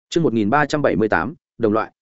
Chương 1378, đồng loại.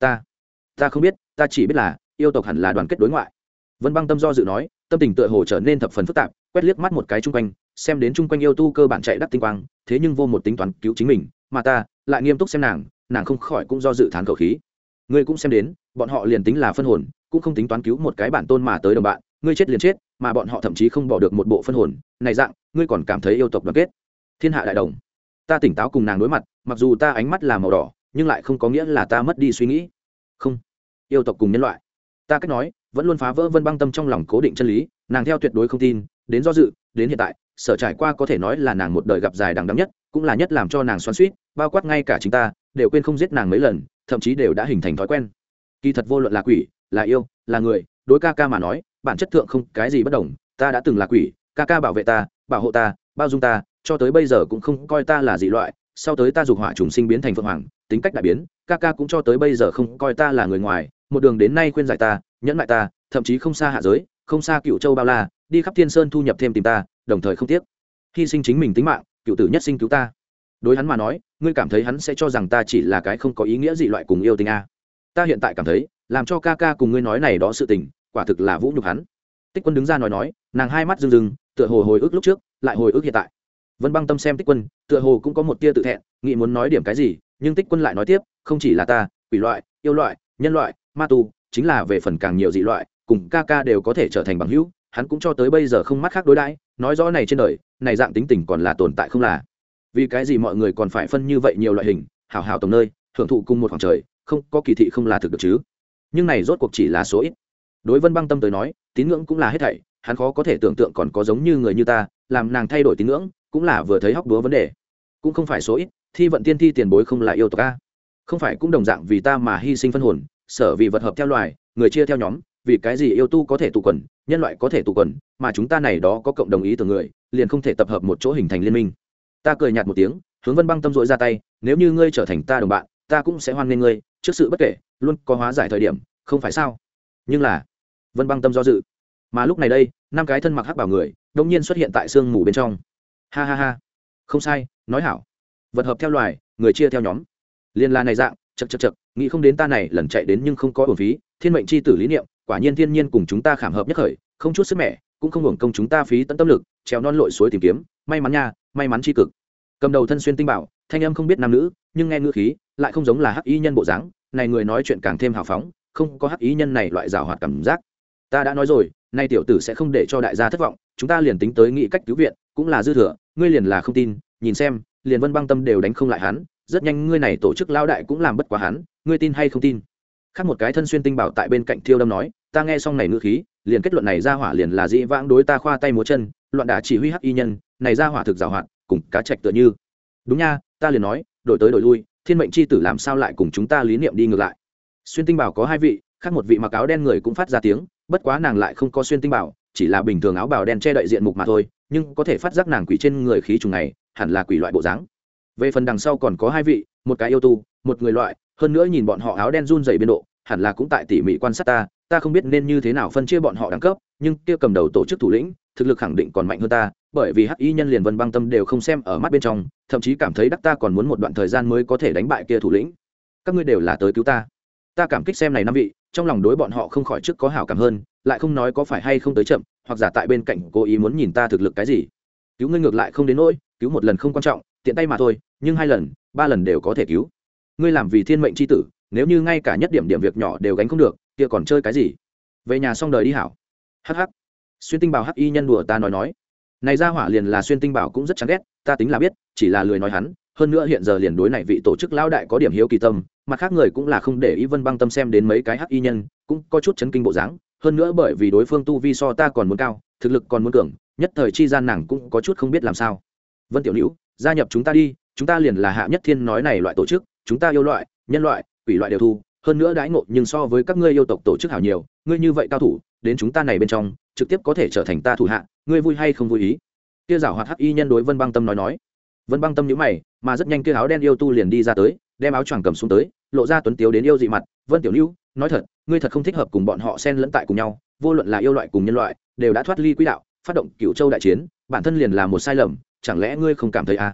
Ta không biết, ta chỉ biết là yêu tộc hẳn là đoàn kết đối ngoại. Vân Băng Tâm do dự nói, tâm tình tựa hồ trở nên thập phần phức tạp, quét liếc mắt một cái chung quanh, xem đến chung quanh yêu tu cơ bản chạy đắc tinh quang, thế nhưng vô một tính toán cứu chính mình, mà ta lại nghiêm túc xem nàng không khỏi cũng do dự thán khẩu khí. Ngươi cũng xem đến, bọn họ liền tính là phân hồn, cũng không tính toán cứu một cái bản tôn mà tới đồng bạn, ngươi chết liền chết, mà bọn họ thậm chí không bỏ được một bộ phân hồn, này dạng, ngươi còn cảm thấy yêu tộc đoàn kết? Thiên hạ đại đồng. Ta tỉnh táo cùng nàng đối mặt, mặc dù ta ánh mắt là màu đỏ, nhưng lại không có nghĩa là ta mất đi suy nghĩ. Không, yêu tộc cùng nhân loại. Ta cách nói vẫn luôn phá vỡ Vân Băng Tâm trong lòng cố định chân lý, nàng theo tuyệt đối không tin, đến do dự, đến hiện tại, sở trải qua có thể nói là nàng một đời gặp dài đằng đẵng nhất, cũng là nhất làm cho nàng xoắn xuýt, bao quát ngay cả chính ta đều quên không giết nàng mấy lần, thậm chí đều đã hình thành thói quen. Kỳ thật vô luận là quỷ, là yêu, là người, đối ca ca mà nói, bản chất thượng không cái gì bất đồng, ta đã từng là quỷ, ca ca bảo vệ ta, bảo hộ ta, bao dung ta, cho tới bây giờ cũng không coi ta là dị loại, sau tới ta dục hỏa trùng sinh biến thành phượng hoàng, tính cách đại biến, ca ca cũng cho tới bây giờ không coi ta là người ngoài, một đường đến nay khuyên giải ta, nhẫn lại ta, thậm chí không xa hạ giới, không xa Cựu Châu bao la, đi khắp thiên sơn thu nhập thêm tìm ta, đồng thời không tiếc hy sinh chính mình tính mạng, cựu tử nhất sinh cứu ta. Đối hắn mà nói, ngươi cảm thấy hắn sẽ cho rằng ta chỉ là cái không có ý nghĩa dị loại cùng yêu tình a? Ta hiện tại cảm thấy, làm cho ca ca cùng ngươi nói này đó sự tình, quả thực là vũ nhục hắn. Tích Quân đứng ra nói, nàng hai mắt rưng rưng, tựa hồ hồi ức lúc trước, lại hồi ức hiện tại. Vân Băng Tâm xem Tích Quân, tựa hồ cũng có một tia tự thẹn, nghĩ muốn nói điểm cái gì, nhưng Tích Quân lại nói tiếp, không chỉ là ta, quỷ loại, yêu loại, nhân loại, ma tu, chính là về phần càng nhiều dị loại, cùng ca ca đều có thể trở thành bằng hữu, hắn cũng cho tới bây giờ không mắt khác đối đãi, nói rõ này trên đời, này dạng tính tình còn là tồn tại không là? Vì cái gì mọi người còn phải phân như vậy nhiều loại hình, hảo hảo tổng nơi, hưởng thụ cùng một khoảng trời, không có kỳ thị không là thực được chứ? Nhưng này rốt cuộc chỉ là số ít. Đối Vân Băng Tâm tới nói, tín ngưỡng cũng là hết thảy, hắn khó có thể tưởng tượng còn có giống như người như ta, làm nàng thay đổi tín ngưỡng, cũng là vừa thấy hóc búa vấn đề. Cũng không phải số ít, Thi Vận Tiên Thi tiền bối không là yêu tộc a? Không phải cũng đồng dạng vì ta mà hy sinh phân hồn, sở vì vật hợp theo loài, người chia theo nhóm, vì cái gì yêu tu có thể tụ quần, nhân loại có thể tụ quần, mà chúng ta này đó có cộng đồng ý tưởng người, liền không thể tập hợp một chỗ hình thành liên minh? Ta cười nhạt một tiếng, hướng Vân Băng Tâm dội ra tay, nếu như ngươi trở thành ta đồng bạn, ta cũng sẽ hoan nghênh ngươi, trước sự bất kể, luôn có hóa giải thời điểm, không phải sao? Nhưng là, Vân Băng Tâm do dự. Mà lúc này đây, năm cái thân mặc hắc bào người, đột nhiên xuất hiện tại sương mù bên trong. Ha ha ha, không sai, nói hảo, vật hợp theo loài, người chia theo nhóm, liên la này dạng, chậc, nghĩ không đến ta này lần chạy đến nhưng không có uổng phí, thiên mệnh chi tử lý niệm, quả nhiên thiên nhiên cùng chúng ta khảm hợp nhất khởi, không chút sức mẻ, cũng không hưởng công chúng ta phí tận tâm lực, trèo non lội suối tìm kiếm, may mắn nha, may mắn chi cực. Cầm đầu thân xuyên tinh bảo, thanh âm không biết nam nữ, nhưng nghe ngữ khí, lại không giống là hắc y nhân bộ dáng, này người nói chuyện càng thêm hào phóng, không có hắc y nhân này loại giảo hoạt cảm giác. Ta đã nói rồi, nay tiểu tử sẽ không để cho đại gia thất vọng, chúng ta liền tính tới nghĩ cách cứu viện, cũng là dư thừa, ngươi liền là không tin, nhìn xem, liền Vân Băng Tâm đều đánh không lại hắn, rất nhanh ngươi này tổ chức lao đại cũng làm bất quá hắn, ngươi tin hay không tin? Khác một cái thân xuyên tinh bảo tại bên cạnh Thiêu Đâm nói, ta nghe xong này ngữ khí, liền kết luận này ra hỏa liền là dĩ vãng đối ta khoa tay múa chân, loạn đả chỉ huy hắc y nhân, này ra hỏa thực giàu hoạt, cùng cá trạch tựa như. Đúng nha, ta liền nói, đổi tới đổi lui, thiên mệnh chi tử làm sao lại cùng chúng ta lý niệm đi ngược lại? Xuyên tinh bảo có hai vị, khác một vị mặc áo đen người cũng phát ra tiếng, bất quá nàng lại không có xuyên tinh bảo, chỉ là bình thường áo bào đen che đậy diện mục mà thôi, nhưng có thể phát giác nàng quỷ trên người khí trùng này, hẳn là quỷ loại bộ dáng. Về phần đằng sau còn có hai vị, một cái yêu tu, một người loại, hơn nữa nhìn bọn họ áo đen run rẩy biên độ, hẳn là cũng tại tỉ mỉ quan sát ta không biết nên như thế nào phân chia bọn họ đẳng cấp, nhưng kia cầm đầu tổ chức thủ lĩnh, thực lực khẳng định còn mạnh hơn ta, bởi vì hắc y nhân liền Vân Băng Tâm đều không xem ở mắt bên trong, thậm chí cảm thấy đắc ta còn muốn một đoạn thời gian mới có thể đánh bại kia thủ lĩnh. Các ngươi đều là tới cứu ta. Ta cảm kích xem này năm vị, trong lòng đối bọn họ không khỏi trước có hảo cảm hơn, lại không nói có phải hay không tới chậm, hoặc giả tại bên cạnh cố ý muốn nhìn ta thực lực cái gì. Cứu ngươi ngược lại không đến nỗi, cứu một lần không quan trọng, tiện tay mà thôi, nhưng 2 lần, 3 lần đều có thể cứu. Ngươi làm vì thiên mệnh chi tử, nếu như ngay cả nhất điểm việc nhỏ đều gánh không được, kia còn chơi cái gì? Về nhà xong đời đi hảo. Hắc hắc. Xuyên tinh bảo hắc y nhân đùa ta nói. Này ra hỏa liền là xuyên tinh bảo cũng rất chán ghét, ta tính là biết, chỉ là lười nói hắn, hơn nữa hiện giờ liền đối này vị tổ chức lão đại có điểm hiếu kỳ tâm, mặt khác người cũng là không để ý Vân Băng Tâm xem đến mấy cái hắc y nhân, cũng có chút chấn kinh bộ dáng, hơn nữa bởi vì đối phương tu vi so ta còn muốn cao, thực lực còn muốn cường, nhất thời chi gian nàng cũng có chút không biết làm sao. Vân tiểu Nữu, gia nhập chúng ta đi, chúng ta liền là hạ nhất thiên nói này loại tổ chức, chúng ta yêu loại, nhân loại, quỷ loại đều thu, hơn nữa đãi ngộ nhưng so với các ngươi yêu tộc tổ chức hảo nhiều, ngươi như vậy cao thủ, đến chúng ta này bên trong, trực tiếp có thể trở thành ta thủ hạ, ngươi vui hay không vui ý? Kia giảo hoạt hắc y nhân đối Vân Băng Tâm nói. Vân Băng Tâm nhíu mày, mà rất nhanh kia áo đen yêu tu liền đi ra tới, đem áo choàng cầm xuống tới, lộ ra tuấn tiếu đến yêu dị mặt. Vân tiểu Nữu, nói thật, ngươi thật không thích hợp cùng bọn họ xen lẫn tại cùng nhau, vô luận là yêu loại cùng nhân loại, đều đã thoát ly quỹ đạo, phát động Cửu Châu đại chiến, bản thân liền là một sai lầm, chẳng lẽ ngươi không cảm thấy à?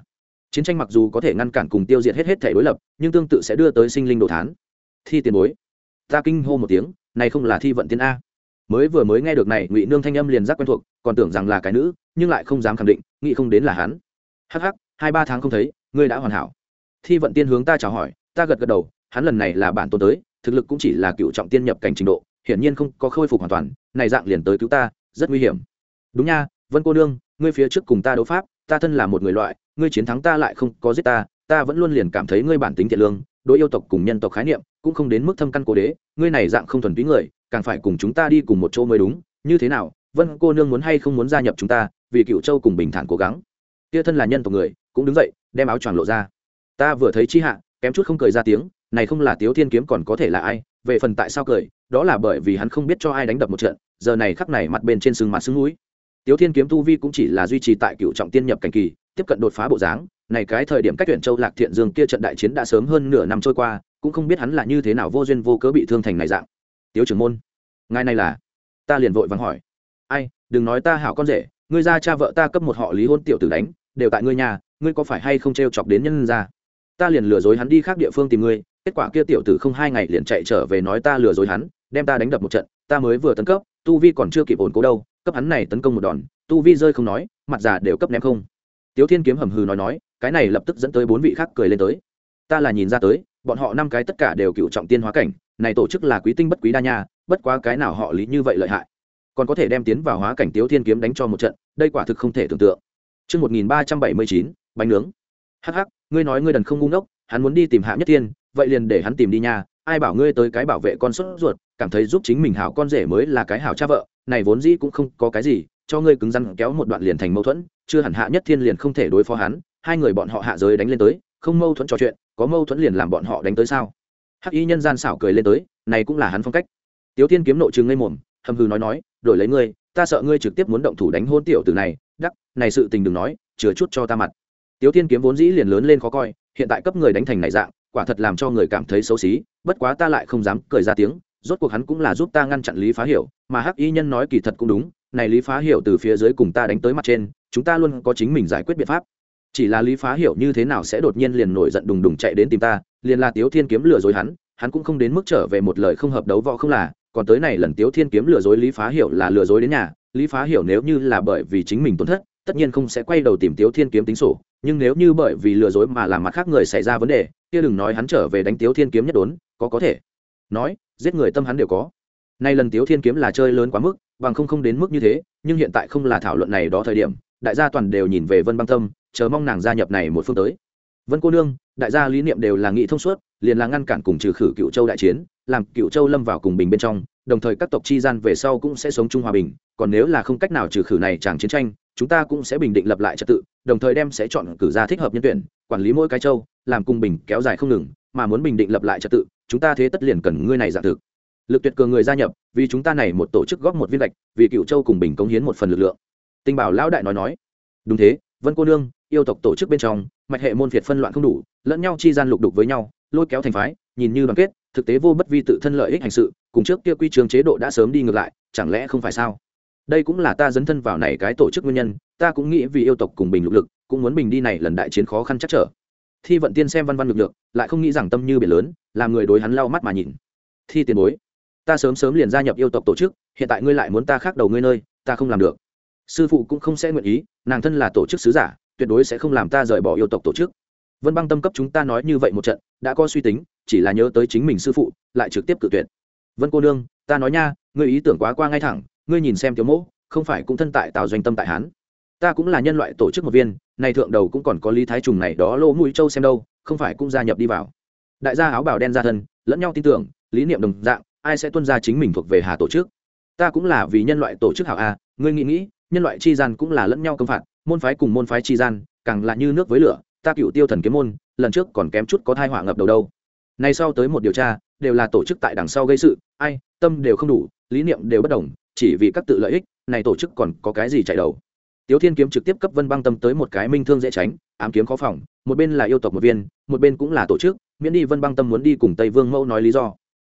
chiến tranh mặc dù có thể ngăn cản cùng tiêu diệt hết thể đối lập, nhưng tương tự sẽ đưa tới sinh linh đồ thán. Thi tiền bối. Ta kinh hô một tiếng, này không là Thi Vận Tiên a? Mới nghe được này, Ngụy Nương thanh âm liền giác quen thuộc, còn tưởng rằng là cái nữ, nhưng lại không dám khẳng định, nghĩ không đến là hắn. Hắc hắc, 2-3 tháng không thấy, ngươi đã hoàn hảo. Thi Vận Tiên hướng ta chào hỏi, ta gật gật đầu, hắn lần này là bản tôn tới, thực lực cũng chỉ là cựu trọng tiên nhập cảnh trình độ, hiển nhiên không có khôi phục hoàn toàn, này dạng liền tới cứu ta, rất nguy hiểm. Đúng nha, Vân cô nương, ngươi phía trước cùng ta đấu pháp, ta thân là một người loại, ngươi chiến thắng ta lại không có giết ta, ta vẫn luôn liền cảm thấy ngươi bản tính thiện lương, đối yêu tộc cùng nhân tộc khái niệm cũng không đến mức thâm căn cố đế, ngươi này dạng không thuần túy người, càng phải cùng chúng ta đi cùng một chỗ mới đúng, như thế nào, Vân cô nương muốn hay không muốn gia nhập chúng ta, vì Cựu Châu cùng bình thản cố gắng. Kia thân là nhân tộc người, cũng đứng dậy, đem áo choàng lộ ra. Ta vừa thấy chi hạ, kém chút không cười ra tiếng, này không là Tiếu Thiên Kiếm còn có thể là ai, về phần tại sao cười, đó là bởi vì hắn không biết cho ai đánh đập một trận, giờ này khắc này mặt bên trên sưng mặt sưng mũi. Tiếu Thiên Kiếm tu vi cũng chỉ là duy trì tại cựu trọng tiên nhập cảnh kỳ, tiếp cận đột phá bộ dáng, này cái thời điểm cách huyện Châu Lạc Thiện Dương kia trận đại chiến đã sớm hơn nửa năm trôi qua, cũng không biết hắn là như thế nào vô duyên vô cớ bị thương thành này dạng. Tiếu trưởng môn, ngài này là? Ta liền vội vàng hỏi. Ai, đừng nói ta hảo con rể, ngươi ra cha vợ ta cấp một họ Lý hôn tiểu tử đánh, đều tại ngươi nhà, ngươi có phải hay không trêu chọc đến nhân gia? Ta liền lừa dối hắn đi khác địa phương tìm ngươi, kết quả kia tiểu tử không 2 ngày liền chạy trở về nói ta lừa dối hắn, đem ta đánh đập một trận, ta mới vừa tấn cấp, tu vi còn chưa kịp ổn cố đâu, cấp hắn này tấn công một đòn, tu vi rơi không nói, mặt già đều cấp ném không. Tiếu Thiên Kiếm hầm hừ nói, cái này lập tức dẫn tới 4 vị khác cười lên tới. Ta là nhìn ra tới, bọn họ 5 cái tất cả đều cựu trọng tiên hóa cảnh, này tổ chức là quý tinh bất quý đa nha, bất quá cái nào họ Lý như vậy lợi hại, còn có thể đem tiến vào hóa cảnh Tiếu Thiên Kiếm đánh cho một trận, đây quả thực không thể tưởng tượng. Chương 1379, bánh nướng. Hắc hắc, ngươi nói ngươi đần không ngu ngốc, hắn muốn đi tìm Hạ Nhất Thiên, vậy liền để hắn tìm đi nha, ai bảo ngươi tới cái bảo vệ con sốt ruột, cảm thấy giúp chính mình hảo con rể mới là cái hảo cha vợ, này vốn dĩ cũng không có cái gì, cho ngươi cứng rắn kéo một đoạn liền thành mâu thuẫn, chưa hẳn Hạ Nhất Thiên liền không thể đối phó hắn, hai người bọn họ hạ giới đánh lên tới, không mâu thuẫn trò chuyện, có mâu thuẫn liền làm bọn họ đánh tới sao? Hắc Y nhân gian xảo cười lên tới, này cũng là hắn phong cách. Tiếu Thiên Kiếm nội trừng ngây mồm, hầm hừ nói, đổi lấy ngươi, ta sợ ngươi trực tiếp muốn động thủ đánh hôn tiểu tử này, đắc, này sự tình đừng nói, chừa chút cho ta mặt. Tiếu Thiên Kiếm vốn dĩ liền lớn lên khó coi, hiện tại cấp người đánh thành này dạng, quả thật làm cho người cảm thấy xấu xí, bất quá ta lại không dám cười ra tiếng, rốt cuộc hắn cũng là giúp ta ngăn chặn Lý Phá Hiểu, mà Hắc Y nhân nói kỳ thật cũng đúng, này Lý Phá Hiểu từ phía dưới cùng ta đánh tới mặt trên, chúng ta luôn có chính mình giải quyết biện pháp. Chỉ là Lý Phá Hiểu như thế nào sẽ đột nhiên liền nổi giận đùng đùng chạy đến tìm ta, liền là Tiếu Thiên Kiếm lừa dối hắn cũng không đến mức trở về một lời không hợp đấu võ không là, còn tới này lần Tiếu Thiên Kiếm lừa dối Lý Phá Hiểu là lừa dối đến nhà, Lý Phá Hiểu nếu như là bởi vì chính mình tổn thất, tất nhiên không sẽ quay đầu tìm Tiếu Thiên Kiếm tính sổ, nhưng nếu như bởi vì lừa dối mà làm mặt khác người xảy ra vấn đề, kia đừng nói hắn trở về đánh Tiếu Thiên Kiếm nhất đốn, có thể nói giết người tâm hắn đều có. Nay lần Tiếu Thiên Kiếm là chơi lớn quá mức, bằng không đến mức như thế, nhưng hiện tại không là thảo luận này đó thời điểm, đại gia toàn đều nhìn về Vân Băng Tâm, chờ mong nàng gia nhập này một phương tới. Vân cô nương, đại gia lý niệm đều là nghị thông suốt, liền là ngăn cản cùng trừ khử Cựu Châu đại chiến, làm Cựu Châu lâm vào cùng bình bên trong, đồng thời các tộc chi gian về sau cũng sẽ sống chung hòa bình, còn nếu là không cách nào trừ khử này chẳng chiến tranh, chúng ta cũng sẽ bình định lập lại trật tự, đồng thời đem sẽ chọn cử ra thích hợp nhân tuyển, quản lý mỗi cái châu, làm cung bình kéo dài không ngừng, mà muốn bình định lập lại trật tự, chúng ta thế tất liền cần ngươi này dạng thực lực tuyệt cường người gia nhập, vì chúng ta này một tổ chức góp một viên gạch, vì Cựu Châu cùng bình cống hiến một phần lực lượng. Tinh Bảo lão đại nói, đúng thế, Vân cô nương, yêu tộc tổ chức bên trong, mạch hệ môn phiệt phân loạn không đủ, lẫn nhau chi gian lục đục với nhau, lôi kéo thành phái, nhìn như đoàn kết, thực tế vô bất vi tự thân lợi ích hành sự, cùng trước kia quy trường chế độ đã sớm đi ngược lại, chẳng lẽ không phải sao? Đây cũng là ta dấn thân vào này cái tổ chức nguyên nhân, ta cũng nghĩ vì yêu tộc cùng bình lục lực, cũng muốn bình đi này lần đại chiến khó khăn chắc trở. Thi Vận Tiên xem văn văn lực lượng, lại không nghĩ rằng tâm như biển lớn, làm người đối hắn lau mắt mà nhìn. Thi tiền bối, ta sớm liền gia nhập yêu tộc tổ chức, hiện tại ngươi lại muốn ta khác đầu ngươi nơi, ta không làm được. Sư phụ cũng không sẽ nguyện ý, nàng thân là tổ chức sứ giả, tuyệt đối sẽ không làm ta rời bỏ yêu tộc tổ chức. Vân Băng Tâm cấp chúng ta nói như vậy một trận, đã có suy tính, chỉ là nhớ tới chính mình sư phụ, lại trực tiếp cự tuyệt. Vân cô nương, ta nói nha, ngươi ý tưởng quá qua ngay thẳng, ngươi nhìn xem Tiểu Mỗ, không phải cũng thân tại Tào Doanh Tâm tại Hán, ta cũng là nhân loại tổ chức một viên, này thượng đầu cũng còn có Lý Thái Trùng này đó lỗ mũi châu xem đâu, không phải cũng gia nhập đi vào. Đại gia áo bào đen ra thân, lẫn nhau tin tưởng, lý niệm đồng dạng, ai sẽ tuân ra chính mình thuộc về Hà tổ chức. Ta cũng là vì nhân loại tổ chức hảo a, ngươi nghĩ, nhân loại chi gian cũng là lẫn nhau công phạt, môn phái cùng môn phái chi gian, càng là như nước với lửa, ta Cựu Tiêu Thần Kiếm môn, lần trước còn kém chút có thai họa ngập đầu đâu. Nay sau tới một điều tra, đều là tổ chức tại đằng sau gây sự, ai, tâm đều không đủ, lý niệm đều bất đồng, chỉ vì các tự lợi ích, này tổ chức còn có cái gì chạy đầu. Tiếu Thiên Kiếm trực tiếp cấp Vân Băng Tâm tới một cái minh thương dễ tránh, ám kiếm khó phòng, một bên là yêu tộc một viên, một bên cũng là tổ chức, miễn đi Vân Băng Tâm muốn đi cùng Tây Vương Mẫu nói lý do.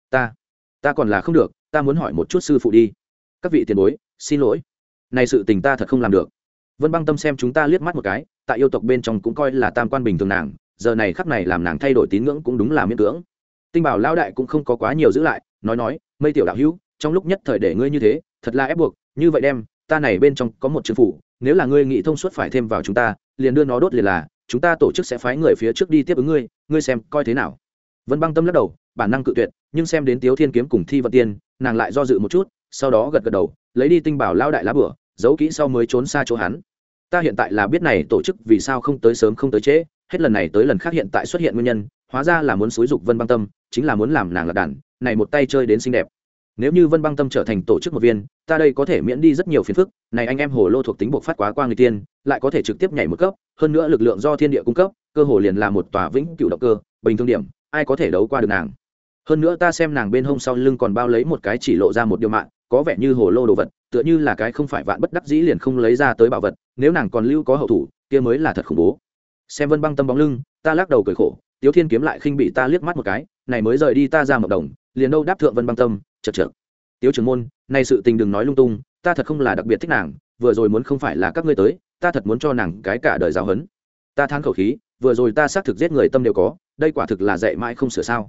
Ta còn là không được, ta muốn hỏi một chút sư phụ đi. Các vị tiền bối, xin lỗi, này sự tình ta thật không làm được. Vân Băng Tâm xem chúng ta liếc mắt một cái, tại yêu tộc bên trong cũng coi là tam quan bình thường nàng, giờ này khắc này làm nàng thay đổi tín ngưỡng cũng đúng là miễn cưỡng. Tinh Bảo lão đại cũng không có quá nhiều giữ lại, nói Mây tiểu đạo hữu, trong lúc nhất thời để ngươi như thế thật là ép buộc, như vậy đem ta này bên trong có một chữ phủ, nếu là ngươi nghĩ thông suốt phải thêm vào chúng ta, liền đưa nó đốt liền là, chúng ta tổ chức sẽ phái người phía trước đi tiếp ứng ngươi xem coi thế nào. Vân Băng Tâm lắc đầu, bản năng cự tuyệt, nhưng xem đến Tiếu Thiên Kiếm cùng Thi Vận Tiên, nàng lại do dự một chút, sau đó gật đầu, lấy đi Tinh Bảo lão đại lá bửa, giấu kỹ sau mới trốn xa chỗ hắn. Ta hiện tại là biết này tổ chức vì sao không tới sớm không tới trễ, hết lần này tới lần khác hiện tại xuất hiện nguyên nhân, hóa ra là muốn xúi dục Vân Băng Tâm, chính là muốn làm nàng là đàn, này một tay chơi đến xinh đẹp. Nếu như Vân Băng Tâm trở thành tổ chức một viên, ta đây có thể miễn đi rất nhiều phiền phức, này anh em hồ lô thuộc tính buộc phát quá qua người tiên, lại có thể trực tiếp nhảy một cấp, hơn nữa lực lượng do thiên địa cung cấp, cơ hồ liền là một tòa vĩnh cửu động cơ, bình thường điểm, ai có thể đấu qua được nàng. Hơn nữa ta xem nàng bên hông sau lưng còn bao lấy một cái chỉ lộ ra một điều mạng, có vẻ như hồ lô đồ vật, tựa như là cái không phải vạn bất đắc dĩ liền không lấy ra tới bảo vật, nếu nàng còn lưu có hậu thủ, kia mới là thật khủng bố. Xem Vân Băng Tâm bóng lưng, ta lắc đầu cười khổ, Tiếu Thiên Kiếm lại khinh bị ta liếc mắt một cái, này mới rời đi ta ra một đồng, liền đâu đáp thượng Vân Băng Tâm, chậc chậc. Tiếu trưởng môn, này sự tình đừng nói lung tung, ta thật không là đặc biệt thích nàng, vừa rồi muốn không phải là các ngươi tới, ta thật muốn cho nàng cái cả đời giáo huấn. Ta thán khẩu khí, vừa rồi ta xác thực giết người tâm đều có, đây quả thực là dạy mãi không sửa sao.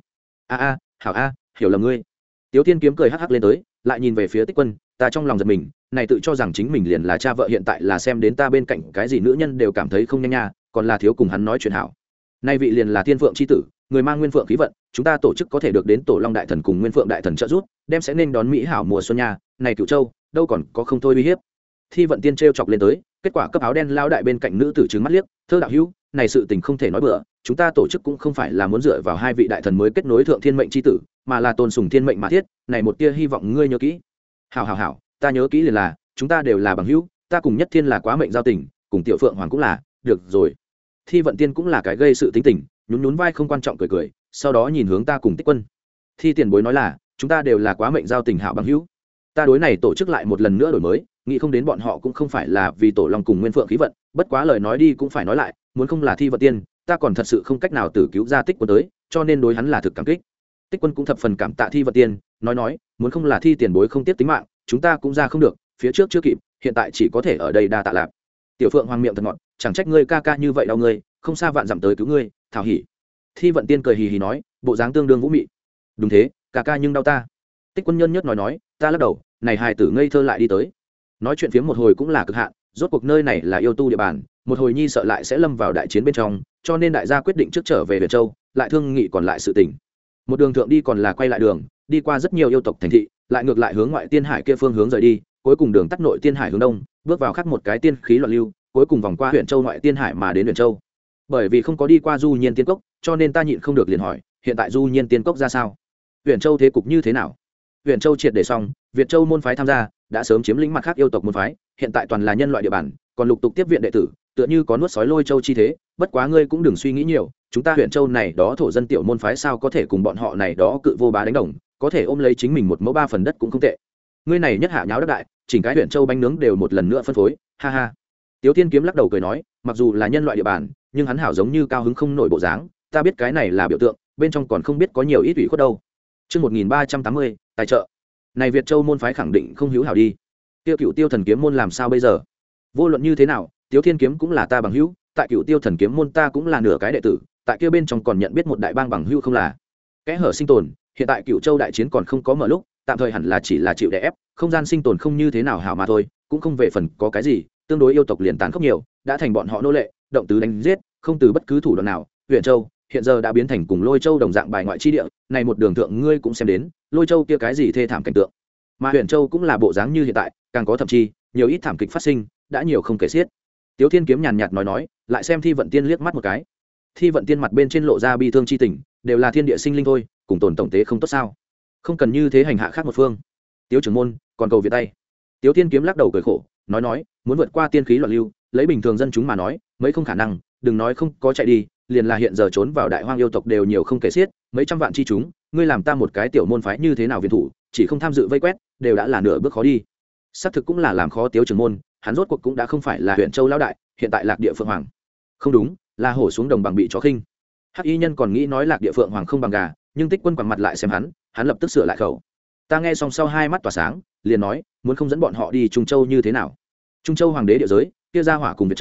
Hảo hiểu lầm ngươi. Tiếu Thiên Kiếm cười hắc hắc lên tới, lại nhìn về phía Tích Quân, ta trong lòng giật mình, này tự cho rằng chính mình liền là cha vợ hiện tại là xem đến ta bên cạnh cái gì nữ nhân đều cảm thấy không nhanh nha, còn là thiếu cùng hắn nói chuyện hảo. Nay vị liền là Thiên Phượng chi tử, người mang Nguyên Phượng khí vận, chúng ta tổ chức có thể được đến Tổ Long đại thần cùng Nguyên Phượng đại thần trợ giúp, đem sẽ nên đón mỹ hảo mùa xuân nha, này Cửu Châu, đâu còn có không thôi uy hiếp. Thi Vận Tiên trêu chọc lên tới, kết quả cấp áo đen lao đại bên cạnh nữ tử trừng mắt liếc, thơ đạo hữu, này sự tình không thể nói bừa, chúng ta tổ chức cũng không phải là muốn dựa vào hai vị đại thần mới kết nối thượng thiên mệnh chi tử, mà là tôn sùng thiên mệnh mà thiết, này một tia hy vọng ngươi nhớ kỹ. Hảo, ta nhớ kỹ liền là, chúng ta đều là bằng hữu, ta cùng Nhất Thiên là quá mệnh giao tình, cùng Tiểu Phượng Hoàng cũng là, được rồi. Thi Vận Tiên cũng là cái gây sự tính tình, nhún vai không quan trọng cười, sau đó nhìn hướng ta cùng Tích Quân. Thi tiền bối nói là, chúng ta đều là quá mệnh giao tình hảo bằng hữu. Ta đối này tổ chức lại một lần nữa đổi mới, nghĩ không đến bọn họ cũng không phải là vì Tổ Long cùng Nguyên Phượng khí vận, bất quá lời nói đi cũng phải nói lại, muốn không là Thi Vận Tiên, ta còn thật sự không cách nào tử cứu ra Tích Quân tới, cho nên đối hắn là thực cảm kích. Tích Quân cũng thập phần cảm tạ Thi Vận Tiên, nói, muốn không là Thi tiền bối không tiếp tính mạng, chúng ta cũng ra không được, phía trước chưa kịp, hiện tại chỉ có thể ở đây đa tạ lạp. Tiểu Phượng Hoàng miệng thật ngọt, chẳng trách ngươi ca ca như vậy đau ngươi, không xa vạn dặm tới cứu ngươi, thảo hỉ. Thi Vận Tiên cười hì hì nói, bộ dáng tương đương vũ mị. Đúng thế, ca ca nhưng đau ta. Tích Quân nhân nhất nói, ta lắc đầu, này hài tử ngây thơ lại đi tới. Nói chuyện phiếm một hồi cũng là cực hạn, rốt cuộc nơi này là yêu tu địa bàn, một hồi nhi sợ lại sẽ lâm vào đại chiến bên trong, cho nên đại gia quyết định trước trở về Huyền Châu, lại thương nghị còn lại sự tình. Một đường thượng đi còn là quay lại đường, đi qua rất nhiều yêu tộc thành thị, lại ngược lại hướng ngoại tiên hải kia phương hướng rời đi, cuối cùng đường tắt nội tiên hải hướng đông, bước vào khác một cái tiên khí loạn lưu, cuối cùng vòng qua Huyền Châu ngoại tiên hải mà đến Huyền Châu. Bởi vì không có đi qua Du Nhiên Tiên Cốc, cho nên ta nhịn không được liền hỏi, hiện tại Du Nhiên Tiên Cốc ra sao? Huyền Châu thế cục như thế nào? Huyền Châu triệt để xong, Việt Châu môn phái tham gia, đã sớm chiếm lĩnh mặt khác yêu tộc môn phái, hiện tại toàn là nhân loại địa bàn, còn lục tục tiếp viện đệ tử, tựa như có nuốt sói Lôi Châu chi thế, bất quá ngươi cũng đừng suy nghĩ nhiều, chúng ta Huyền Châu này đó thổ dân tiểu môn phái sao có thể cùng bọn họ này đó cự vô bá đánh đồng, có thể ôm lấy chính mình một mẫu ba phần đất cũng không tệ. Ngươi này nhất hạ nháo đất đại, chỉnh cái Huyền Châu bánh nướng đều một lần nữa phân phối, ha ha. Tiếu Thiên Kiếm lắc đầu cười nói, mặc dù là nhân loại địa bàn, nhưng hắn hảo giống như cao hứng không nổi bộ dáng, ta biết cái này là biểu tượng, bên trong còn không biết có nhiều ít ủy khuất đâu. Chương 1380, tài trợ. Này Việt Châu môn phái khẳng định không hữu hảo đi. Tiêu Cửu Tiêu Thần Kiếm môn làm sao bây giờ? Vô luận như thế nào, Tiếu Thiên Kiếm cũng là ta bằng hữu, tại Cửu Tiêu Thần Kiếm môn ta cũng là nửa cái đệ tử, tại kia bên trong còn nhận biết một đại bang bằng hữu không là. Kẽ hở sinh tồn, hiện tại Cửu Châu đại chiến còn không có mở lúc, tạm thời hẳn là chỉ là chịu đè ép, không gian sinh tồn không như thế nào hảo mà thôi, cũng không về phần có cái gì, tương đối yêu tộc liền tàn khốc nhiều, đã thành bọn họ nô lệ, động tứ đánh giết, không từ bất cứ thủ đoạn nào. Huyền Châu hiện giờ đã biến thành cùng Lôi Châu đồng dạng bài ngoại chi địa, này một đường thượng ngươi cũng xem đến, Lôi Châu kia cái gì thê thảm cảnh tượng. Mà Huyền Châu cũng là bộ dáng như hiện tại, càng có thậm chí nhiều ít thảm kịch phát sinh, đã nhiều không kể xiết. Tiếu Thiên Kiếm nhàn nhạt nói, lại xem Thi Vận Tiên liếc mắt một cái. Thi Vận Tiên mặt bên trên lộ ra bi thương chi tình, đều là thiên địa sinh linh thôi, cùng tồn tổng tế không tốt sao? Không cần như thế hành hạ khác một phương. Tiếu trưởng môn, còn cầu viện tay. Tiếu Thiên Kiếm lắc đầu cười khổ, nói, muốn vượt qua tiên khí loạn lưu, lấy bình thường dân chúng mà nói, mấy không khả năng, đừng nói không có chạy đi, liền là hiện giờ trốn vào đại hoang yêu tộc đều nhiều không kể xiết, mấy trăm vạn chi chúng, ngươi làm ta một cái tiểu môn phái như thế nào viện thủ, chỉ không tham dự vây quét, đều đã là nửa bước khó đi. Xác thực cũng là làm khó Tiếu trưởng môn, hắn rốt cuộc cũng đã không phải là Huyền Châu lão đại, hiện tại Lạc Địa Phượng Hoàng. Không đúng, là hổ xuống đồng bằng bị chó khinh. Hắc Y nhân còn nghĩ nói Lạc Địa Phượng Hoàng không bằng gà, nhưng Tích Quân quằn mặt lại xem hắn lập tức sửa lại khẩu. Ta nghe xong sau hai mắt tỏa sáng, liền nói, muốn không dẫn bọn họ đi Trung Châu như thế nào? Trung Châu hoàng đế địa giới, kia ra hỏa cùng Việt Châu,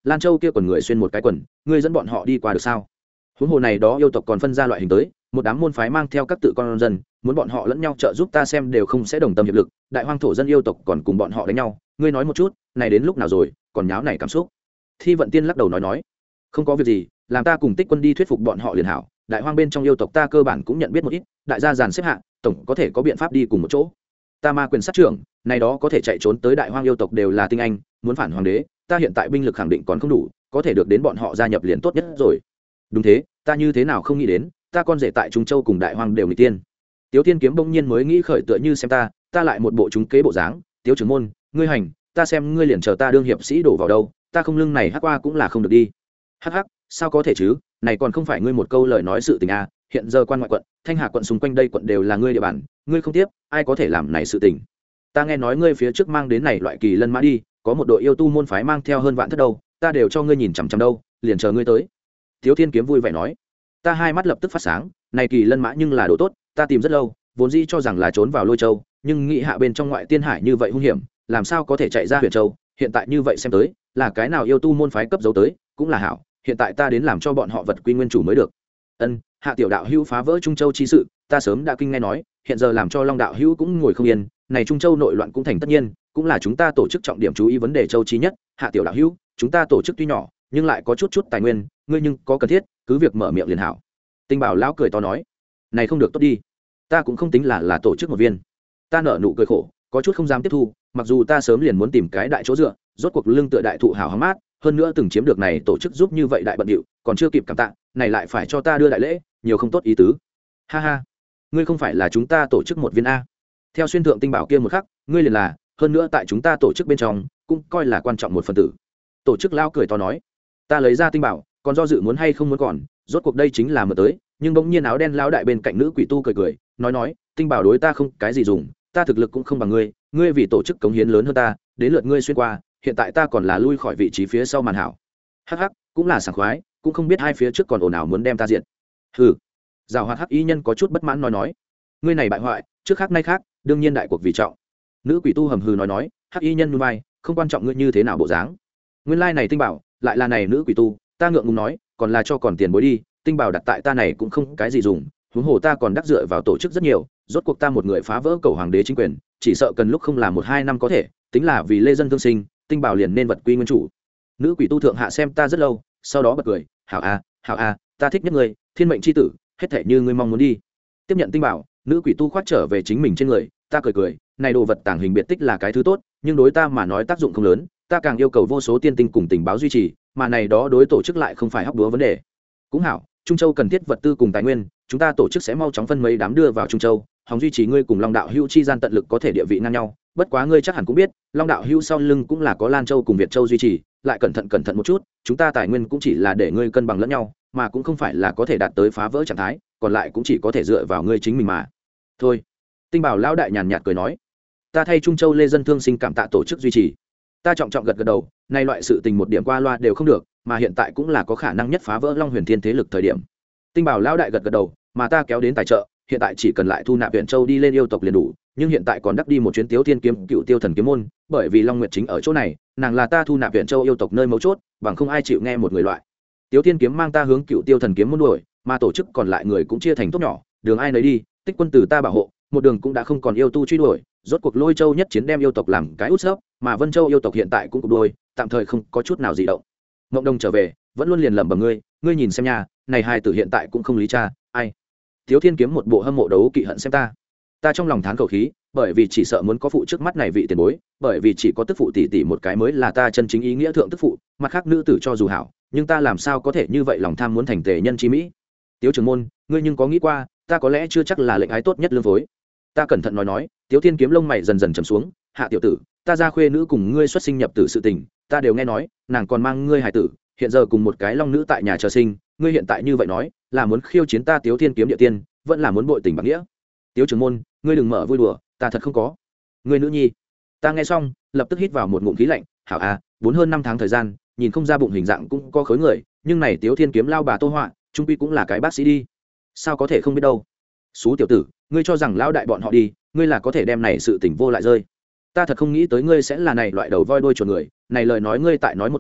Lan Châu kia quần người xuyên một cái quần, ngươi dẫn bọn họ đi qua được sao? Huống hồ này đó yêu tộc còn phân ra loại hình tới, một đám môn phái mang theo các tự con dân, muốn bọn họ lẫn nhau trợ giúp ta xem đều không sẽ đồng tâm hiệp lực, đại hoang thổ dân yêu tộc còn cùng bọn họ đánh nhau, ngươi nói một chút, này đến lúc nào rồi, còn nháo này cảm xúc. Thi Vận Tiên lắc đầu nói, không có việc gì, làm ta cùng Tích Quân đi thuyết phục bọn họ liền hảo, đại hoang bên trong yêu tộc ta cơ bản cũng nhận biết một ít, đại gia dàn xếp hạng, tổng có thể có biện pháp đi cùng một chỗ. Ta ma quyền sát trưởng, này đó có thể chạy trốn tới đại hoang yêu tộc đều là tinh anh, muốn phản hoàng đế, ta hiện tại binh lực khẳng định còn không đủ, có thể được đến bọn họ gia nhập liền tốt nhất rồi. Đúng thế, ta như thế nào không nghĩ đến, ta con rể tại Trung Châu cùng đại hoang đều nghịch tiên. Tiếu Tiên Kiếm bỗng nhiên mới nghĩ khởi tựa như xem ta lại một bộ chúng kế bộ dáng, Tiếu trưởng môn, ngươi hành, ta xem ngươi liền chờ ta đương hiệp sĩ đổ vào đâu, ta không lưng này hắc qua cũng là không được đi. Hắc hắc, sao có thể chứ, này còn không phải ngươi một câu lời nói sự tình à, hiện giờ quan ngoại quận, Thanh Hà quận xung quanh đây quận đều là ngươi địa bàn, ngươi không tiếp, ai có thể làm này sự tình. Ta nghe nói ngươi phía trước mang đến này loại kỳ lân mã đi, có một đội yêu tu môn phái mang theo hơn vạn thất đâu, ta đều cho ngươi nhìn chằm chằm đâu, liền chờ ngươi tới. Tiếu Thiên Kiếm vui vẻ nói. Ta hai mắt lập tức phát sáng, này kỳ lân mã nhưng là đồ tốt, ta tìm rất lâu, vốn dĩ cho rằng là trốn vào Lôi Châu, nhưng nghĩ hạ bên trong ngoại tiên hải như vậy hung hiểm, làm sao có thể chạy ra Huyền Châu, hiện tại như vậy xem tới, là cái nào yêu tu môn phái cấp dấu tới, cũng là hảo, hiện tại ta đến làm cho bọn họ vật quy nguyên chủ mới được. Ân, Hạ tiểu đạo hữu phá vỡ Trung Châu chi sự, ta sớm đã kinh nghe nói, hiện giờ làm cho Long đạo hữu cũng ngồi không yên, này Trung Châu nội loạn cũng thành tất nhiên, cũng là chúng ta tổ chức trọng điểm chú ý vấn đề châu chi nhất. Hạ tiểu đạo hữu, chúng ta tổ chức tuy nhỏ, nhưng lại có chút tài nguyên, ngươi nhưng có cần thiết, cứ việc mở miệng liền hảo. Tinh Bảo lão cười to nói, này không được tốt đi, ta cũng không tính là tổ chức một viên. Ta nở nụ cười khổ, có chút không dám tiếp thu, mặc dù ta sớm liền muốn tìm cái đại chỗ dựa, rốt cuộc lưng tựa đại thụ hảo hóng mát, hơn nữa từng chiếm được này tổ chức giúp như vậy đại bận điệu, còn chưa kịp cảm tạ, này lại phải cho ta đưa đại lễ, nhiều không tốt ý tứ. Ha ha, ngươi không phải là chúng ta tổ chức một viên a? Theo xuyên thượng Tinh Bảo kia một khắc, ngươi liền là, hơn nữa tại chúng ta tổ chức bên trong, cũng coi là quan trọng một phần tử. Tổ chức lão cười to nói, ta lấy ra Tinh Bảo, còn do dự muốn hay không muốn còn, rốt cuộc đây chính là mở tới, nhưng bỗng nhiên áo đen lão đại bên cạnh nữ quỷ tu cười, nói, Tinh Bảo đối ta không cái gì dùng, ta thực lực cũng không bằng ngươi, ngươi vì tổ chức cống hiến lớn hơn ta, đến lượt ngươi xuyên qua, hiện tại ta còn là lui khỏi vị trí phía sau màn hảo. Hắc hắc, cũng là sảng khoái, cũng không biết hai phía trước còn ồn ào muốn đem ta diện. Hừ. Giảo hoạt hắc y nhân có chút bất mãn nói, ngươi này bại hoại, trước khác nay khác, đương nhiên đại cuộc vì trọng. Nữ quỷ tu hầm hừ nói, hắc y nhân nhún vai, không quan trọng ngươi như thế nào bộ dáng. Nguyên lai này Tinh Bảo, lại là này nữ quỷ tu, ta ngượng ngùng nói, còn là cho còn tiền bối đi, Tinh Bảo đặt tại ta này cũng không cái gì dùng, huống hồ ta còn đắc dựa vào tổ chức rất nhiều, rốt cuộc ta một người phá vỡ cầu hoàng đế chính quyền, chỉ sợ cần lúc không là 1-2 năm có thể, tính là vì lê dân thương sinh, Tinh Bảo liền nên vật quy nguyên chủ. Nữ quỷ tu thượng hạ xem ta rất lâu, sau đó bật cười, hảo a, ta thích nhất ngươi, thiên mệnh chi tử, hết thảy như ngươi mong muốn đi. Tiếp nhận Tinh Bảo, nữ quỷ tu khoác trở về chính mình trên người, ta cười, này đồ vật tàng hình biệt tích là cái thứ tốt, nhưng đối ta mà nói tác dụng không lớn, ta càng yêu cầu vô số tiên tinh cùng tình báo duy trì, mà này đó đối tổ chức lại không phải hóc búa vấn đề. Cũng hảo, Trung Châu cần thiết vật tư cùng tài nguyên, chúng ta tổ chức sẽ mau chóng phân mấy đám đưa vào Trung Châu, hòng duy trì ngươi cùng Long đạo hữu chi gian tận lực có thể địa vị ngang nhau, bất quá ngươi chắc hẳn cũng biết, Long đạo hữu sau lưng cũng là có Lan Châu cùng Việt Châu duy trì, lại cẩn thận một chút, chúng ta tài nguyên cũng chỉ là để ngươi cân bằng lẫn nhau, mà cũng không phải là có thể đạt tới phá vỡ trạng thái, còn lại cũng chỉ có thể dựa vào ngươi chính mình mà. Thôi. Tinh Bảo lão đại nhàn nhạt cười nói, ta thay Trung Châu lê dân thương sinh cảm tạ tổ chức duy trì. Ta trọng gật đầu, nay loại sự tình một điểm qua loa đều không được, mà hiện tại cũng là có khả năng nhất phá vỡ Long Huyền Thiên thế lực thời điểm. Tinh Bảo lão đại gật đầu, mà ta kéo đến tài trợ, hiện tại chỉ cần lại thu nạp Huyền Châu đi lên yêu tộc liền đủ, nhưng hiện tại còn đắc đi một chuyến Tiếu Thiên Kiếm cựu Tiêu Thần Kiếm môn, bởi vì Long Nguyệt chính ở chỗ này, nàng là ta thu nạp Huyền Châu yêu tộc nơi mấu chốt, bằng không ai chịu nghe một người loại. Tiếu Thiên Kiếm mang ta hướng cựu Tiêu Thần Kiếm môn đuổi, mà tổ chức còn lại người cũng chia thành tốt nhỏ, đường ai nấy đi, Tích Quân từ ta bảo hộ, một đường cũng đã không còn yêu tu truy đuổi, rốt cuộc Lôi Châu nhất chiến đem yêu tộc làm cái út xớp, mà Vân Châu yêu tộc hiện tại cũng cục đôi, tạm thời không có chút nào dị động. Ngộng Đông trở về, vẫn luôn liền lẩm bẩm ngươi nhìn xem nha, này hai tử hiện tại cũng không lý cha, ai. Tiếu Thiên Kiếm một bộ hâm mộ đấu kỵ hận xem ta trong lòng thán khẩu khí, bởi vì chỉ sợ muốn có phụ trước mắt này vị tiền bối, bởi vì chỉ có tức phụ tỷ tỷ một cái mới là ta chân chính ý nghĩa thượng tức phụ, mặt khác nữ tử cho dù hảo, nhưng ta làm sao có thể như vậy lòng tham muốn thành tề nhân chi mỹ. Tiếu trưởng môn, ngươi nhưng có nghĩ qua, ta có lẽ chưa chắc là lệnh ái tốt nhất lương phối. Ta cẩn thận nói, Tiếu Thiên Kiếm lông mày dần dần trầm xuống, Hạ tiểu tử, ta ra khuê nữ cùng ngươi xuất sinh nhập tử sự tình, ta đều nghe nói, nàng còn mang ngươi hài tử, hiện giờ cùng một cái long nữ tại nhà chờ sinh, ngươi hiện tại như vậy nói, là muốn khiêu chiến ta Tiếu Thiên Kiếm địa tiên, vẫn là muốn bội tình bạc nghĩa. Tiếu trưởng môn, ngươi đừng mở vui đùa, ta thật không có. Ngươi nữ nhi. Ta nghe xong, lập tức hít vào một ngụm khí lạnh, hảo a, 4 hơn 5 tháng thời gian, nhìn không ra bụng hình dạng cũng có khối người, nhưng này Tiếu Thiên Kiếm lao bà Tô Họa, trung quy cũng là cái bác sĩ đi. Sao có thể không biết đâu. Xú tiểu tử, ngươi cho rằng lão đại bọn họ đi, ngươi là có thể đem này sự tình vô lại rơi. Ta thật không nghĩ tới ngươi sẽ là này loại đầu voi đuôi chuột người, này lời nói ngươi tại nói một câu,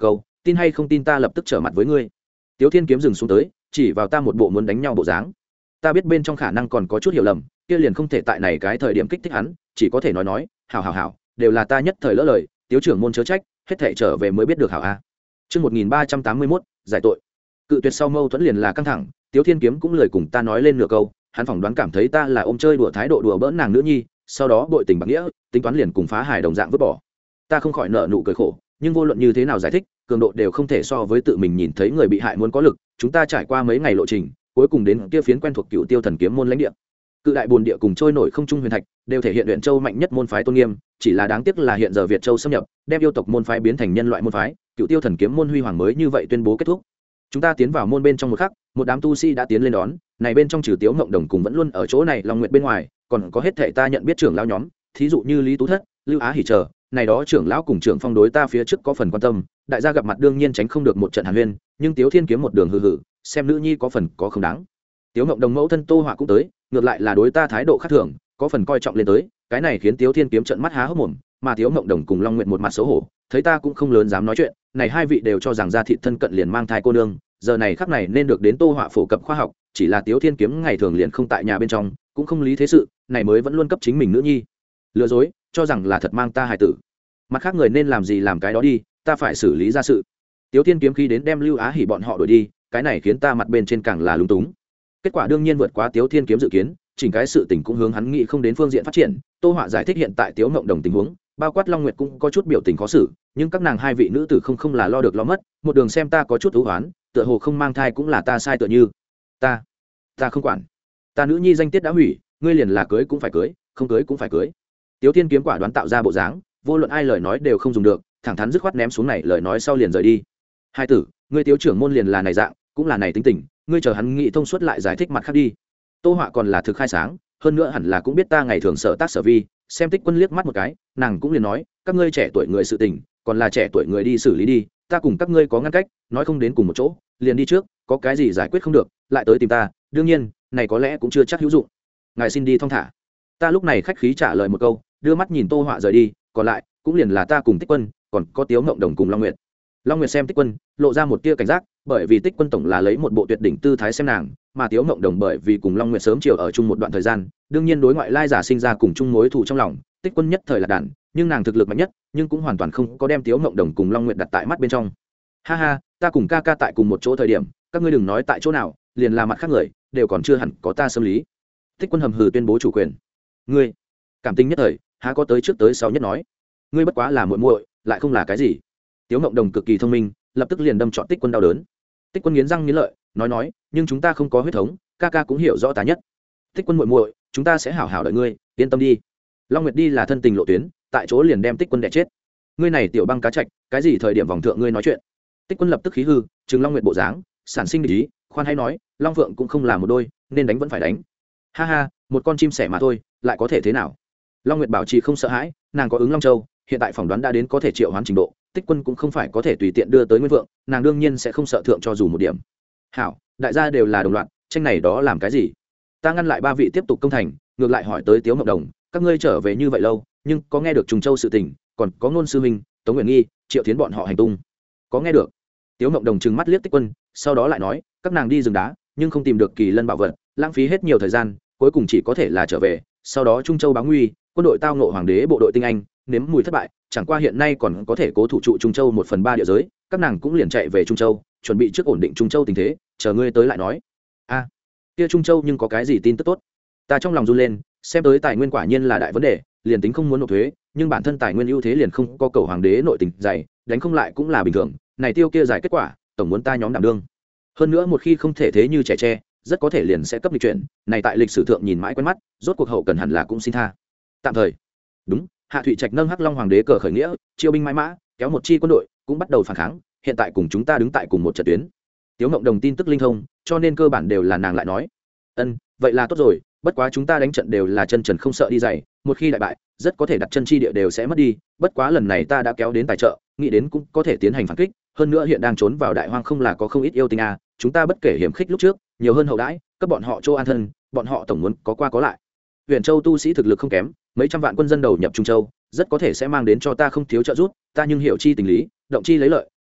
tin hay không tin ta lập tức trở mặt với ngươi. Tiếu Thiên Kiếm dừng xuống tới, chỉ vào ta một bộ muốn đánh nhau bộ dáng. Ta biết bên trong khả năng còn có chút hiểu lầm, kia liền không thể tại này cái thời điểm kích thích hắn, chỉ có thể nói, hảo, đều là ta nhất thời lỡ lời, Tiếu trưởng môn chớ trách, hết thảy trở về mới biết được hảo a. Chương 1381, giải tội. Cự tuyệt sau mâu thuẫn liền là căng thẳng, Tiếu Thiên Kiếm cũng lời cùng ta nói lên nửa câu, hắn phỏng đoán cảm thấy ta là ôm chơi đùa thái độ đùa bỡn nàng nữ nhi, sau đó bội tình bạc nghĩa, tính toán liền cùng phá hài đồng dạng vứt bỏ. Ta không khỏi nợ nụ cười khổ, nhưng vô luận như thế nào giải thích, cường độ đều không thể so với tự mình nhìn thấy người bị hại muốn có lực. Chúng ta trải qua mấy ngày lộ trình, cuối cùng đến kia phiến quen thuộc Cựu Tiêu Thần Kiếm môn lãnh địa. Cự đại bồn địa cùng trôi nổi không trung huyền thạch đều thể hiện Luyện Châu mạnh nhất môn phái tôn nghiêm, chỉ là đáng tiếc là hiện giờ Việt Châu xâm nhập, đem yêu tộc môn phái biến thành nhân loại môn phái, Cựu Tiêu Thần Kiếm môn huy hoàng mới như vậy tuyên bố kết thúc. Chúng ta tiến vào môn bên trong một khắc, một đám tu sĩ đã tiến lên đón, này bên trong trừ Tiếu Ngộng Đồng cùng vẫn luôn ở chỗ này Long Nguyệt bên ngoài, còn có hết thảy ta nhận biết trưởng lão nhóm, thí dụ như Lý Tú Thất, Lưu Á Hỉ chờ, này đó trưởng lão cùng trưởng phong đối ta phía trước có phần quan tâm, đại gia gặp mặt đương nhiên tránh không được một trận hàn huyên, nhưng Tiếu Thiên Kiếm một đường hừ, xem nữ nhi có phần có không đáng. Tiếu Ngộng Đồng mẫu thân Tô Họa cũng tới, ngược lại là đối ta thái độ khác thường, có phần coi trọng lên tới, cái này khiến Tiếu Thiên Kiếm trợn mắt há hốc mồm, mà Tiếu Ngộng Đồng cùng Long Nguyệt một mặt xấu hổ, thấy ta cũng không lớn dám nói chuyện, này hai vị đều cho rằng gia thị thân cận liền mang thai cô nương, giờ này khắc này nên được đến Tô Họa phổ cập khoa học, chỉ là Tiếu Thiên Kiếm ngày thường liền không tại nhà bên trong, cũng không lý thế sự, này mới vẫn luôn cấp chính mình nữ nhi lừa dối, cho rằng là thật mang ta hài tử. Mặt khác người nên làm gì làm cái đó đi, ta phải xử lý ra sự. Tiếu Thiên Kiếm khi đến đem Lưu Á Hỉ bọn họ đuổi đi, cái này khiến ta mặt bên trên càng là lúng túng. Kết quả đương nhiên vượt quá Tiếu Thiên Kiếm dự kiến, chỉnh cái sự tình cũng hướng hắn nghĩ không đến phương diện phát triển. Tô Họa giải thích hiện tại Tiếu Ngộng Đồng tình huống, bao quát Long Nguyệt cũng có chút biểu tình khó xử, nhưng các nàng hai vị nữ tử không là lo được lo mất, một đường xem ta có chút ưu hoán, tựa hồ không mang thai cũng là ta sai tựa như. Ta không quản. Ta nữ nhi danh tiết đã hủy, ngươi liền là cưới cũng phải cưới, không cưới cũng phải cưới. Tiếu Thiên Kiếm quả đoán tạo ra bộ dáng, vô luận ai lời nói đều không dùng được, thẳng thắn dứt khoát ném xuống này lời nói sau liền rời đi. Hai tử, ngươi Tiếu trưởng môn liền là này dạng, cũng là này tính tình, ngươi chờ hắn nghĩ thông suốt lại giải thích mặt khác đi. Tô Họa còn là thực khai sáng, hơn nữa hẳn là cũng biết ta ngày thường sở tác sở vi, xem Tích Quân liếc mắt một cái, nàng cũng liền nói, các ngươi trẻ tuổi người sự tình, còn là trẻ tuổi người đi xử lý đi, ta cùng các ngươi có ngăn cách, nói không đến cùng một chỗ, liền đi trước, có cái gì giải quyết không được, lại tới tìm ta, đương nhiên, này có lẽ cũng chưa chắc hữu dụng. Ngài xin đi thong thả. Ta lúc này khách khí trả lời một câu, đưa mắt nhìn Tô Họa rời đi, còn lại cũng liền là ta cùng Tích Quân, còn có Tiếu Ngộng Đồng cùng Long Nguyệt. Long Nguyệt xem Tích Quân, lộ ra một tia cảnh giác, bởi vì Tích Quân tổng là lấy một bộ tuyệt đỉnh tư thái xem nàng, mà Tiếu Ngộng Đồng bởi vì cùng Long Nguyệt sớm chiều ở chung một đoạn thời gian, đương nhiên đối ngoại lai giả sinh ra cùng chung mối thù trong lòng. Tích Quân nhất thời là đàn, nhưng nàng thực lực mạnh nhất, nhưng cũng hoàn toàn không có đem Tiếu Ngộng Đồng cùng Long Nguyệt đặt tại mắt bên trong. Ha ha, ta cùng ca ca tại cùng một chỗ thời điểm, các ngươi đừng nói tại chỗ nào, liền là mặt khác người, đều còn chưa hẳn có ta xâm lý. Tích Quân hầm hừ tuyên bố chủ quyền. Ngươi, cảm tình nhất thời, há có tới trước tới sau nhất nói. Ngươi bất quá là muội muội, lại không là cái gì. Tiếu Ngộng Đồng cực kỳ thông minh, lập tức liền đâm trọn Tích Quân đau đớn. Tích Quân nghiến răng nghiến lợi, nói, nhưng chúng ta không có huyết thống, ca ca cũng hiểu rõ ta nhất. Tích Quân muội muội, chúng ta sẽ hảo hảo đợi ngươi, yên tâm đi. Long Nguyệt đi là thân tình lộ tuyến, tại chỗ liền đem Tích Quân đè chết. Ngươi này tiểu băng cá trạch, cái gì thời điểm vòng thượng ngươi nói chuyện? Tích Quân lập tức khí hư, trừng Long Nguyệt bộ dáng, sản sinh địch ý, khoan hay nói, Long Phượng cũng không là một đôi, nên đánh vẫn phải đánh. Ha ha, một con chim sẻ mà thôi, lại có thể thế nào? Long Nguyệt bảo trì không sợ hãi, nàng có ứng Long Châu, hiện tại phỏng đoán đã đến có thể triệu hoán trình độ, Tích Quân cũng không phải có thể tùy tiện đưa tới Nguyên Vượng, nàng đương nhiên sẽ không sợ thượng cho dù một điểm. Hảo, đại gia đều là đồng loạt, tranh này đó làm cái gì? Ta ngăn lại ba vị tiếp tục công thành, ngược lại hỏi tới Tiếu Ngộng Đồng, các ngươi trở về như vậy lâu, nhưng có nghe được Trùng Châu sự tình, còn có Nôn sư huynh, Tống Nguyện Nghi, Triệu Thiến bọn họ hành tung? Có nghe được? Tiếu Ngộng Đồng trừng mắt liếc Tích Quân, sau đó lại nói, các nàng đi rừng đá, nhưng không tìm được kỳ lân bảo vật, lãng phí hết nhiều thời gian, cuối cùng chỉ có thể là trở về. Sau đó Trung Châu báo nguy, quân đội tao ngộ hoàng đế bộ đội tinh anh, nếm mùi thất bại, chẳng qua hiện nay còn có thể cố thủ trụ Trung Châu 1/3 địa giới, các nàng cũng liền chạy về Trung Châu, chuẩn bị trước ổn định Trung Châu tình thế, chờ ngươi tới lại nói. A, kia Trung Châu nhưng có cái gì tin tức tốt? Ta trong lòng run lên, xem tới tài nguyên quả nhiên là đại vấn đề, liền tính không muốn nộp thuế, nhưng bản thân tài nguyên ưu thế liền không có cầu hoàng đế nội tình dày, đánh không lại cũng là bình thường, này tiêu kia giải kết quả, tổng muốn ta nhóm đảm đương. Hơn nữa một khi không thể thế như trẻ tre, rất có thể liền sẽ cấp lịch chuyển, này tại lịch sử thượng nhìn mãi quen mắt, rốt cuộc hậu cần hẳn là cũng xin tha. Tạm thời. Đúng, Hạ Thụy Trạch nâng Hắc Long hoàng đế cờ khởi nghĩa, chiêu binh mãi mã, kéo một chi quân đội, cũng bắt đầu phản kháng, hiện tại cùng chúng ta đứng tại cùng một trận tuyến. Tiếu Ngộng Đồng tin tức linh thông, cho nên cơ bản đều là nàng lại nói. Ân, vậy là tốt rồi, bất quá chúng ta đánh trận đều là chân trần không sợ đi dày, một khi đại bại, rất có thể đặt chân chi địa đều sẽ mất đi, bất quá lần này ta đã kéo đến tài trợ, nghĩ đến cũng có thể tiến hành phản kích, hơn nữa hiện đang trốn vào đại hoang không là có không ít yêu tinh a, chúng ta bất kể hiểm khích lúc trước, nhiều hơn hậu đãi, cấp bọn họ chỗ an thân, bọn họ tổng muốn có qua có lại. Huyền Châu tu sĩ thực lực không kém, mấy trăm vạn quân dân đầu nhập Trung Châu, rất có thể sẽ mang đến cho ta không thiếu trợ giúp, ta nhưng hiểu chi tình lý, động chi lấy lợi,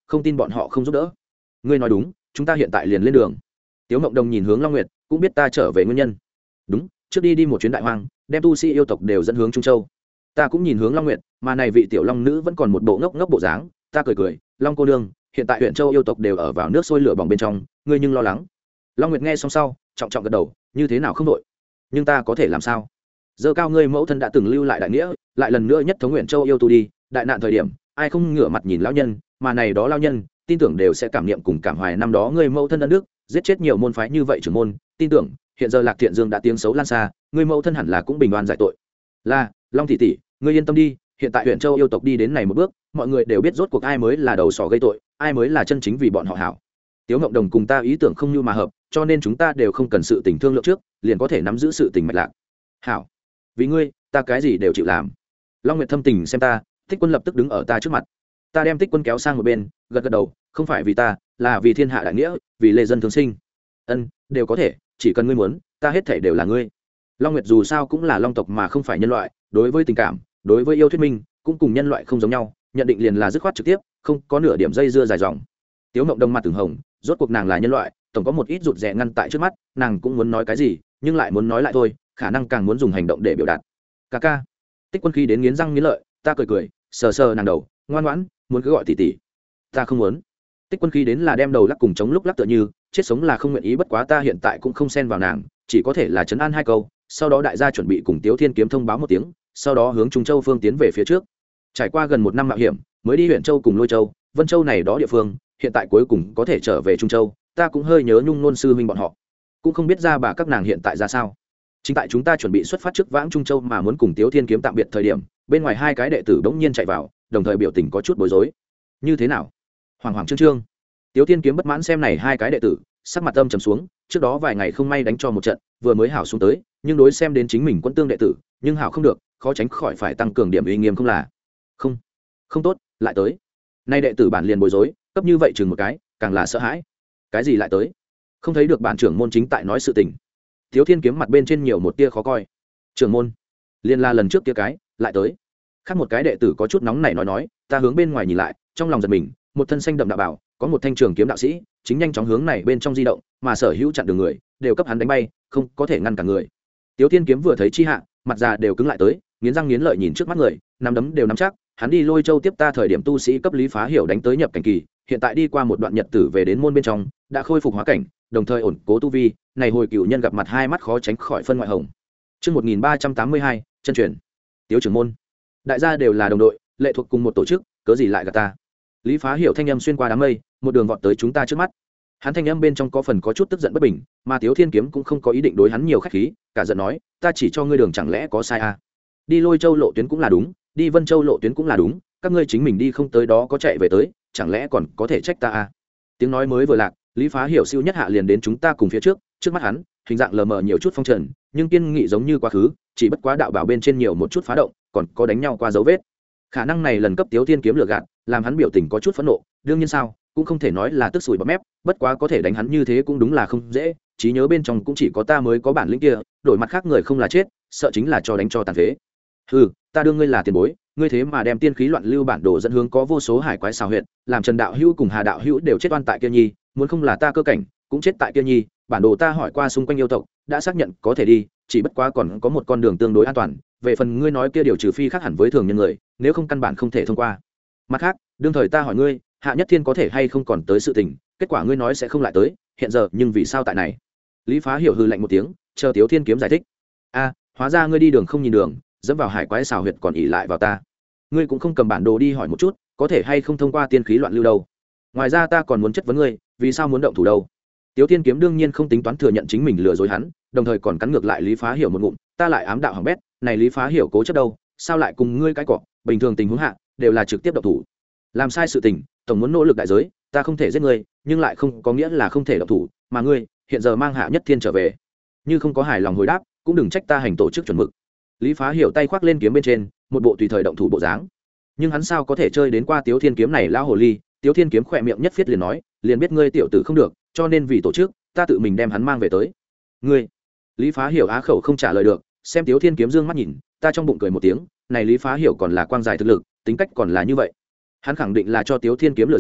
không tin bọn họ không giúp đỡ. Ngươi nói đúng, chúng ta hiện tại liền lên đường. Tiếu Mộng Đồng nhìn hướng Long Nguyệt, cũng biết ta trở về nguyên nhân. Đúng, trước đi một chuyến đại hoang, đem tu sĩ yêu tộc đều dẫn hướng Trung Châu. Ta cũng nhìn hướng Long Nguyệt, mà này vị tiểu long nữ vẫn còn một bộ ngốc ngốc bộ dáng. Ta cười cười, Long cô nương, hiện tại huyện Châu yêu tộc đều ở vào nước sôi lửa bỏng bên trong, ngươi nhưng lo lắng. Long Nguyệt nghe xong sau, trọng trọng gật đầu, như thế nào không đội, nhưng ta có thể làm sao? Dơ cao ngươi mẫu thân đã từng lưu lại đại nghĩa, lại lần nữa nhất thống huyện Châu yêu tu đi, đại nạn thời điểm, ai không ngửa mặt nhìn lão nhân, mà này đó lão nhân, tin tưởng đều sẽ cảm niệm cùng cảm hoài năm đó ngươi mẫu thân ân đức, giết chết nhiều môn phái như vậy trưởng môn, tin tưởng hiện giờ Lạc Thiện Dương đã tiếng xấu lan xa, ngươi mẫu thân hẳn là cũng bình oan giải tội. Là, Long tỷ tỷ, ngươi yên tâm đi, hiện tại huyện Châu yêu tộc đi đến này một bước, mọi người đều biết rốt cuộc ai mới là đầu sỏ gây tội, ai mới là chân chính vì bọn họ hảo. Tiếu Ngộng Đồng cùng ta ý tưởng không như mà hợp, cho nên chúng ta đều không cần sự tình thương lượng trước, liền có thể nắm giữ sự tình mạch lạc. Hảo, vì ngươi, ta cái gì đều chịu làm. Long Nguyệt thâm tình xem ta, Tích Quân lập tức đứng ở ta trước mặt. Ta đem Tích Quân kéo sang một bên, gật gật đầu, không phải vì ta, là vì thiên hạ đại nghĩa, vì lê dân thường sinh. Ân, đều có thể, chỉ cần ngươi muốn, ta hết thảy đều là ngươi. Long Nguyệt dù sao cũng là long tộc mà không phải nhân loại, đối với tình cảm, đối với yêu thuyết minh, cũng cùng nhân loại không giống nhau, nhận định liền là dứt khoát trực tiếp, không có nửa điểm dây dưa dài dòng. Tiếu Mộng Đồng mặt từng hồng, rốt cuộc nàng là nhân loại, tổng có một ít rụt rè ngăn tại trước mắt, nàng cũng muốn nói cái gì, nhưng lại muốn nói lại thôi, khả năng càng muốn dùng hành động để biểu đạt. Ca ca. Tích Quân khi đến nghiến răng nghiến lợi, ta cười cười, sờ sờ nàng đầu, ngoan ngoãn, muốn cứ gọi tỷ tỷ. Ta không muốn. Tích Quân khi đến là đem đầu lắc cùng chống lúc lắc tựa như, chết sống là không nguyện ý, bất quá ta hiện tại cũng không xen vào nàng, chỉ có thể là trấn an hai câu, sau đó đại gia chuẩn bị cùng Tiếu Thiên Kiếm thông báo một tiếng, sau đó hướng Trung Châu phương tiến về phía trước. Trải qua gần một năm mạo hiểm, mới đi huyện Châu cùng Lôi Châu, Vân Châu này đó địa phương, hiện tại cuối cùng có thể trở về Trung Châu, ta cũng hơi nhớ Nhung Nôn sư huynh bọn họ, cũng không biết ra bà các nàng hiện tại ra sao. Chính tại chúng ta chuẩn bị xuất phát trước vãng Trung Châu mà muốn cùng Tiếu Thiên Kiếm tạm biệt thời điểm, bên ngoài hai cái đệ tử bỗng nhiên chạy vào, đồng thời biểu tình có chút bối rối. Như thế nào? Hoàng hoàng trương trương. Tiếu Thiên Kiếm bất mãn xem này hai cái đệ tử, sắc mặt âm trầm xuống, trước đó vài ngày không may đánh cho một trận, vừa mới hảo xuống tới, nhưng đối xem đến chính mình quân tương đệ tử, nhưng hảo không được, khó tránh khỏi phải tăng cường điểm uy nghiêm không là. Không, không tốt, lại tới. Nay đệ tử bản liền bối rối, cấp như vậy chừng một cái, càng là sợ hãi. Cái gì lại tới? Không thấy được bản trưởng môn chính tại nói sự tình. Tiếu Thiên Kiếm mặt bên trên nhiều một tia khó coi. Trưởng môn, liên la lần trước kia cái, lại tới. Khác một cái đệ tử có chút nóng nảy nói, ta hướng bên ngoài nhìn lại, trong lòng giật mình, một thân xanh đậm đạo bảo, có một thanh trường kiếm đạo sĩ, chính nhanh chóng hướng này bên trong di động, mà sở hữu chặn đường người, đều cấp hắn đánh bay, không có thể ngăn cả người. Tiếu Thiên Kiếm vừa thấy chi hạ, mặt già đều cứng lại tới, nghiến răng nghiến lợi nhìn trước mắt người, nắm đấm đều nắm chắc, hắn đi Lôi Châu tiếp ta thời điểm tu sĩ cấp Lý Phá Hiểu đánh tới nhập cảnh kỳ, hiện tại đi qua một đoạn nhật tử về đến môn bên trong, đã khôi phục hóa cảnh, đồng thời ổn cố tu vi, này hồi cửu nhân gặp mặt hai mắt khó tránh khỏi phân ngoại hồng. Chương 1382, chân truyền. Tiếu trưởng môn, đại gia đều là đồng đội, lệ thuộc cùng một tổ chức, cớ gì lại gạt ta? Lý Phá Hiểu thanh âm xuyên qua đám mây, một đường vọt tới chúng ta trước mắt. Hắn thanh âm bên trong có phần có chút tức giận bất bình, mà Tiếu Thiên Kiếm cũng không có ý định đối hắn nhiều khách khí, cả giận nói, ta chỉ cho ngươi đường chẳng lẽ có sai à? Đi Lôi Châu lộ tuyến cũng là đúng, đi Vân Châu lộ tuyến cũng là đúng, các ngươi chính mình đi không tới đó có chạy về tới, chẳng lẽ còn có thể trách ta à? Tiếng nói mới vừa lạc, Lý Phá Hiểu siêu nhất hạ liền đến chúng ta cùng phía trước, trước mắt hắn, hình dạng lờ mờ nhiều chút phong trần, nhưng kiên nghị giống như quá khứ, chỉ bất quá đạo bảo bên trên nhiều một chút phá động, còn có đánh nhau qua dấu vết. Khả năng này lần cấp Tiếu Thiên Kiếm lừa gạt, làm hắn biểu tình có chút phẫn nộ, đương nhiên sao, cũng không thể nói là tức sủi bọt mép, bất quá có thể đánh hắn như thế cũng đúng là không dễ, trí nhớ bên trong cũng chỉ có ta mới có bản lĩnh kia, đổi mặt khác người không là chết, sợ chính là cho đánh cho tàn phế. Hừ, ta đương ngươi là tiền bối, ngươi thế mà đem tiên khí loạn lưu bản đồ dẫn hướng có vô số hải quái xào huyệt, làm Trần đạo hữu cùng Hà đạo hữu đều chết oan tại kia nhi, muốn không là ta cơ cảnh, cũng chết tại kia nhi, bản đồ ta hỏi qua xung quanh yêu tộc, đã xác nhận có thể đi, chỉ bất quá còn có một con đường tương đối an toàn, về phần ngươi nói kia điều trừ phi khác hẳn với thường nhân người, nếu không căn bản không thể thông qua. Mặt khác, đương thời ta hỏi ngươi, Hạ Nhất Thiên có thể hay không còn tới sự tình, kết quả ngươi nói sẽ không lại tới, hiện giờ nhưng vì sao tại này? Lý Phá Hiểu hừ lạnh một tiếng, chờ Tiếu Thiên Kiếm giải thích. A, hóa ra ngươi đi đường không nhìn đường, dẫm vào hải quái xào huyệt còn ỉ lại vào ta. Ngươi cũng không cầm bản đồ đi hỏi một chút, có thể hay không thông qua tiên khí loạn lưu đâu? Ngoài ra ta còn muốn chất vấn ngươi, vì sao muốn động thủ đâu? Tiếu Thiên Kiếm đương nhiên không tính toán thừa nhận chính mình lừa dối hắn, đồng thời còn cắn ngược lại Lý Phá Hiểu một ngụm, ta lại ám đạo hỏng bét, này Lý Phá Hiểu cố chấp đâu, sao lại cùng ngươi cái cọ, bình thường tình huống hạ, đều là trực tiếp động thủ. Làm sai sự tình, tổng muốn nỗ lực đại giới, ta không thể giết ngươi, nhưng lại không có nghĩa là không thể động thủ, mà ngươi, hiện giờ mang Hạ Nhất Thiên trở về, như không có hài lòng hồi đáp, cũng đừng trách ta hành tổ chức chuẩn mực. Lý Phá Hiểu tay khoác lên kiếm bên trên, một bộ tùy thời động thủ bộ dáng. Nhưng hắn sao có thể chơi đến qua Tiếu Thiên Kiếm này lão hồ ly? Tiếu Thiên Kiếm khỏe miệng nhất phiết liền nói, liền biết ngươi tiểu tử không được, cho nên vì tổ chức, ta tự mình đem hắn mang về tới. Ngươi? Lý Phá Hiểu á khẩu không trả lời được, xem Tiếu Thiên Kiếm dương mắt nhìn, ta trong bụng cười một tiếng, này Lý Phá Hiểu còn là quang dài thực lực, tính cách còn là như vậy. Hắn khẳng định là cho Tiếu Thiên Kiếm lừa dối,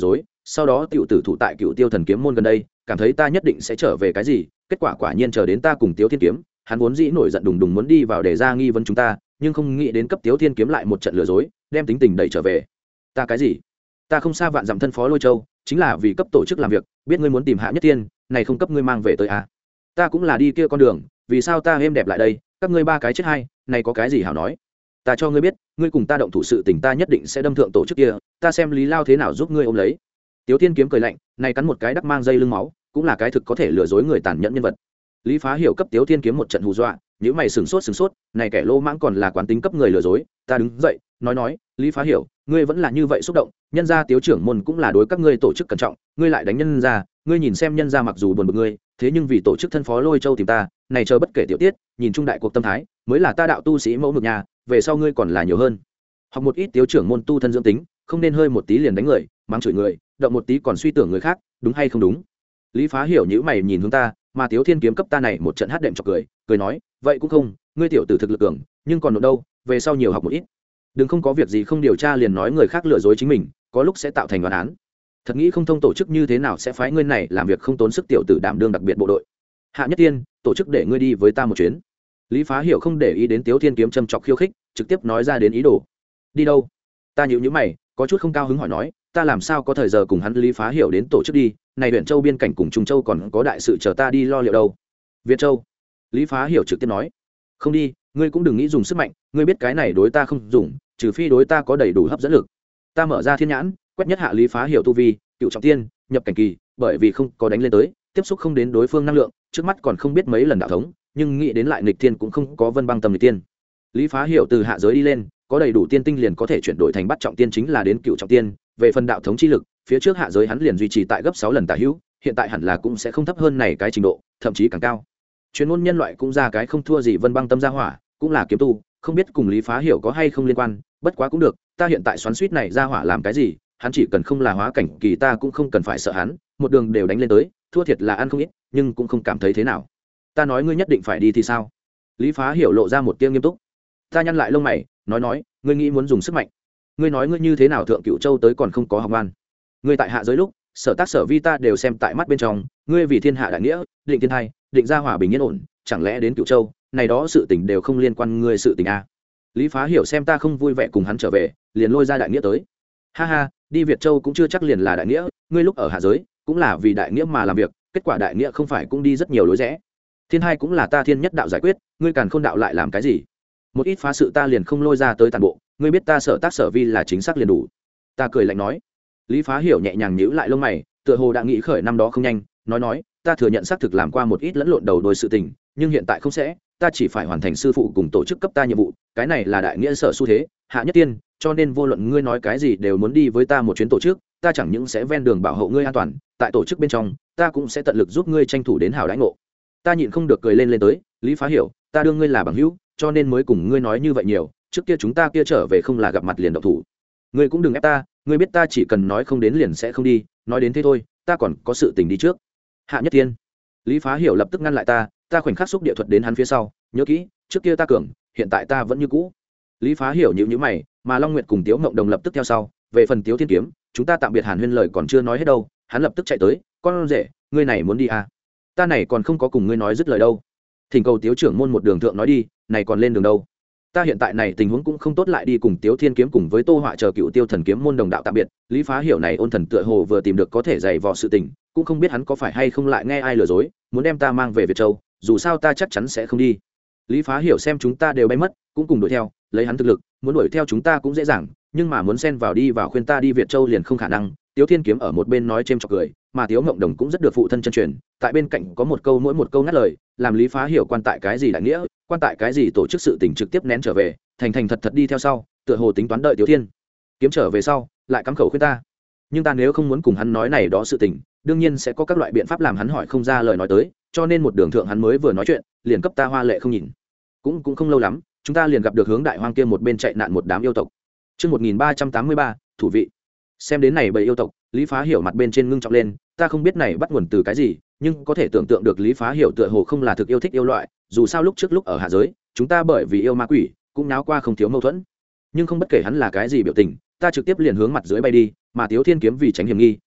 sau đó tiểu tử thủ tại Cựu Tiêu Thần Kiếm môn gần đây, cảm thấy ta nhất định sẽ trở về cái gì, kết quả quả nhiên chờ đến ta cùng Tiếu Thiên Kiếm, hắn vốn dĩ nổi giận đùng đùng muốn đi vào để ra nghi vấn chúng ta, nhưng không nghĩ đến cấp Tiếu Thiên Kiếm lại một trận lừa dối, đem tính tình đẩy trở về. Ta cái gì? Ta không xa vạn dặm thân phó Lôi Châu, chính là vì cấp tổ chức làm việc, biết ngươi muốn tìm Hạ Nhất Tiên, này không cấp ngươi mang về tới à? Ta cũng là đi kia con đường, vì sao ta êm đẹp lại đây, các ngươi ba cái chết hay, này có cái gì hảo nói? Ta cho ngươi biết, ngươi cùng ta động thủ sự tình ta nhất định sẽ đâm thượng tổ chức kia, ta xem Lý Lao thế nào giúp ngươi ôm lấy. Tiếu Thiên Kiếm cười lạnh, này cắn một cái đắc mang dây lưng máu, cũng là cái thực có thể lừa dối người tàn nhẫn nhân vật. Lý Phá Hiểu cấp Tiếu Thiên Kiếm một trận hù dọa, nếu mày sửng sốt, này kẻ lô mãng còn là quán tính cấp người lừa dối. Ta đứng dậy, nói, Lý Phá Hiểu, ngươi vẫn là như vậy xúc động, nhân gia Tiếu trưởng môn cũng là đối các ngươi tổ chức cẩn trọng, ngươi lại đánh nhân gia, ngươi nhìn xem nhân gia mặc dù buồn bực ngươi, thế nhưng vì tổ chức thân phó Lôi Châu tìm ta, này chờ bất kể tiểu tiết, nhìn trung đại cuộc tâm thái, mới là ta đạo tu sĩ mẫu mực nhà, về sau ngươi còn là nhiều hơn. Học một ít Tiếu trưởng môn tu thân dưỡng tính, không nên hơi một tí liền đánh người, mắng chửi người, động một tí còn suy tưởng người khác, đúng hay không đúng? Lý Phá Hiểu nhíu mày nhìn hướng ta, mà Tiếu Thiên Kiếm cấp ta này một trận hát đệm chọc cười nói, vậy cũng không, ngươi tiểu tử thực lực cường, nhưng còn nộp đâu, về sau nhiều học một ít. Đừng không có việc gì không điều tra liền nói người khác lừa dối chính mình, có lúc sẽ tạo thành đoán án. Thật nghĩ không thông tổ chức như thế nào sẽ phái ngươi này làm việc không tốn sức tiểu tử đảm đương đặc biệt bộ đội. Hạ Nhất Tiên, tổ chức để ngươi đi với ta một chuyến. Lý Phá Hiểu không để ý đến Tiếu Thiên Kiếm châm chọc khiêu khích, trực tiếp nói ra đến ý đồ. Đi đâu? Ta nhíu mày, có chút không cao hứng hỏi nói, ta làm sao có thời giờ cùng hắn Lý Phá Hiểu đến tổ chức đi, này huyện Châu biên cảnh cùng Trung Châu còn có đại sự chờ ta đi lo liệu đâu. Việt Châu. Lý Phá Hiểu trực tiếp nói, không đi, ngươi cũng đừng nghĩ dùng sức mạnh, ngươi biết cái này đối ta không dùng, trừ phi đối ta có đầy đủ hấp dẫn lực. Ta mở ra thiên nhãn, quét nhất hạ Lý Phá Hiểu tu vi, cựu trọng tiên, nhập cảnh kỳ, bởi vì không có đánh lên tới, tiếp xúc không đến đối phương năng lượng, trước mắt còn không biết mấy lần đạo thống, nhưng nghĩ đến lại nghịch thiên cũng không có Vân Băng tâm nghịch tiên. Lý Phá Hiểu từ hạ giới đi lên, có đầy đủ tiên tinh liền có thể chuyển đổi thành bắt trọng tiên, chính là đến cựu trọng tiên, về phần đạo thống chi lực, phía trước hạ giới hắn liền duy trì tại gấp 6 lần tả hữu, hiện tại hẳn là cũng sẽ không thấp hơn này cái trình độ, thậm chí càng cao. Chuyên môn nhân loại cũng ra cái không thua gì Vân Băng tâm gia hỏa, cũng là kiếm tu, không biết cùng Lý Phá Hiểu có hay không liên quan, bất quá cũng được, ta hiện tại xoắn xuýt này gia hỏa làm cái gì, hắn chỉ cần không là hóa cảnh kỳ ta cũng không cần phải sợ hắn, một đường đều đánh lên tới, thua thiệt là ăn không ít, nhưng cũng không cảm thấy thế nào. Ta nói ngươi nhất định phải đi thì sao? Lý Phá Hiểu lộ ra một tia nghiêm túc. Ta nhăn lại lông mày, nói, ngươi nghĩ muốn dùng sức mạnh? Ngươi nói ngươi như thế nào thượng Cựu Châu tới còn không có học ngoan? Ngươi tại hạ giới lúc, sở tác sở vi ta đều xem tại mắt bên trong, ngươi vì thiên hạ đại nghĩa, định thiên hai, định ra hòa bình yên ổn, chẳng lẽ đến Cựu Châu, này đó sự tình đều không liên quan ngươi sự tình à? Lý Phá Hiểu xem ta không vui vẻ cùng hắn trở về, liền lôi ra đại nghĩa tới. Ha ha, đi Việt Châu cũng chưa chắc liền là đại nghĩa, ngươi lúc ở hạ giới cũng là vì đại nghĩa mà làm việc, kết quả đại nghĩa không phải cũng đi rất nhiều lối rẽ. Thiên hai cũng là ta thiên nhất đạo giải quyết, ngươi Càn Khôn đạo lại làm cái gì? Một ít phá sự ta liền không lôi ra tới toàn bộ, ngươi biết ta sở tác sở vi là chính xác liền đủ. Ta cười lạnh nói. Lý Phá Hiểu nhẹ nhàng nhíu lại lông mày, tựa hồ đã nghĩ khởi năm đó không nhanh, nói, ta thừa nhận xác thực làm qua một ít lẫn lộn đầu đuôi sự tình, nhưng hiện tại không sẽ, ta chỉ phải hoàn thành sư phụ cùng tổ chức cấp ta nhiệm vụ, cái này là đại nghĩa sở xu thế, Hạ Nhất Tiên, cho nên vô luận ngươi nói cái gì đều muốn đi với ta một chuyến tổ chức, ta chẳng những sẽ ven đường bảo hộ ngươi an toàn, tại tổ chức bên trong, ta cũng sẽ tận lực giúp ngươi tranh thủ đến hảo đãi ngộ. Ta nhịn không được cười lên tới, Lý Phá Hiểu, ta đương ngươi là bằng hữu, cho nên mới cùng ngươi nói như vậy nhiều, trước kia chúng ta kia trở về không là gặp mặt liền động thủ. Ngươi cũng đừng ép ta, ngươi biết ta chỉ cần nói không đến liền sẽ không đi, nói đến thế thôi, ta còn có sự tình đi trước. Hạ Nhất Tiên. Lý Phá Hiểu lập tức ngăn lại ta khoảnh khắc xúc địa thuật đến hắn phía sau, nhớ kỹ, trước kia ta cường, hiện tại ta vẫn như cũ. Lý Phá Hiểu nhíu mày, mà Long Nguyệt cùng Tiếu Ngộng Đồng lập tức theo sau, về phần Tiếu Thiên Kiếm, chúng ta tạm biệt Hàn Huyên lời còn chưa nói hết đâu, hắn lập tức chạy tới, con rể, ngươi này muốn đi à? Ta này còn không có cùng ngươi nói dứt lời đâu. Thỉnh cầu Tiếu trưởng môn một đường thượng nói đi, này còn lên đường đâu. Ta hiện tại này tình huống cũng không tốt lại đi cùng Tiếu Thiên Kiếm cùng với Tô Họa chờ Cựu Tiêu Thần Kiếm môn đồng đạo tạm biệt. Lý Phá Hiểu này ôn thần tựa hồ vừa tìm được có thể dày vò sự tình, cũng không biết hắn có phải hay không lại nghe ai lừa dối, muốn đem ta mang về Việt Châu, dù sao ta chắc chắn sẽ không đi. Lý Phá Hiểu xem chúng ta đều bay mất, cũng cùng đuổi theo, lấy hắn thực lực, muốn đuổi theo chúng ta cũng dễ dàng, nhưng mà muốn xen vào đi vào khuyên ta đi Việt Châu liền không khả năng. Tiếu Thiên Kiếm ở một bên nói chêm chọc cười, mà Tiếu Ngộng Đồng cũng rất được phụ thân chân truyền, tại bên cạnh có một câu mỗi một câu ngắt lời, làm Lý Phá Hiểu quan tại cái gì đại nghĩa, quan tại cái gì tổ chức sự tình trực tiếp nén trở về, thành thành thật thật đi theo sau, tựa hồ tính toán đợi Tiếu Thiên Kiếm trở về sau, lại cắm khẩu khuyên ta. Nhưng ta nếu không muốn cùng hắn nói này đó sự tình, đương nhiên sẽ có các loại biện pháp làm hắn hỏi không ra lời nói tới, cho nên một đường thượng hắn mới vừa nói chuyện, liền cấp ta hoa lệ không nhìn. Cũng không lâu lắm, chúng ta liền gặp được hướng đại hoang kia một bên chạy nạn một đám yêu tộc. Chương 1383, thủ vị. Xem đến này bầy yêu tộc, Lý Phá Hiểu mặt bên trên ngưng trọng lên, ta không biết này bắt nguồn từ cái gì, nhưng có thể tưởng tượng được Lý Phá Hiểu tựa hồ không là thực yêu thích yêu loại, dù sao lúc trước lúc ở hạ giới, chúng ta bởi vì yêu ma quỷ, cũng náo qua không thiếu mâu thuẫn. Nhưng không bất kể hắn là cái gì biểu tình, ta trực tiếp liền hướng mặt dưới bay đi, mà Tiếu Thiên Kiếm vì tránh hiểm nghi,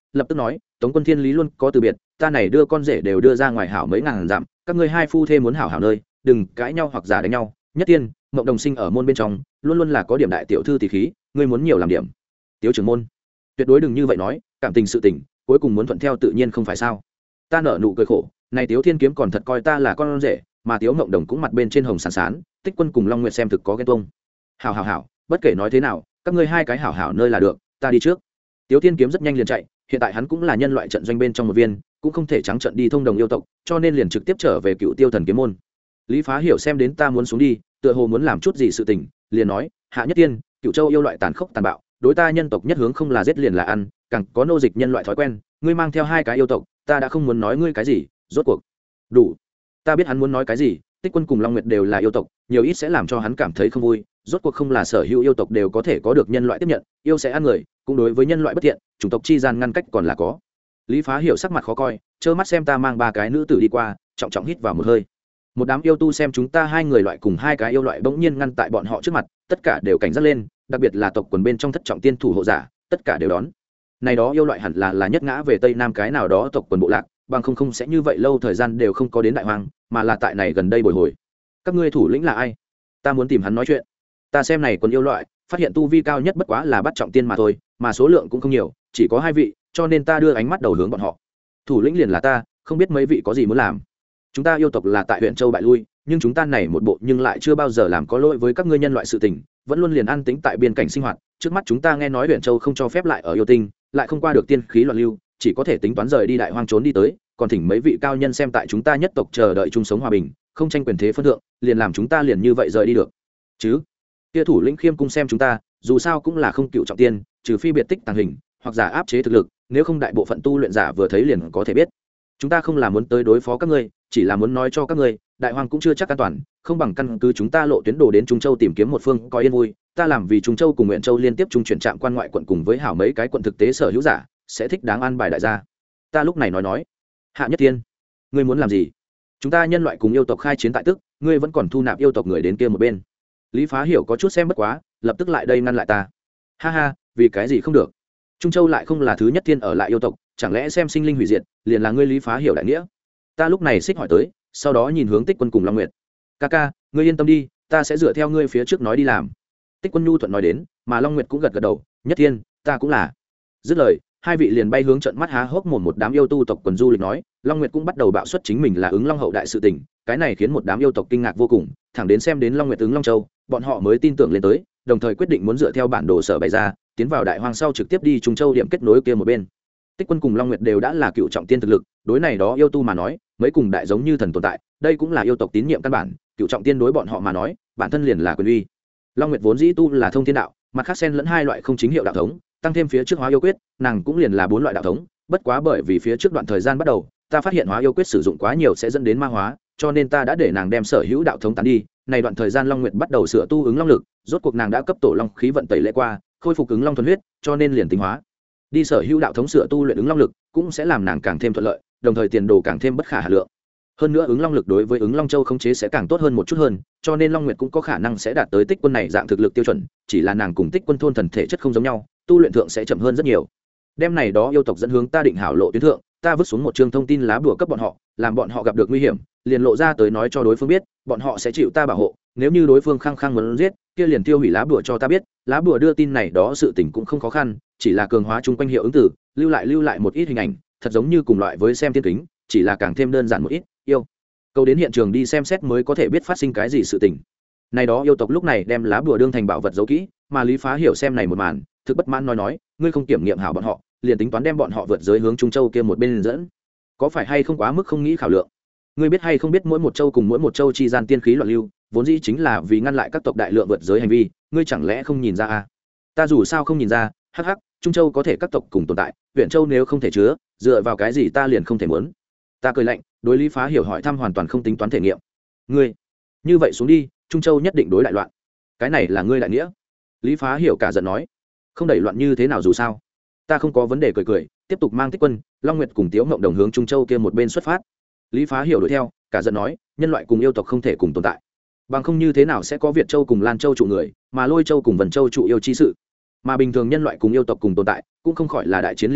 lập tức nói tống quân thiên lý luôn có từ biệt, ta này đưa con rể đều đưa ra ngoài hảo mấy ngàn dặm, các ngươi hai phu thê muốn hảo hảo nơi, đừng cãi nhau hoặc giả đánh nhau. Nhất tiên mộng đồng sinh ở môn bên trong luôn luôn là có điểm đại tiểu thư tỷ khí, ngươi muốn nhiều làm điểm. Tiếu trưởng môn tuyệt đối đừng như vậy nói, cảm tình sự tình cuối cùng muốn thuận theo tự nhiên không phải sao. Ta nở nụ cười khổ, này Tiếu Thiên Kiếm còn thật coi ta là con rể, mà Tiếu Ngộng Đồng cũng mặt bên trên hồng sán sán, Tích Quân cùng Long Nguyệt xem thực có ghen tuông. Hảo hảo hảo, bất kể nói thế nào, các ngươi hai cái hảo hảo nơi là được, ta đi trước. Tiếu Thiên Kiếm rất nhanh liền chạy, hiện tại hắn cũng là nhân loại trận doanh bên trong một viên, cũng không thể trắng trận đi thông đồng yêu tộc, cho nên liền trực tiếp trở về Cựu Tiêu Thần Kiếm môn. Lý Phá Hiểu xem đến ta muốn xuống đi, tựa hồ muốn làm chút gì sự tình, liền nói, Hạ Nhất Tiên, Cựu Châu yêu loại tàn khốc tàn bạo, đối ta nhân tộc nhất hướng không là giết liền là ăn, càng có nô dịch nhân loại thói quen, ngươi mang theo hai cái yêu tộc, ta đã không muốn nói ngươi cái gì, rốt cuộc đủ. Ta biết hắn muốn nói cái gì, Tích Quân cùng Long Nguyệt đều là yêu tộc, nhiều ít sẽ làm cho hắn cảm thấy không vui, rốt cuộc không là sở hữu yêu tộc đều có thể có được nhân loại tiếp nhận, yêu sẽ ăn người, cũng đối với nhân loại bất thiện, chủng tộc chi gian ngăn cách còn là có. Lý Phá Hiểu sắc mặt khó coi, trơ mắt xem ta mang ba cái nữ tử đi qua, trọng trọng hít vào một hơi. Một đám yêu tu xem chúng ta hai người loại cùng hai cái yêu loại bỗng nhiên ngăn tại bọn họ trước mặt, tất cả đều cảnh giác lên, đặc biệt là tộc quần bên trong thất trọng tiên thủ hộ giả, tất cả đều đón. Này đó yêu loại hẳn là nhất ngã về tây nam cái nào đó tộc quần bộ lạc, bằng không sẽ như vậy lâu thời gian đều không có đến đại hoang, mà là tại này gần đây bồi hồi. Các ngươi thủ lĩnh là ai? Ta muốn tìm hắn nói chuyện. Ta xem này quần yêu loại, phát hiện tu vi cao nhất bất quá là bắt trọng tiên mà thôi, mà số lượng cũng không nhiều, chỉ có hai vị, cho nên ta đưa ánh mắt đầu hướng bọn họ. Thủ lĩnh liền là ta, không biết mấy vị có gì muốn làm. Chúng ta yêu tộc là tại huyện Châu bại lui, nhưng chúng ta này một bộ nhưng lại chưa bao giờ làm có lỗi với các ngươi nhân loại sự tình, vẫn luôn liền an tính tại biên cảnh sinh hoạt. Trước mắt chúng ta nghe nói huyện Châu không cho phép lại ở yêu tinh, lại không qua được tiên khí loạn lưu, chỉ có thể tính toán rời đi đại hoang trốn đi tới, còn thỉnh mấy vị cao nhân xem tại chúng ta nhất tộc chờ đợi chung sống hòa bình, không tranh quyền thế phân thượng, liền làm chúng ta liền như vậy rời đi được. Chứ kia thủ lĩnh Khiêm cung xem chúng ta, dù sao cũng là không cựu trọng tiên, trừ phi biệt tích tàng hình, hoặc giả áp chế thực lực, nếu không đại bộ phận tu luyện giả vừa thấy liền có thể biết. Chúng ta không là muốn tới đối phó các ngươi, chỉ là muốn nói cho các ngươi, đại hoang cũng chưa chắc an toàn, không bằng căn cứ chúng ta lộ tuyến đồ đến Trung Châu tìm kiếm một phương có yên vui. Ta làm vì Trung Châu cùng Nguyện Châu liên tiếp trung chuyển trạm quan ngoại quận cùng với hảo mấy cái quận thực tế sở hữu giả, sẽ thích đáng an bài đại gia. Ta lúc này nói, Hạ Nhất Tiên, ngươi muốn làm gì? Chúng ta nhân loại cùng yêu tộc khai chiến tại tức, ngươi vẫn còn thu nạp yêu tộc người đến kia một bên. Lý Phá Hiểu có chút xem bất quá, lập tức lại đây ngăn lại ta. Ha ha, vì cái gì không được? Trung Châu lại không là thứ nhất tiên ở lại yêu tộc, chẳng lẽ xem sinh linh hủy diệt liền là ngươi Lý Phá Hiểu đại nghĩa? Ta lúc này xích hỏi tới, sau đó nhìn hướng Tích Quân cùng Long Nguyệt. Ca ca, ngươi yên tâm đi, ta sẽ dựa theo ngươi phía trước nói đi làm. Tích Quân nhu thuận nói đến, mà Long Nguyệt cũng gật gật đầu, nhất tiên, ta cũng là. Dứt lời, hai vị liền bay hướng trận mắt há hốc mồm một đám yêu tu tộc quần du lịch nói, Long Nguyệt cũng bắt đầu bạo xuất chính mình là ứng Long hậu đại sự tình, cái này khiến một đám yêu tộc kinh ngạc vô cùng, thẳng đến xem đến Long Nguyệt ứng Long Châu, bọn họ mới tin tưởng lên tới, đồng thời quyết định muốn dựa theo bản đồ sở bày ra, tiến vào đại hoang sau trực tiếp đi Trung Châu điểm kết nối kia một bên. Tích Quân cùng Long Nguyệt đều đã là cựu trọng tiên thực lực, đối này đó yêu tu mà nói, mấy cùng đại giống như thần tồn tại, đây cũng là yêu tộc tín nhiệm căn bản, cựu trọng tiên đối bọn họ mà nói, bản thân liền là quyền uy. Long Nguyệt vốn dĩ tu là thông thiên đạo, mặt khác xen lẫn hai loại không chính hiệu đạo thống, tăng thêm phía trước hóa yêu quyết, nàng cũng liền là bốn loại đạo thống, bất quá bởi vì phía trước đoạn thời gian bắt đầu, ta phát hiện hóa yêu quyết sử dụng quá nhiều sẽ dẫn đến ma hóa, cho nên ta đã để nàng đem sở hữu đạo thống tán đi. Này đoạn thời gian Long Nguyệt bắt đầu sửa tu ứng long lực, rốt cuộc nàng đã cấp tổ long khí vận tẩy lễ qua, khôi phục ứng long thuần huyết, cho nên liền tính hóa đi sở hữu đạo thống sửa tu luyện ứng long lực, cũng sẽ làm nàng càng thêm thuận lợi, đồng thời tiền đồ càng thêm bất khả hà lượng. Hơn nữa ứng long lực đối với ứng long châu khống chế sẽ càng tốt hơn một chút hơn, cho nên Long Nguyệt cũng có khả năng sẽ đạt tới Tích Quân này dạng thực lực tiêu chuẩn, chỉ là nàng cùng Tích Quân thôn thần thể chất không giống nhau, tu luyện thượng sẽ chậm hơn rất nhiều. Đêm này đó yêu tộc dẫn hướng ta định hảo lộ tuyến thượng, ta vứt xuống một chương thông tin lá bùa cấp bọn họ, làm bọn họ gặp được nguy hiểm, liền lộ ra tới nói cho đối phương biết, bọn họ sẽ chịu ta bảo hộ, nếu như đối phương khăng khăng muốn giết, kia liền tiêu hủy lá bùa cho ta biết, lá bùa đưa tin này đó sự tình cũng không khó khăn, chỉ là cường hóa chung quanh hiệu ứng từ, lưu lại một ít hình ảnh, thật giống như cùng loại với xem thiên kính, chỉ là càng thêm đơn giản một ít, yêu cầu đến hiện trường đi xem xét mới có thể biết phát sinh cái gì sự tình. Này đó yêu tộc lúc này đem lá bùa đương thành bảo vật giấu kỹ, mà Lý Phá Hiểu xem này một màn, thực bất mãn nói, ngươi không kiểm nghiệm hảo bọn họ, liền tính toán đem bọn họ vượt giới hướng Trung Châu kia một bên dẫn, có phải hay không quá mức không nghĩ khảo lượng? Ngươi biết hay không biết mỗi một châu cùng mỗi một châu chi gian tiên khí loạn lưu, vốn dĩ chính là vì ngăn lại các tộc đại lượng vượt giới hành vi, ngươi chẳng lẽ không nhìn ra à? Ta dù sao không nhìn ra, hắc hắc, Trung Châu có thể các tộc cùng tồn tại, huyện Châu nếu không thể chứa, dựa vào cái gì ta liền không thể muốn? Ta cười lạnh, đối Lý Phá Hiểu hỏi thăm hoàn toàn không tính toán thể nghiệm. Ngươi như vậy xuống đi, Trung Châu nhất định đối đại loạn, cái này là ngươi đại nghĩa. Lý Phá Hiểu cả giận nói, không đẩy loạn như thế nào dù sao. Ta không có vấn đề, cười tiếp tục mang Tích Quân, Long Nguyệt cùng Tiếu Ngộng đồng hướng Trung Châu kia một bên xuất phát. Lý Phá Hiểu đuổi theo, cả giận nói, nhân loại cùng yêu tộc không thể cùng tồn tại, bằng không như thế nào sẽ có Việt Châu cùng Lan Châu trụ người, mà Lôi Châu cùng Vân Châu trụ yêu chi sự. Mà bình thường nhân loại cùng yêu tộc cùng tồn tại, cũng không khỏi là đại chiến liên tục,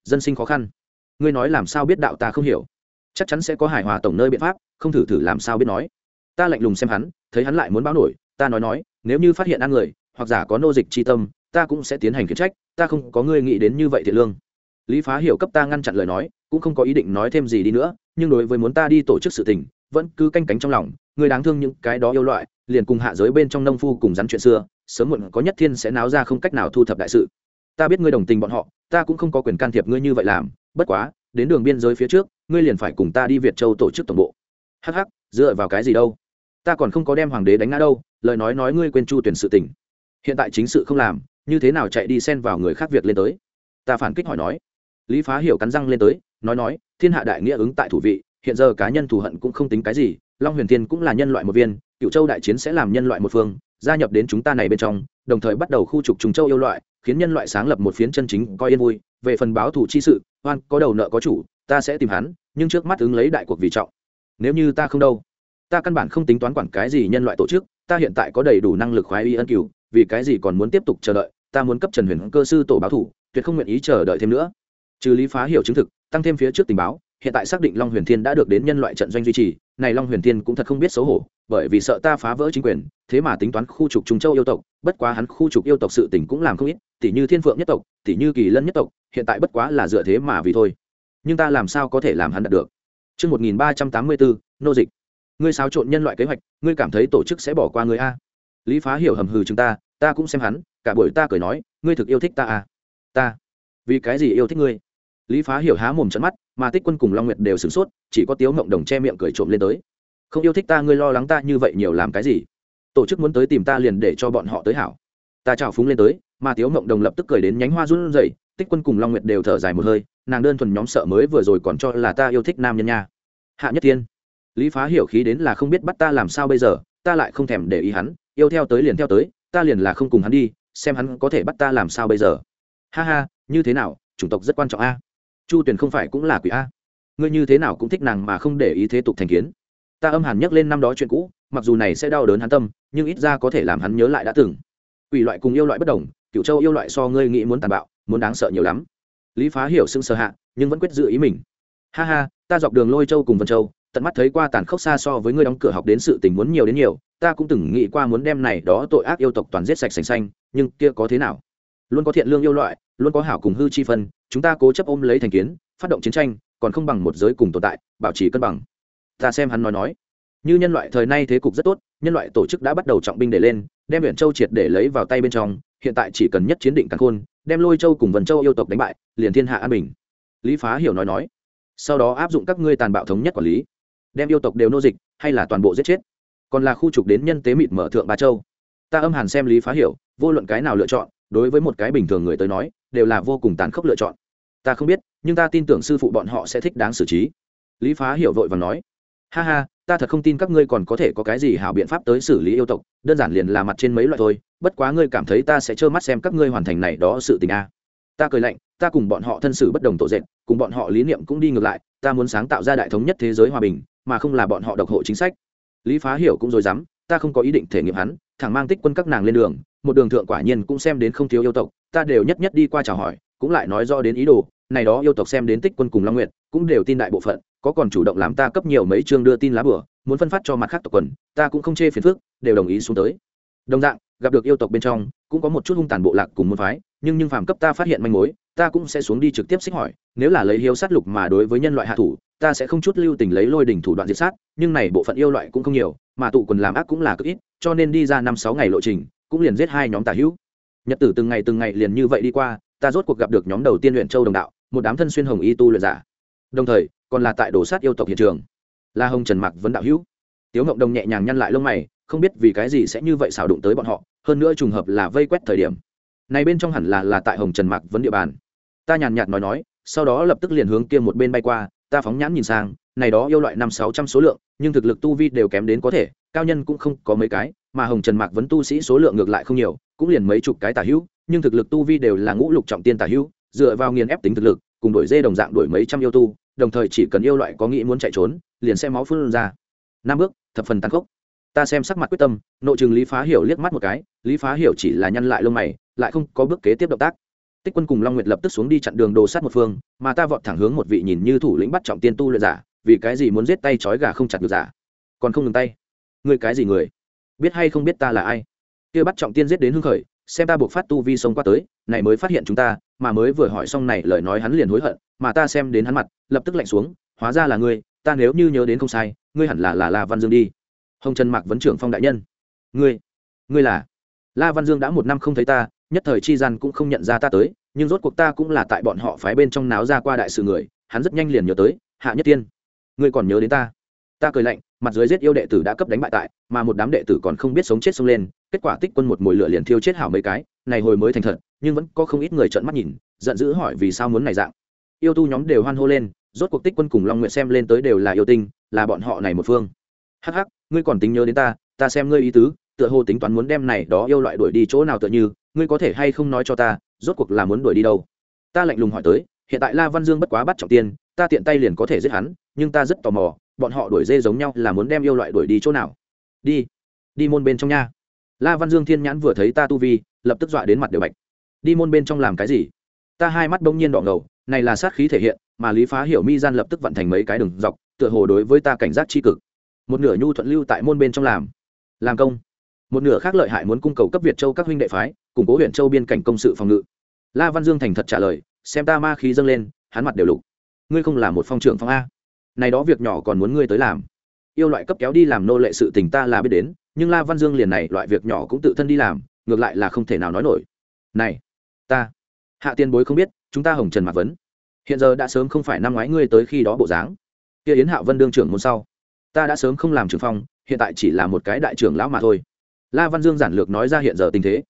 dân sinh khó khăn. Ngươi nói làm sao biết đạo ta không hiểu? Chắc chắn sẽ có hài hòa tổng nơi biện pháp, không thử thử làm sao biết nói. Ta lạnh lùng xem hắn, thấy hắn lại muốn báo nổi, ta nói, nếu như phát hiện ăn người hoặc giả có nô dịch chi tâm, ta cũng sẽ tiến hành khiển trách, ta không có ngươi nghĩ đến như vậy thiện lương. Lý Phá Hiểu cấp ta ngăn chặn lời nói, cũng không có ý định nói thêm gì đi nữa, nhưng đối với muốn ta đi tổ chức sự tình, vẫn cứ canh cánh trong lòng, người đáng thương những cái đó yêu loại, liền cùng hạ giới bên trong nông phu cùng rắn chuyện xưa, sớm muộn có nhất thiên sẽ náo ra không cách nào thu thập đại sự. Ta biết ngươi đồng tình bọn họ, ta cũng không có quyền can thiệp ngươi như vậy làm, bất quá, đến đường biên giới phía trước, ngươi liền phải cùng ta đi Việt Châu tổ chức tổng bộ. Hắc hắc, dựa vào cái gì đâu? Ta còn không có đem hoàng đế đánh ngã đâu, lời nói ngươi quên Chu Tuyển sự tình. Hiện tại chính sự không làm, như thế nào chạy đi xen vào người khác việc lên tới? Ta phản kích hỏi nói. Lý Phá Hiểu cắn răng lên tới, nói, thiên hạ đại nghĩa ứng tại thủ vị, hiện giờ cá nhân thù hận cũng không tính cái gì, Long Huyền Thiên cũng là nhân loại một viên, Cựu Châu đại chiến sẽ làm nhân loại một phương, gia nhập đến chúng ta này bên trong, đồng thời bắt đầu khu trục Trùng Châu yêu loại, khiến nhân loại sáng lập một phiến chân chính coi yên vui, về phần báo thù chi sự, oan có đầu nợ có chủ, ta sẽ tìm hắn, nhưng trước mắt ứng lấy đại cuộc vì trọng. Nếu như ta không đâu, ta căn bản không tính toán quản cái gì nhân loại tổ chức, ta hiện tại có đầy đủ năng lực khoái y ân cửu, vì cái gì còn muốn tiếp tục chờ đợi, ta muốn cấp Trần Huyền cơ sư tổ báo thù, tuyệt không nguyện ý chờ đợi thêm nữa. Trừ Lý Phá Hiểu chứng thực, tăng thêm phía trước tình báo, hiện tại xác định Long Huyền Thiên đã được đến nhân loại trận doanh duy trì, này Long Huyền Thiên cũng thật không biết xấu hổ, bởi vì sợ ta phá vỡ chính quyền, thế mà tính toán khu trục Trung Châu yêu tộc, bất quá hắn khu trục yêu tộc sự tình cũng làm không ít, tỷ như Thiên Phượng nhất tộc, tỷ như Kỳ Lân nhất tộc, hiện tại bất quá là dựa thế mà vì thôi. Nhưng ta làm sao có thể làm hắn đạt được? Chương 1384, nô dịch. Ngươi xáo trộn nhân loại kế hoạch, ngươi cảm thấy tổ chức sẽ bỏ qua ngươi a? Lý Phá Hiểu hầm hừ chúng ta cũng xem hắn, cả buổi ta cười nói, ngươi thực yêu thích ta à? Ta? Vì cái gì yêu thích ngươi? Lý Phá Hiểu há mồm trợn mắt, mà Tích Quân cùng Long Nguyệt đều sửng sốt, chỉ có Tiếu Ngộng Đồng che miệng cười trộm lên tới. Không yêu thích ta, ngươi lo lắng ta như vậy nhiều làm cái gì? Tổ chức muốn tới tìm ta liền để cho bọn họ tới hảo. Ta chào phúng lên tới, mà Tiếu Ngộng Đồng lập tức cười đến nhánh hoa run rẩy, Tích Quân cùng Long Nguyệt đều thở dài một hơi, nàng đơn thuần nhóm sợ mới vừa rồi còn cho là ta yêu thích nam nhân nha. Hạ Nhất Thiên. Lý Phá Hiểu khí đến là không biết bắt ta làm sao bây giờ, ta lại không thèm để ý hắn, yêu theo tới liền theo tới, ta liền là không cùng hắn đi, xem hắn có thể bắt ta làm sao bây giờ. Ha ha, như thế nào, chủng tộc rất quan trọng a. Chu Tuyền không phải cũng là quỷ a? Ngươi như thế nào cũng thích nàng mà không để ý thế tục thành kiến. Ta âm hàn nhắc lên năm đó chuyện cũ, mặc dù này sẽ đau đớn hắn tâm, nhưng ít ra có thể làm hắn nhớ lại đã từng. Quỷ loại cùng yêu loại bất đồng, Cựu Châu yêu loại so ngươi nghĩ muốn tàn bạo, muốn đáng sợ nhiều lắm. Lý Phá Hiểu sững sờ hạ, nhưng vẫn quyết giữ ý mình. Ha ha, ta dọc đường Lôi Châu cùng Vân Châu, tận mắt thấy qua tàn khốc xa so với ngươi đóng cửa học đến sự tình muốn nhiều đến nhiều, ta cũng từng nghĩ qua muốn đem này đó tội ác yêu tộc toàn giết sạch sành xanh, nhưng kia có thế nào? Luôn có thiện lương yêu loại, luôn có hảo cùng hư chi phân, chúng ta cố chấp ôm lấy thành kiến, phát động chiến tranh, còn không bằng một giới cùng tồn tại, bảo trì cân bằng. Ta xem hắn nói, như nhân loại thời nay thế cục rất tốt, nhân loại tổ chức đã bắt đầu trọng binh để lên, đem huyện Châu triệt để lấy vào tay bên trong, hiện tại chỉ cần nhất chiến định càn khôn, đem Lôi Châu cùng Vân Châu yêu tộc đánh bại, liền thiên hạ an bình. Lý Phá Hiểu nói, sau đó áp dụng các ngươi tàn bạo thống nhất quản lý, đem yêu tộc đều nô dịch, hay là toàn bộ giết chết, còn là khu trục đến nhân tế mịt mở thượng Ba Châu. Ta âm hàn xem Lý Phá Hiểu, vô luận cái nào lựa chọn, đối với một cái bình thường người tới nói, đều là vô cùng tàn khốc lựa chọn. Ta không biết, nhưng ta tin tưởng sư phụ bọn họ sẽ thích đáng xử trí. Lý Phá Hiểu vội vàng nói, ha ha, ta thật không tin các ngươi còn có thể có cái gì hảo biện pháp tới xử lý yêu tộc, đơn giản liền là mặt trên mấy loại thôi, bất quá ngươi cảm thấy ta sẽ trơ mắt xem các ngươi hoàn thành này đó sự tình a? Ta cười lạnh, ta cùng bọn họ thân xử bất đồng tổ dệt, cùng bọn họ lý niệm cũng đi ngược lại, ta muốn sáng tạo ra đại thống nhất thế giới hòa bình, mà không là bọn họ độc hộ chính sách. Lý Phá Hiểu cũng rồi dám, ta không có ý định thể nghiệm hắn, thẳng mang Tích Quân các nàng lên đường, một đường thượng quả nhiên cũng xem đến không thiếu yêu tộc, ta đều nhất nhất đi qua chào hỏi, cũng lại nói rõ đến ý đồ, này đó yêu tộc xem đến Tích Quân cùng Long Nguyệt, cũng đều tin đại bộ phận, có còn chủ động làm ta cấp nhiều mấy chương đưa tin lá bùa, muốn phân phát cho mặt khác tộc quần, ta cũng không chê phiền phức, đều đồng ý xuống tới. Đồng dạng, gặp được yêu tộc bên trong, cũng có một chút hung tàn bộ lạc cùng môn phái, nhưng phàm cấp ta phát hiện manh mối, ta cũng sẽ xuống đi trực tiếp xích hỏi, nếu là lấy hiếu sát lục mà đối với nhân loại hạ thủ, ta sẽ không chút lưu tình lấy lôi đỉnh thủ đoạn diệt sát, nhưng này bộ phận yêu loại cũng không nhiều, mà tụ quần làm ác cũng là cực ít, cho nên đi ra 5-6 ngày lộ trình, cũng liền giết 2 nhóm tà hữu. Nhật tử từng ngày liền như vậy đi qua, ta rốt cuộc gặp được nhóm đầu tiên luyện châu đồng đạo, một đám thân xuyên hồng y tu luyện giả. Đồng thời, còn là tại đổ sát yêu tộc hiện trường, là Hồng Trần Mạc Vấn đạo hữu. Tiếu Ngộng Đồng nhẹ nhàng nhăn lại lông mày, không biết vì cái gì sẽ như vậy xảo đụng tới bọn họ, hơn nữa trùng hợp là vây quét thời điểm này bên trong hẳn là tại Hồng Trần Mạc Vấn địa bàn. Ta nhàn nhạt nói, sau đó lập tức liền hướng kia một bên bay qua, ta phóng nhãn nhìn sang, này đó yêu loại 500-600 số lượng, nhưng thực lực tu vi đều kém đến có thể, cao nhân cũng không có mấy cái, mà Hồng Trần Mạc Vấn tu sĩ số lượng ngược lại không nhiều, cũng liền mấy chục cái tà hữu, nhưng thực lực tu vi đều là ngũ lục trọng tiên tà hữu, dựa vào nghiền ép tính thực lực, cùng đuổi dê đồng dạng đuổi mấy trăm yêu tu, đồng thời chỉ cần yêu loại có nghĩ muốn chạy trốn, liền sẽ máu phun ra. 5 bước, thập phần tàn khốc. Ta xem sắc mặt quyết tâm, nội trường Lý Phá Hiểu liếc mắt một cái, Lý Phá Hiểu chỉ là nhăn lại lông mày, lại không có bước kế tiếp động tác. Tích Quân cùng Long Nguyệt lập tức xuống đi chặn đường đồ sát một phương, mà ta vọt thẳng hướng một vị nhìn như thủ lĩnh bắt trọng tiên tu luyện giả, vì cái gì muốn giết tay trói gà không chặt được giả, còn không ngừng tay. Ngươi cái gì người? Biết hay không biết ta là ai? Kia bắt trọng tiên giết đến hưng khởi, xem ta buộc phát tu vi xông qua tới, này mới phát hiện chúng ta, mà mới vừa hỏi xong này lời nói hắn liền hối hận, mà ta xem đến hắn mặt, lập tức lạnh xuống, hóa ra là ngươi, ta nếu như nhớ đến không sai, ngươi hẳn là La Văn Dương đi. Hồng Trần Mạc vấn trưởng Phong đại nhân. Ngươi là? La Văn Dương đã 1 năm không thấy ta, nhất thời chi gian cũng không nhận ra ta tới, nhưng rốt cuộc ta cũng là tại bọn họ phái bên trong náo ra qua đại sự người, hắn rất nhanh liền nhớ tới, Hạ Nhất Tiên, ngươi còn nhớ đến ta? Ta cười lạnh, mặt dưới giết yêu đệ tử đã cấp đánh bại tại, mà một đám đệ tử còn không biết sống chết xông lên, kết quả Tích Quân một mồi lửa liền thiêu chết hảo mấy cái, này hồi mới thành thật, nhưng vẫn có không ít người trợn mắt nhìn, giận dữ hỏi vì sao muốn này dạng. Yêu tu nhóm đều hoan hô lên, rốt cuộc Tích Quân cùng Long Nguyệt xem lên tới đều là yêu tinh, là bọn họ này một phương. Hắc hắc, ngươi còn tính nhớ đến ta, ta xem ngươi ý tứ, tựa hồ tính toán muốn đem này đó yêu loại đuổi đi chỗ nào tựa như, ngươi có thể hay không nói cho ta, rốt cuộc là muốn đuổi đi đâu? Ta lạnh lùng hỏi tới, hiện tại La Văn Dương bất quá bắt trọng tiên, ta tiện tay liền có thể giết hắn, nhưng ta rất tò mò, bọn họ đuổi dê giống nhau là muốn đem yêu loại đuổi đi chỗ nào? Đi môn bên trong nha. La Văn Dương thiên nhãn vừa thấy ta tu vi, lập tức dọa đến mặt đều bạch. Đi môn bên trong làm cái gì? Ta hai mắt bỗng nhiên đỏ ngầu, này là sát khí thể hiện, mà Lý Phá Hiểu mi gian lập tức vận thành mấy cái đường dọc, tựa hồ đối với ta cảnh giác chi cực. Một nửa nhu thuận lưu tại môn bên trong làm công, một nửa khác lợi hại muốn cung cầu cấp Việt Châu các huynh đệ phái, củng cố huyện Châu biên cảnh công sự phòng ngự. La Văn Dương thành thật trả lời, xem ta ma khí dâng lên, hắn mặt đều lục. Ngươi không là một phong trưởng phong a? Này đó việc nhỏ còn muốn ngươi tới làm? Yêu loại cấp kéo đi làm nô lệ sự tình ta là biết đến, nhưng La Văn Dương liền này loại việc nhỏ cũng tự thân đi làm, ngược lại là không thể nào nói nổi. Này, ta, Hạ Tiên bối không biết, chúng ta Hồng Trần Mạc vấn, hiện giờ đã sớm không phải năm ngoái ngươi tới khi đó bộ dáng. Kia Yến Hạo Vân đương trưởng môn sau, ta đã sớm không làm trưởng phong, hiện tại chỉ là một cái đại trưởng lão mà thôi. La Văn Dương giản lược nói ra hiện giờ tình thế.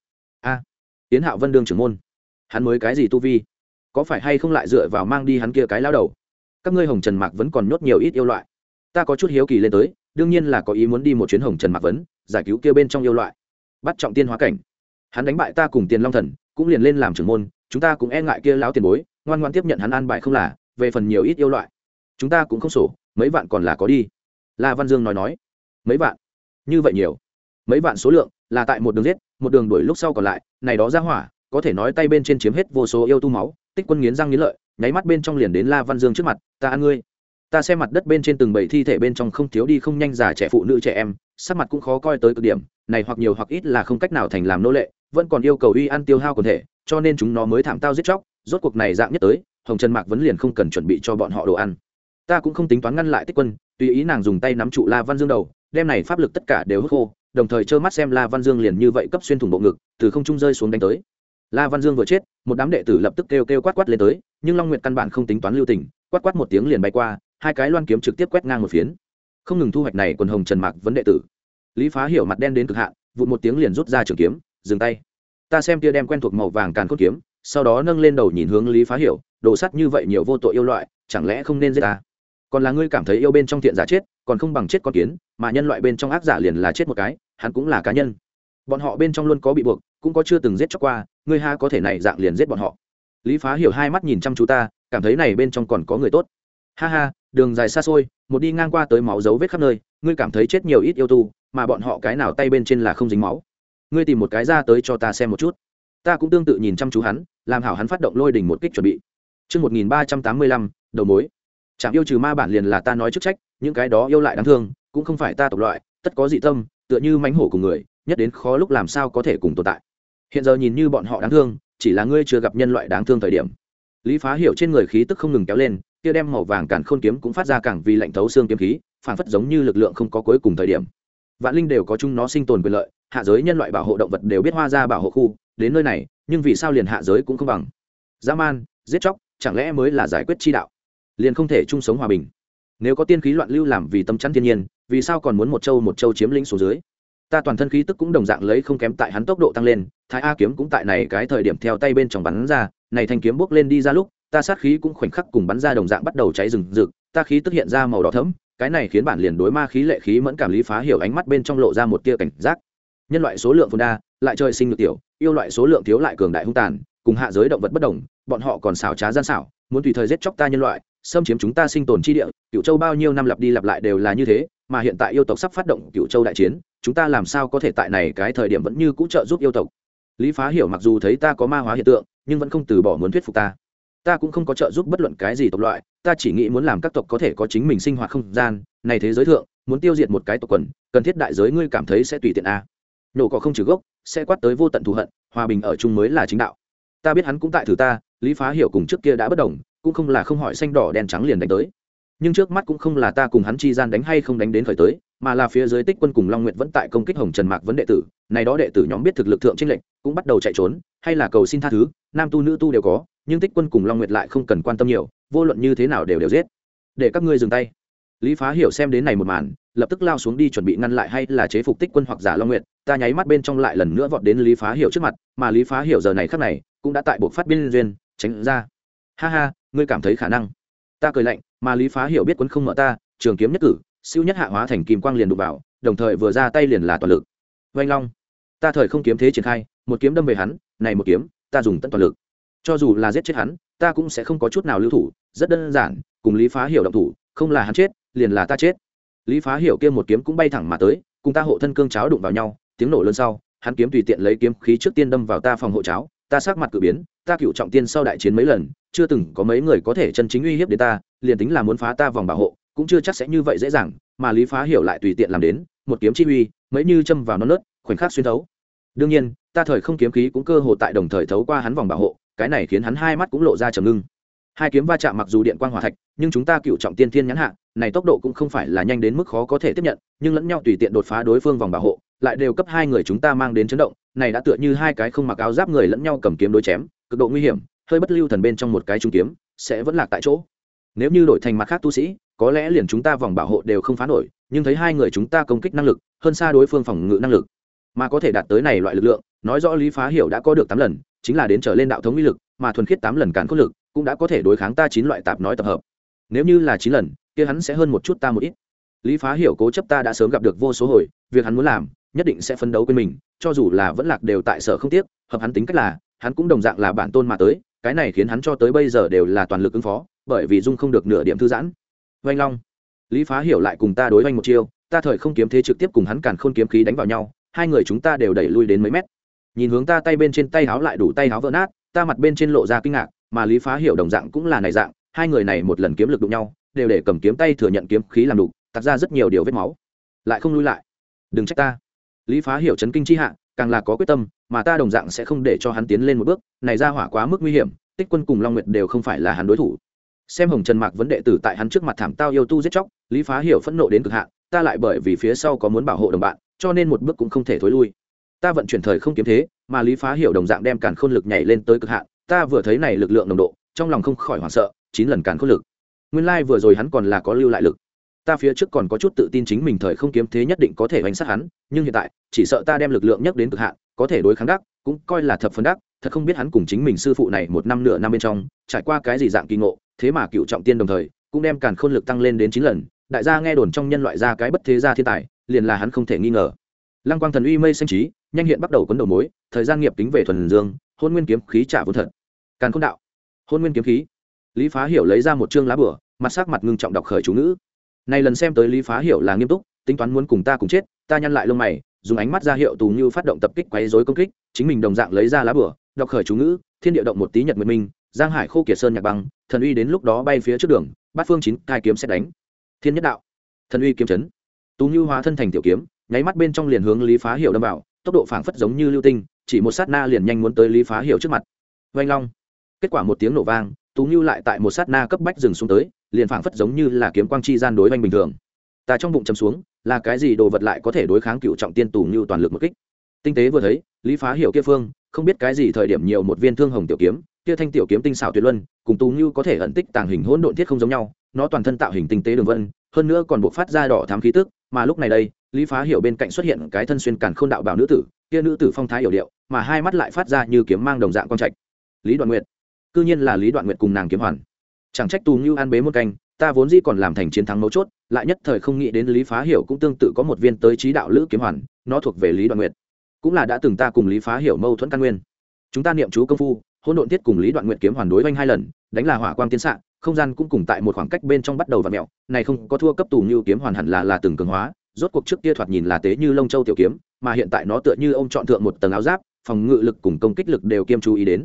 Yến Hạo Vân đương trưởng môn, hắn mới cái gì tu vi? Có phải hay không lại dựa vào mang đi hắn kia cái lão đầu? Các ngươi Hồng Trần Mạc vẫn còn nhốt nhiều ít yêu loại. Ta có chút hiếu kỳ lên tới, đương nhiên là có ý muốn đi một chuyến Hồng Trần Mạc vấn, giải cứu kia bên trong yêu loại. Bắt trọng tiên hóa cảnh, hắn đánh bại ta cùng Tiền Long Thần, cũng liền lên làm trưởng môn, chúng ta cũng e ngại kia lão tiền bối, ngoan ngoãn tiếp nhận hắn an bài không là, về phần nhiều ít yêu loại, chúng ta cũng không sổ, mấy vạn còn là có đi. La Văn Dương nói, mấy vạn? Như vậy nhiều? Mấy vạn số lượng, là tại một đường giết, một đường đuổi lúc sau còn lại, này đó ra hỏa, có thể nói tay bên trên chiếm hết vô số yêu tu máu. Tích Quân nghiến răng nghiến lợi, nháy mắt bên trong liền đến La Văn Dương trước mặt, ta ăn ngươi. Ta xem mặt đất bên trên từng bầy thi thể bên trong không thiếu đi không nhanh già trẻ phụ nữ trẻ em, sắc mặt cũng khó coi tới cực điểm, này hoặc nhiều hoặc ít là không cách nào thành làm nô lệ, vẫn còn yêu cầu uy ăn tiêu hao quần thể, cho nên chúng nó mới thảm tao giết chóc. Rốt cuộc này dạng nhất tới, Hồng Trần Mạc vấn liền không cần chuẩn bị cho bọn họ đồ ăn. Ta cũng không tính toán ngăn lại Tích Quân, tùy ý nàng dùng tay nắm trụ La Văn Dương đầu, đem này pháp lực tất cả đều hút khô, đồng thời trơ mắt xem La Văn Dương liền như vậy cấp xuyên thủng bộ ngực, từ không trung rơi xuống đánh tới. La Văn Dương vừa chết, một đám đệ tử lập tức kêu quát quát lên tới, nhưng Long Nguyệt căn bản không tính toán lưu tình, quát quát một tiếng liền bay qua, hai cái loan kiếm trực tiếp quét ngang một phiến. Không ngừng thu hoạch này quần Hồng Trần Mạc vấn đệ tử. Lý Phá Hiểu mặt đen đến cực hạn, vụt một tiếng liền rút ra trường kiếm, dừng tay. Ta xem kia đem quen thuộc màu vàng càn khôn kiếm, sau đó nâng lên đầu nhìn hướng Lý Phá Hiểu, đồ sắt như vậy nhiều vô tội yêu loại, chẳng lẽ không nên giết ta? Còn là ngươi cảm thấy yêu bên trong thiện giả chết, còn không bằng chết con kiến, mà nhân loại bên trong ác giả liền là chết một cái, hắn cũng là cá nhân. Bọn họ bên trong luôn có bị buộc, cũng có chưa từng giết chóc qua, ngươi ha có thể này dạng liền giết bọn họ. Lý Phá Hiểu hai mắt nhìn chăm chú ta, cảm thấy này bên trong còn có người tốt. Ha ha, đường dài xa xôi, một đi ngang qua tới máu dấu vết khắp nơi, ngươi cảm thấy chết nhiều ít yêu tu, mà bọn họ cái nào tay bên trên là không dính máu. Ngươi tìm một cái ra tới cho ta xem một chút. Ta cũng tương tự nhìn chăm chú hắn, làm hảo hắn phát động lôi đỉnh một kích chuẩn bị. Chương 1385, đầu mối. Chẳng yêu trừ ma bản liền là ta nói chức trách, những cái đó yêu lại đáng thương, cũng không phải ta tộc loại, tất có dị tâm, tựa như mãnh hổ cùng người, nhất đến khó lúc làm sao có thể cùng tồn tại. Hiện giờ nhìn như bọn họ đáng thương, chỉ là ngươi chưa gặp nhân loại đáng thương thời điểm. Lý Phá Hiểu trên người khí tức không ngừng kéo lên, kia đem màu vàng càn khôn kiếm cũng phát ra càng vì lạnh thấu xương kiếm khí, phản phất giống như lực lượng không có cuối cùng thời điểm. Vạn linh đều có chung nó sinh tồn quyền lợi, hạ giới nhân loại bảo hộ động vật đều biết hoa ra bảo hộ khu, đến nơi này, nhưng vì sao liền hạ giới cũng không bằng? Dã man, giết chóc, chẳng lẽ mới là giải quyết chi đạo? Liền không thể chung sống hòa bình? Nếu có tiên khí loạn lưu làm vì tâm chắn thiên nhiên, vì sao còn muốn một châu chiếm lĩnh xuống dưới? Ta toàn thân khí tức cũng đồng dạng lấy không kém tại hắn tốc độ tăng lên, Thái A kiếm cũng tại này cái thời điểm theo tay bên trong bắn ra, này thanh kiếm bước lên đi ra lúc, ta sát khí cũng khoảnh khắc cùng bắn ra đồng dạng bắt đầu cháy rừng rực, ta khí tức hiện ra màu đỏ thẫm, cái này khiến bản liền đối ma khí lệ khí mẫn cảm Lý Phá Hiểu ánh mắt bên trong lộ ra một tia cảnh giác. Nhân loại số lượng phồn đa, lại trời sinh lực tiểu, yêu loại số lượng thiếu lại cường đại hung tàn, cùng hạ giới động vật bất đồng, bọn họ còn xảo trá gian xảo, muốn tùy thời giết chóc ta nhân loại, xâm chiếm chúng ta sinh tồn chi địa. Cửu Châu bao nhiêu năm lặp đi lặp lại đều là như thế, mà hiện tại yêu tộc sắp phát động Cửu Châu đại chiến, chúng ta làm sao có thể tại này cái thời điểm vẫn như cũ trợ giúp yêu tộc? Lý Phá Hiểu mặc dù thấy ta có ma hóa hiện tượng, nhưng vẫn không từ bỏ muốn thuyết phục ta cũng không có trợ giúp bất luận cái gì tộc loại, ta chỉ nghĩ muốn làm các tộc có thể có chính mình sinh hoạt không gian này. Thế giới thượng muốn tiêu diệt một cái tộc quần cần thiết đại giới ngươi cảm thấy sẽ tùy tiện nhổ cỏ không trừ gốc, sẽ quát tới vô tận thù hận, hòa bình ở chung mới là chính đạo. Ta biết hắn cũng tại thử ta, Lý Phá Hiểu cùng trước kia đã bất đồng, cũng không là không hỏi xanh đỏ đen trắng liền đánh tới, nhưng trước mắt cũng không là ta cùng hắn chi gian đánh hay không đánh đến khởi tới, mà là phía dưới Tích Quân cùng Long Nguyệt vẫn tại công kích Hồng Trần Mạc vấn đệ tử này đó. Đệ tử nhóm biết thực lực thượng chênh lệnh, cũng bắt đầu chạy trốn hay là cầu xin tha thứ, nam tu nữ tu đều có, nhưng Tích Quân cùng Long Nguyệt lại không cần quan tâm nhiều, vô luận như thế nào đều giết. Để các ngươi dừng tay. Lý Phá Hiểu xem đến này một màn, lập tức lao xuống đi chuẩn bị ngăn lại hay là chế phục Tích Quân hoặc giả Long Nguyệt. Ta nháy mắt bên trong lại lần nữa vọt đến Lý Phá Hiểu trước mặt, mà Lý Phá Hiểu giờ này khắc này cũng đã tại buộc phát biên duyên tránh ra. Ha ha, ngươi cảm thấy khả năng? Ta cười lạnh, mà Lý Phá Hiểu biết quân không mở ta, trường kiếm nhất cử, siêu nhất hạ hóa thành kim quang liền đụng vào, đồng thời vừa ra tay liền là toàn lực. Oanh long, ta thời không kiếm thế triển khai, một kiếm đâm về hắn, này một kiếm, ta dùng tận toàn lực. Cho dù là giết chết hắn, ta cũng sẽ không có chút nào lưu thủ, rất đơn giản, cùng Lý Phá Hiểu động thủ, không là hắn chết, liền là ta chết. Lý Phá Hiểu kia một kiếm cũng bay thẳng mà tới, cùng ta hộ thân cương cháo đụng vào nhau, tiếng nổ lớn sau, hắn kiếm tùy tiện lấy kiếm khí trước tiên đâm vào ta phòng hộ cháo, ta sắc mặt cử biến, ta cựu trọng tiên sau đại chiến mấy lần, chưa từng có mấy người có thể chân chính uy hiếp đến ta, liền tính là muốn phá ta vòng bảo hộ, cũng chưa chắc sẽ như vậy dễ dàng, mà Lý Phá Hiểu lại tùy tiện làm đến, một kiếm chi uy, mấy như châm vào non nớt, khoảnh khắc xuyên thấu. Đương nhiên, ta thời không kiếm khí cũng cơ hồ tại đồng thời thấu qua hắn vòng bảo hộ, cái này khiến hắn hai mắt cũng lộ ra trầm ngưng. Hai kiếm va chạm mặc dù điện quang hỏa thạch, nhưng chúng ta cựu trọng tiên thiên nhãn hạ, này tốc độ cũng không phải là nhanh đến mức khó có thể tiếp nhận, nhưng lẫn nhau tùy tiện đột phá đối phương vòng bảo hộ, lại đều cấp hai người chúng ta mang đến chấn động, này đã tựa như hai cái không mặc áo giáp người lẫn nhau cầm kiếm đối chém, cực độ nguy hiểm, hơi bất lưu thần bên trong một cái trung kiếm, sẽ vẫn lạc tại chỗ. Nếu như đổi thành mặt khác tu sĩ, có lẽ liền chúng ta vòng bảo hộ đều không phá nổi, nhưng thấy hai người chúng ta công kích năng lực hơn xa đối phương phòng ngự năng lực, mà có thể đạt tới này loại lực lượng, nói rõ Lý Phá Hiểu đã có được 8 lần, chính là đến trở lên đạo thống uy lực, mà thuần khiết 8 lần càn khôn lực, cũng đã có thể đối kháng ta 9 loại tạp nói tập hợp. Nếu như là 9 lần, kia hắn sẽ hơn một chút ta một ít. Lý Phá Hiểu cố chấp ta đã sớm gặp được vô số hồi, việc hắn muốn làm, nhất định sẽ phấn đấu quên mình, cho dù là vẫn lạc đều tại sở không tiếc, hợp hắn tính cách là, hắn cũng đồng dạng là bản tôn mà tới, cái này khiến hắn cho tới bây giờ đều là toàn lực ứng phó, bởi vì dung không được nửa điểm thư giãn. Oanh long, Lý Phá Hiểu lại cùng ta đối oanh một chiêu, ta thời không kiếm thế trực tiếp cùng hắn càn khôn kiếm khí đánh vào nhau, hai người chúng ta đều đẩy lui đến mấy mét. Nhìn hướng ta tay bên trên tay háo lại đủ tay háo vỡ nát, ta mặt bên trên lộ ra kinh ngạc, mà Lý Phá Hiểu đồng dạng cũng là này dạng, hai người này một lần kiếm lực đụng nhau, đều để cầm kiếm tay thừa nhận kiếm khí làm đục, tạt ra rất nhiều điều vết máu, lại không lui lại. Đừng trách ta. Lý Phá Hiểu chấn kinh chi hạ, càng là có quyết tâm, mà ta đồng dạng sẽ không để cho hắn tiến lên một bước, này ra hỏa quá mức nguy hiểm, Tích Quân cùng Long Nguyệt đều không phải là hắn đối thủ. Xem Hồng Trần Mạc vấn đệ tử tại hắn trước mặt thảm tao yêu tu giết chóc, Lý Phá Hiểu phẫn nộ đến cực hạn, ta lại bởi vì phía sau có muốn bảo hộ đồng bạn, cho nên một bước cũng không thể thối lui. Ta vận chuyển thời không kiếm thế, mà Lý Phá Hiểu đồng dạng đem càn khôn lực nhảy lên tới cực hạn, ta vừa thấy này lực lượng nồng độ, trong lòng không khỏi hoảng sợ, 9 lần càn khôn lực. Nguyên lai vừa rồi hắn còn là có lưu lại lực. Ta phía trước còn có chút tự tin chính mình thời không kiếm thế nhất định có thể đánh sát hắn, nhưng hiện tại, chỉ sợ ta đem lực lượng nhất đến cực hạn, có thể đối kháng đắc, cũng coi là thập phần đắc, thật không biết hắn cùng chính mình sư phụ này một năm nửa năm bên trong, trải qua cái gì dạng kỳ ngộ, thế mà cựu trọng tiên đồng thời, cũng đem càn khôn lực tăng lên đến 9 lần, đại gia nghe đồn trong nhân loại ra cái bất thế gia thiên tài, liền là hắn không thể nghi ngờ. Lăng Quang Thần Uy mây xanh trí, nhanh hiện bắt đầu cuốn đầu mối, thời gian nghiệp tính về thuần dương, hôn nguyên kiếm khí trả vốn thật. Càn khôn đạo, hôn nguyên kiếm khí. Lý Phá Hiểu lấy ra một chương lá bửa, mặt sắc mặt ngưng trọng đọc khởi chú ngữ. Này lần xem tới Lý Phá Hiểu là nghiêm túc, tính toán muốn cùng ta cùng chết, ta nhăn lại lông mày, dùng ánh mắt ra hiệu Tù Như phát động tập kích quấy rối công kích, chính mình đồng dạng lấy ra lá bửa, đọc khởi chú ngữ, thiên địa động một tí nhật nguyệt minh, giang hải khô kiệt sơn nhạc băng, thần uy đến lúc đó bay phía trước đường, bát phương chín cai kiếm sẽ đánh. Thiên nhất đạo, thần uy kiếm chấn. Tù Như hóa thân thành tiểu kiếm, nháy mắt bên trong liền hướng Lý Phá Hiểu đâm vào, tốc độ phảng phất giống như lưu tinh, chỉ một sát na liền nhanh muốn tới Lý Phá Hiểu trước mặt. Oanh long. Kết quả một tiếng nổ vang, Tú Như lại tại một sát na cấp bách dừng xuống tới, liền phảng phất giống như là kiếm quang chi gian đối oanh bình thường. Ta trong bụng chầm xuống, là cái gì đồ vật lại có thể đối kháng cựu trọng tiên Tú Như toàn lực một kích. Tinh tế vừa thấy, Lý Phá Hiểu kia phương, không biết cái gì thời điểm nhiều một viên thương hồng tiểu kiếm, kia thanh tiểu kiếm tinh xảo tuyệt luân, cùng Tú Như có thể ẩn tích tàng hình hỗn độn thiết không giống nhau, nó toàn thân tạo hình tinh tế đường vân, hơn nữa còn bộc phát ra đỏ thắm khí tức, mà lúc này đây, Lý Phá Hiểu bên cạnh xuất hiện cái thân xuyên càn khôn đạo bào nữ tử, kia nữ tử phong thái hiểu điệu, mà hai mắt lại phát ra như kiếm mang đồng dạng quang trạch. Lý Đoạn Nguyệt, cư nhiên là Lý Đoạn Nguyệt cùng nàng kiếm hoàn. Chẳng trách Tù Như an bế một canh, ta vốn dĩ còn làm thành chiến thắng mấu chốt, lại nhất thời không nghĩ đến Lý Phá Hiểu cũng tương tự có một viên tới trí đạo lữ kiếm hoàn, nó thuộc về Lý Đoạn Nguyệt, cũng là đã từng ta cùng Lý Phá Hiểu mâu thuẫn căn nguyên. Chúng ta niệm chú công phu, hỗn độn tiết cùng Lý Đoạn Nguyệt kiếm hoàn đối vanh 2 lần, đánh là hỏa quang tiến xạ, không gian cũng cùng tại một khoảng cách bên trong bắt đầu vặn mèo, này không có thua cấp Tù Như kiếm hoàn hẳn là từng cường hóa, rốt cuộc trước kia thoạt nhìn là tế như lông châu tiểu kiếm, mà hiện tại nó tựa như ông chọn thượng một tầng áo giáp, phòng ngự lực cùng công kích lực đều kiêm chú ý đến.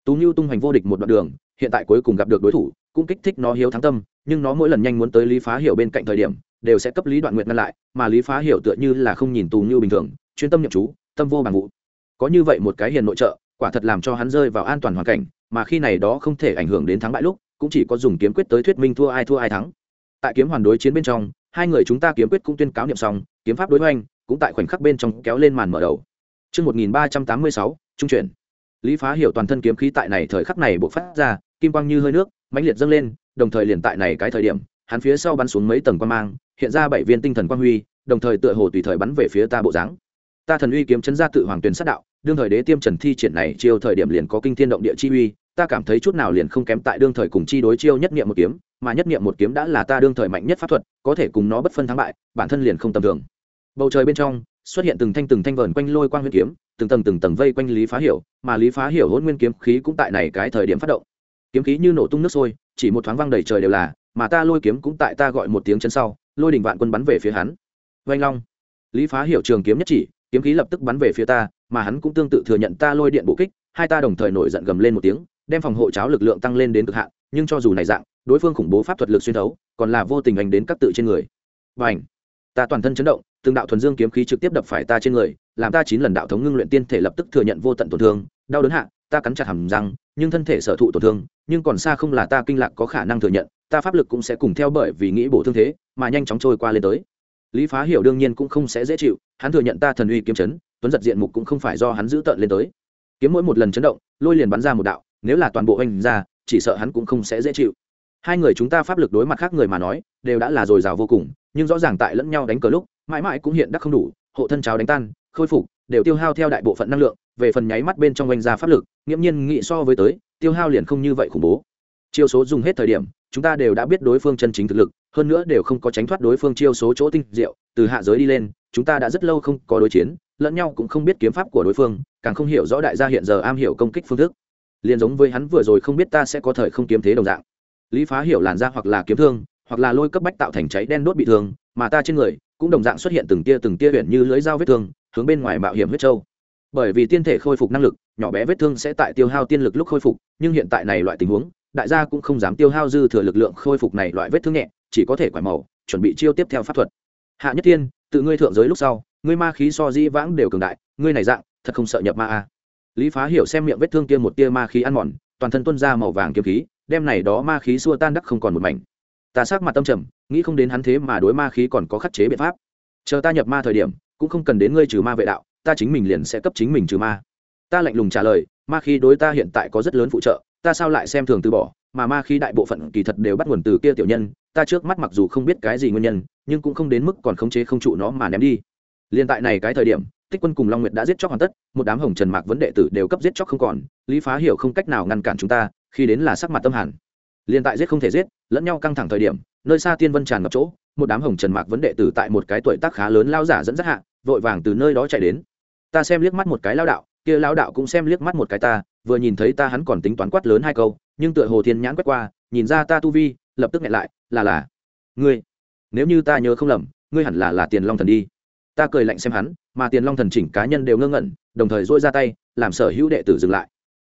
Tú Nhu tung hoành vô địch một đoạn đường, hiện tại cuối cùng gặp được đối thủ, cũng kích thích nó hiếu thắng tâm, nhưng nó mỗi lần nhanh muốn tới Lý Phá Hiểu bên cạnh thời điểm, đều sẽ cấp Lý Đoạn Nguyệt ngăn lại, mà Lý Phá Hiểu tựa như là không nhìn Tú Nhu bình thường, chuyên tâm niệm chú, tâm vô bằng vụ. Có như vậy một cái hiền nội trợ, quả thật làm cho hắn rơi vào an toàn hoàn cảnh, mà khi này đó không thể ảnh hưởng đến thắng bại lúc, cũng chỉ có dùng kiếm quyết tới thuyết minh thua ai thắng. Tại kiếm hoàn đối chiến bên trong, hai người chúng ta kiếm quyết cũng tuyên cáo niệm xong, kiếm pháp đối hoành, cũng tại khoảnh khắc bên trong kéo lên màn mở đầu. Chương 1386, trung chuyển. Lý Phá Hiểu toàn thân kiếm khí tại này thời khắc này bộc phát ra, kim quang như hơi nước, mãnh liệt dâng lên, đồng thời liền tại này cái thời điểm, hắn phía sau bắn xuống mấy tầng quang mang, hiện ra 7 viên tinh thần quang huy, đồng thời tựa hồ tùy thời bắn về phía ta bộ dáng. Ta thần uy kiếm chấn ra tự hoàng tuyển sát đạo, đương thời đế tiêm trần thi triển này chiêu thời điểm liền có kinh thiên động địa chi uy, ta cảm thấy chút nào liền không kém tại đương thời cùng chi đối chiêu nhất niệm một kiếm, mà nhất niệm một kiếm đã là ta đương thời mạnh nhất pháp thuật, có thể cùng nó bất phân thắng bại, bản thân liền không tầm thường. Bầu trời bên trong xuất hiện từng thanh vờn quanh lôi quang huyền kiếm, từng tầng vây quanh Lý Phá Hiểu, mà Lý Phá Hiểu hỗn nguyên kiếm khí cũng tại này cái thời điểm phát động. Kiếm khí như nổ tung nước sôi, chỉ một thoáng vang đầy trời đều là, mà ta lôi kiếm cũng tại ta gọi một tiếng chân sau, lôi đỉnh vạn quân bắn về phía hắn. Oanh long. Lý Phá Hiểu trường kiếm nhất chỉ, kiếm khí lập tức bắn về phía ta, mà hắn cũng tương tự thừa nhận ta lôi điện bộ kích, hai ta đồng thời nổi giận gầm lên một tiếng, đem phòng hộ cháo lực lượng tăng lên đến cực hạn, nhưng cho dù này dạng, đối phương khủng bố pháp thuật lực xuyên thấu, còn là vô tình ảnh đến các tự trên người. Bành! Ta toàn thân chấn động, từng đạo thuần dương kiếm khí trực tiếp đập phải ta trên người, làm ta 9 lần đạo thống ngưng luyện tiên thể lập tức thừa nhận vô tận tổn thương, đau đớn hạ, ta cắn chặt hàm răng, nhưng thân thể sở thụ tổn thương, nhưng còn xa không là ta kinh lạc có khả năng thừa nhận, ta pháp lực cũng sẽ cùng theo bởi vì nghĩ bổ thương thế, mà nhanh chóng trôi qua lên tới. Lý Phá Hiểu đương nhiên cũng không sẽ dễ chịu, hắn thừa nhận ta thần uy kiếm chấn, tuấn giật diện mục cũng không phải do hắn giữ tợn lên tới. Kiếm mỗi một lần chấn động, lôi liền bắn ra một đạo, nếu là toàn bộ hành ra, chỉ sợ hắn cũng không sẽ dễ chịu. Hai người chúng ta pháp lực đối mặt khác người mà nói, đều đã là dồi dào vô cùng, nhưng rõ ràng tại lẫn nhau đánh cờ lúc, mãi mãi cũng hiện đắc không đủ, hộ thân cháo đánh tan, khôi phục, đều tiêu hao theo đại bộ phận năng lượng, về phần nháy mắt bên trong oanh ra pháp lực, nghiễm nhiên nghị so với tới, tiêu hao liền không như vậy khủng bố. Chiêu số dùng hết thời điểm, chúng ta đều đã biết đối phương chân chính thực lực, hơn nữa đều không có tránh thoát đối phương chiêu số chỗ tinh diệu, từ hạ giới đi lên, chúng ta đã rất lâu không có đối chiến, lẫn nhau cũng không biết kiếm pháp của đối phương, càng không hiểu rõ đại gia hiện giờ am hiểu công kích phương thức. Liền giống với hắn vừa rồi không biết ta sẽ có thời không kiếm thế đồng dạng. Lý Phá Hiểu làn ra hoặc là kiếm thương, hoặc là lôi cấp bách tạo thành cháy đen đốt bị thương, mà ta trên người cũng đồng dạng xuất hiện từng tia huyền như lưỡi dao vết thương, hướng bên ngoài mạo hiểm huyết châu. Bởi vì tiên thể khôi phục năng lực, nhỏ bé vết thương sẽ tại tiêu hao tiên lực lúc khôi phục, nhưng hiện tại này loại tình huống, đại gia cũng không dám tiêu hao dư thừa lực lượng khôi phục này loại vết thương nhẹ, chỉ có thể quải màu, chuẩn bị chiêu tiếp theo pháp thuật. Hạ Nhất Tiên, tự ngươi thượng giới lúc sau, ngươi ma khí so di vãng đều cường đại, ngươi này dạng, thật không sợ nhập ma a. Lý Phá Hiểu xem miệng vết thương kia một tia ma khí ăn mòn, toàn thân tuôn ra màu vàng kiếm khí, đem này đó ma khí xua tan đắc không còn một mảnh. Ta sắc mặt tâm trầm, nghĩ không đến hắn thế mà đối ma khí còn có khắc chế biện pháp. Chờ ta nhập ma thời điểm, cũng không cần đến ngươi trừ ma vệ đạo, ta chính mình liền sẽ cấp chính mình trừ ma. Ta lạnh lùng trả lời, ma khí đối ta hiện tại có rất lớn phụ trợ, ta sao lại xem thường từ bỏ, mà ma khí đại bộ phận kỳ thật đều bắt nguồn từ kia tiểu nhân, ta trước mắt mặc dù không biết cái gì nguyên nhân, nhưng cũng không đến mức còn khống chế không trụ nó mà ném đi. Liên tại này cái thời điểm, Tích Quân cùng Long Nguyệt đã giết chóc hoàn tất, một đám Hồng Trần Mạc vấn đệ tử đều cấp giết chóc không còn, Lý Phá Hiểu không cách nào ngăn cản chúng ta, khi đến là sắc mặt tâm hàn. Liên tại giết không thể giết, lẫn nhau căng thẳng thời điểm, nơi xa tiên vân tràn ngập chỗ, một đám Hồng Trần Mạc vấn đệ tử tại một cái tuổi tác khá lớn lao giả dẫn dắt hạ, vội vàng từ nơi đó chạy đến. Ta xem liếc mắt một cái lao đạo, kia lao đạo cũng xem liếc mắt một cái ta, vừa nhìn thấy ta hắn còn tính toán quát lớn hai câu, nhưng tựa hồ thiên nhãn quét qua, nhìn ra ta tu vi, lập tức nghẹn lại, là ngươi. Nếu như ta nhớ không lầm, ngươi hẳn là Tiền Long Thần đi. Ta cười lạnh xem hắn, mà Tiền Long Thần chỉnh cá nhân đều ngơ ngẩn, đồng thời duỗi ra tay, làm sở hữu đệ tử dừng lại.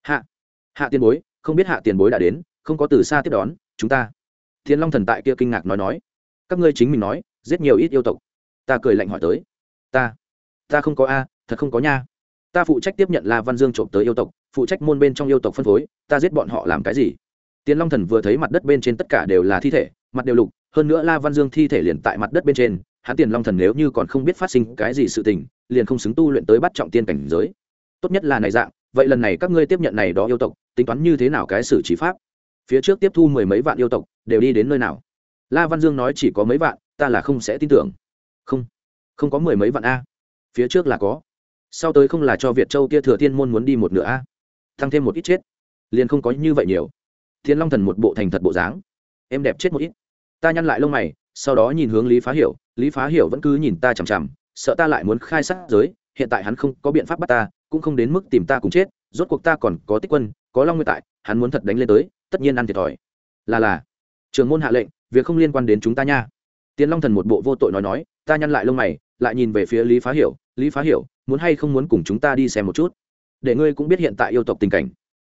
Hạ tiền bối, không biết Hạ tiền bối đã đến, không có từ xa tiếp đón chúng ta. Tiền Long Thần tại kia kinh ngạc nói, các ngươi chính mình nói, giết nhiều ít yêu tộc. Ta cười lạnh hỏi tới, ta không có a, thật không có nha. Ta phụ trách tiếp nhận La Văn Dương trộm tới yêu tộc, phụ trách môn bên trong yêu tộc phân phối, ta giết bọn họ làm cái gì? Tiền Long Thần vừa thấy mặt đất bên trên tất cả đều là thi thể, mặt đều lục, hơn nữa La Văn Dương thi thể liền tại mặt đất bên trên, hắn Tiền Long Thần nếu như còn không biết phát sinh cái gì sự tình, liền không xứng tu luyện tới bắt trọng tiên cảnh giới. Tốt nhất là này dạng, vậy lần này các ngươi tiếp nhận này đó yêu tộc, tính toán như thế nào cái xử trí pháp? Phía trước tiếp thu 10 mấy vạn yêu tộc, đều đi đến nơi nào? La Văn Dương nói chỉ có mấy vạn, ta là không sẽ tin tưởng. Không có 10 mấy vạn a. Phía trước là có. Sau tới không là cho Việt Châu kia thừa tiên môn muốn đi một nửa a. Tăng thêm một ít chết, liền không có như vậy nhiều. Thiên Long Thần một bộ thành thật bộ dáng, em đẹp chết một ít. Ta nhăn lại lông mày, sau đó nhìn hướng Lý Phá Hiểu, Lý Phá Hiểu vẫn cứ nhìn ta chằm chằm, sợ ta lại muốn khai sát giới, hiện tại hắn không có biện pháp bắt ta, cũng không đến mức tìm ta cùng chết, rốt cuộc ta còn có Tích Quân, có Long Nguyên tại, hắn muốn thật đánh lên tới, tất nhiên ăn thiệt thòi. Là trưởng môn hạ lệnh, việc không liên quan đến chúng ta nha. Tiền Long Thần một bộ vô tội nói, ta nhăn lại lông mày, lại nhìn về phía Lý Phá Hiểu, Lý Phá Hiểu, muốn hay không muốn cùng chúng ta đi xem một chút, để ngươi cũng biết hiện tại yêu tộc tình cảnh.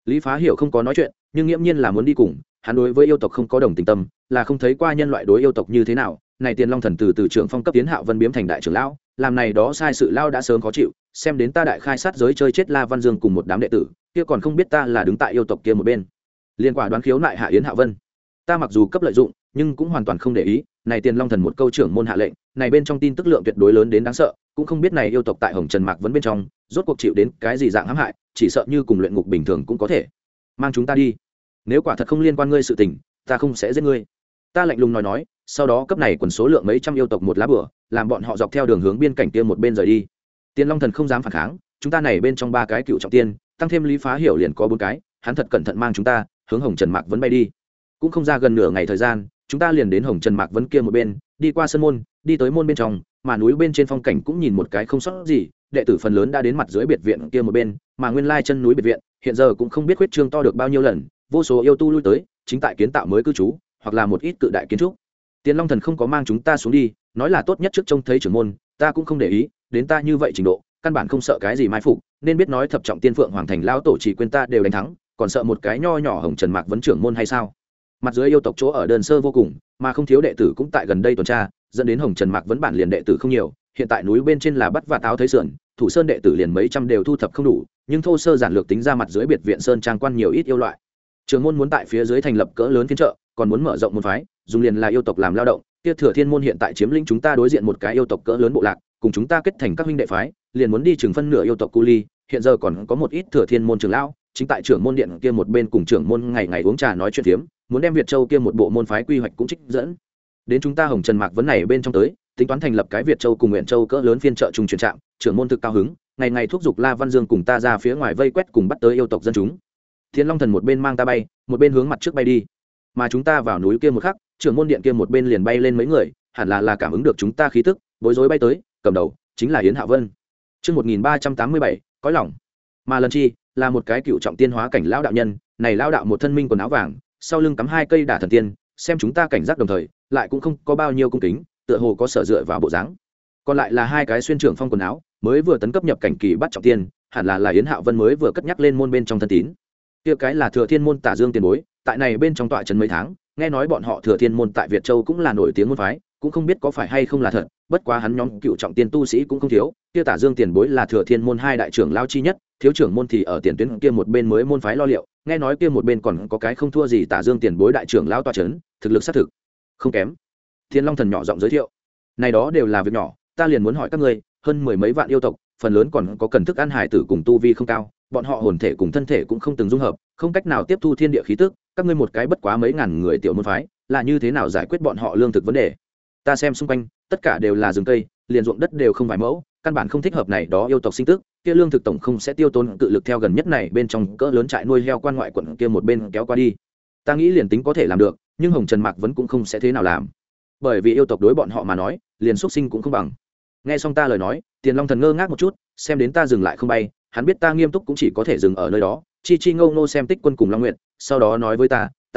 Lý Phá Hiểu không có nói chuyện, nhưng nghiễm nhiên là muốn đi cùng. Hắn đối với yêu tộc không có đồng tình tâm, là không thấy qua nhân loại đối yêu tộc như thế nào. Này Tiền Long Thần từ trưởng phong cấp tiến Hạo Vân biếm thành đại trưởng lão, làm này đó sai sự lao đã sớm khó chịu, xem đến ta đại khai sát giới chơi chết La Văn Dương cùng một đám đệ tử, kia còn không biết ta là đứng tại yêu tộc kia một bên. Liên quả đoán khiếu nại hạ Yến Hạo Vân. Ta mặc dù cấp lợi dụng, nhưng cũng hoàn toàn không để ý. Này Tiền Long Thần một câu trưởng môn hạ lệnh, này bên trong tin tức lượng tuyệt đối lớn đến đáng sợ, cũng không biết này yêu tộc tại Hồng Trần Mạc vẫn bên trong, rốt cuộc chịu đến cái gì dạng hãm hại, chỉ sợ như cùng luyện ngục bình thường cũng có thể. Mang chúng ta đi. Nếu quả thật không liên quan ngươi sự tình, ta không sẽ giết ngươi. Ta lạnh lùng nói, sau đó cấp này quần số lượng mấy trăm yêu tộc một lá bửa, làm bọn họ dọc theo đường hướng biên cảnh kia một bên rời đi. Tiền Long Thần không dám phản kháng, chúng ta này bên trong 3 cái cựu trọng tiên, tăng thêm Lý Phá Hiểu liền có 4 cái, hắn thật cẩn thận mang chúng ta hướng Hồng Trần Mạc vẫn bay đi. Cũng không ra gần nửa ngày thời gian, chúng ta liền đến Hồng Trần Mạc vẫn kia một bên, đi qua sân môn, đi tới môn bên trong, mà núi bên trên phong cảnh cũng nhìn một cái không sót gì, đệ tử phần lớn đã đến mặt dưới biệt viện kia một bên, mà nguyên lai chân núi biệt viện, hiện giờ cũng không biết huyết trương to được bao nhiêu lần, vô số yêu tu lui tới, chính tại kiến tạo mới cư trú, hoặc là một ít cự đại kiến trúc. Tiền Long Thần không có mang chúng ta xuống đi, nói là tốt nhất trước trông thấy trưởng môn, ta cũng không để ý, đến ta như vậy trình độ, căn bản không sợ cái gì mai phục, nên biết nói thập trọng tiên phượng hoàng thành lão tổ chỉ quên ta đều đánh thắng, còn sợ một cái nho nhỏ Hồng Trần Mạc vấn trưởng môn hay sao? Mặt dưới yêu tộc chỗ ở đơn sơ vô cùng, mà không thiếu đệ tử cũng tại gần đây tuần tra, dẫn đến Hồng Trần Mạc vấn bản liền đệ tử không nhiều, hiện tại núi bên trên là bắt và táo thấy sườn, thủ sơn đệ tử liền mấy trăm đều thu thập không đủ, nhưng thô sơ giản lược tính ra mặt dưới biệt viện sơn trang quan nhiều ít yêu loại. Trưởng môn muốn tại phía dưới thành lập cỡ lớn phiên chợ, còn muốn mở rộng môn phái, dùng liền là yêu tộc làm lao động, kia Thừa Thiên môn hiện tại chiếm lĩnh chúng ta đối diện một cái yêu tộc cỡ lớn bộ lạc, cùng chúng ta kết thành các huynh đệ phái, liền muốn đi chừng phân nửa yêu tộc cu ly, hiện giờ còn có một ít Thừa Thiên môn trưởng lão, chính tại trưởng môn điện kia một bên cùng trưởng môn ngày ngày uống trà nói chuyện phiếm, muốn đem Việt Châu kia một bộ môn phái quy hoạch cũng trích dẫn đến chúng ta Hồng Trần Mạc vấn này bên trong tới, tính toán thành lập cái Việt Châu cùng Nguyện Châu cỡ lớn phiên chợ trung chuyển trạm, trưởng môn thực cao hứng, ngày ngày thúc giục La Văn Dương cùng ta ra phía ngoài vây quét cùng bắt tới yêu tộc dân chúng. Thiên Long Thần một bên mang ta bay, một bên hướng mặt trước bay đi, mà chúng ta vào núi kia một khắc, trưởng môn điện kia một bên liền bay lên mấy người, hẳn là cảm ứng được chúng ta khí tức, bối rối bay tới, cầm đầu chính là Yến Hạo Vân. Chương 1387, cõi lòng. Mà lần chi là một cái cựu trọng tiên hóa cảnh lão đạo nhân, này lão đạo một thân minh quần áo vàng, sau lưng cắm 2 cây đả thần tiên, xem chúng ta cảnh giác đồng thời, lại cũng không có bao nhiêu cung kính, tựa hồ có sở dựa vào bộ dáng. Còn lại là 2 cái xuyên trưởng phong quần áo, mới vừa tấn cấp nhập cảnh kỳ bắt trọng tiên, hẳn là Yến Hạo Vân mới vừa cất nhắc lên môn bên trong thân tín. Kia cái là Thừa Thiên môn Tả Dương tiền bối, tại này bên trong tọa trấn mấy tháng, nghe nói bọn họ Thừa Thiên môn tại Việt Châu cũng là nổi tiếng môn phái, cũng không biết có phải hay không là thật, bất quá hắn nhóm cựu trọng tiên tu sĩ cũng không thiếu, kia Tả Dương tiền bối là Thừa Thiên môn 2 đại trưởng lao chi nhất, thiếu trưởng môn thì ở tiền tuyến kia một bên mới môn phái lo liệu, nghe nói kia một bên còn có cái không thua gì Tả Dương tiền bối đại trưởng lao tọa trấn, thực lực xác thực không kém. Thiên Long Thần nhỏ giọng giới thiệu, này đó đều là việc nhỏ, ta liền muốn hỏi các ngươi, hơn 10 mấy vạn yêu tộc, phần lớn còn có cần thức ăn hải tử cùng tu vi không cao, bọn họ hồn thể cùng thân thể cũng không từng dung hợp, không cách nào tiếp thu thiên địa khí tức, các ngươi một cái bất quá mấy ngàn người tiểu môn phái, là như thế nào giải quyết bọn họ lương thực vấn đề? Ta xem xung quanh, tất cả đều là rừng cây, liền ruộng đất đều không vài mẫu, căn bản không thích hợp này đó yêu tộc sinh tức, kia lương thực tổng không sẽ tiêu tốn cự lực theo gần nhất này bên trong cỡ lớn trại nuôi heo quan ngoại quận kia một bên kéo qua đi. Ta nghĩ liền tính có thể làm được, nhưng Hồng Trần Mạc vẫn cũng không sẽ thế nào làm, bởi vì yêu tộc đối bọn họ mà nói, liền xuất sinh cũng không bằng. Nghe xong ta lời nói, Tiền Long Thần ngơ ngác một chút, xem đến ta dừng lại không bay, hắn biết ta nghiêm túc cũng chỉ có thể dừng ở nơi đó, chi ngâu nô xem Tích Quân cùng Long Nguyệt, sau đó nói với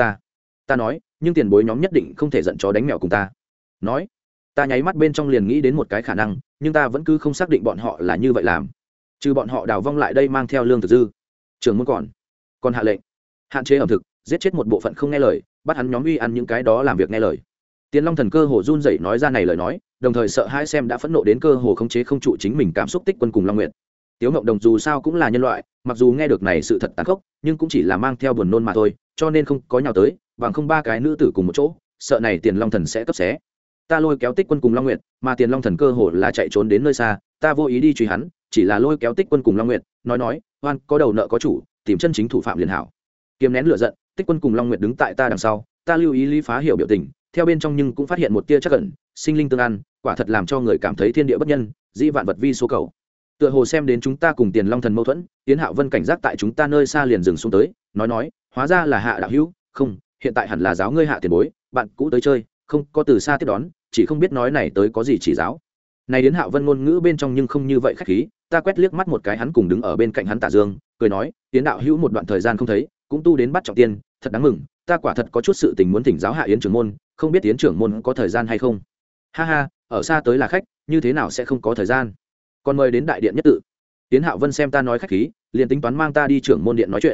ta nói, nhưng tiền bối nhóm nhất định không thể giận chó đánh mèo cùng ta. Nói, ta nháy mắt bên trong liền nghĩ đến một cái khả năng, nhưng ta vẫn cứ không xác định bọn họ là như vậy làm, trừ bọn họ đào vong lại đây mang theo lương thực dư, trưởng môn còn hạ lệnh hạn chế ẩm thực, giết chết một bộ phận không nghe lời, bắt hắn nhóm uy ăn những cái đó làm việc nghe lời. Tiền Long Thần cơ hồ run rẩy nói ra này lời nói, đồng thời sợ hãi xem đã phẫn nộ đến cơ hồ khống chế không trụ chính mình cảm xúc Tích Quân cùng Long Nguyệt. Tiếu Ngộng Đồng dù sao cũng là nhân loại, mặc dù nghe được này sự thật tàn khốc, nhưng cũng chỉ là mang theo buồn nôn mà thôi, cho nên không có nhào tới, bằng không 3 cái nữ tử cùng một chỗ, sợ này Tiền Long Thần sẽ cấp xé. Ta lôi kéo Tích Quân cùng Long Nguyệt, mà Tiền Long Thần cơ hồ là chạy trốn đến nơi xa, ta vô ý đi truy hắn, chỉ là lôi kéo Tích Quân cùng Long Nguyệt, nói, oan có đầu nợ có chủ, tìm chân chính thủ phạm liền hảo. Kiềm nén lửa giận, Tích Quân cùng Long Nguyệt đứng tại ta đằng sau, ta lưu ý Lý Phá Hiểu biểu tình, theo bên trong nhưng cũng phát hiện một tia chắc ẩn, sinh linh tương ăn, quả thật làm cho người cảm thấy thiên địa bất nhân, dĩ vạn vật vi số cầu. Tựa hồ xem đến chúng ta cùng Tiền Long Thần mâu thuẫn, Yến Hạo Vân cảnh giác tại chúng ta nơi xa liền dừng xuống tới, nói, hóa ra là Hạ đạo hữu, không, hiện tại hẳn là giáo ngươi Hạ tiền bối, bạn cũ tới chơi, không có từ xa tiếp đón, chỉ không biết nói này tới có gì chỉ giáo. Này Yến Hạo Vân ngôn ngữ bên trong nhưng không như vậy khách khí, ta quét liếc mắt một cái hắn cùng đứng ở bên cạnh hắn Tả Dương, cười nói, Yến đạo hữu một đoạn thời gian không thấy, cũng tu đến bắt trọng tiên, thật đáng mừng, ta quả thật có chút sự tình muốn thỉnh giáo Hạ Yến trưởng môn, không biết Yến trưởng môn có thời gian hay không. Ha ha, ở xa tới là khách, như thế nào sẽ không có thời gian, còn mời đến đại điện nhất tự. Yến Hạo Vân xem ta nói khách khí, liền tính toán mang ta đi trưởng môn điện nói chuyện.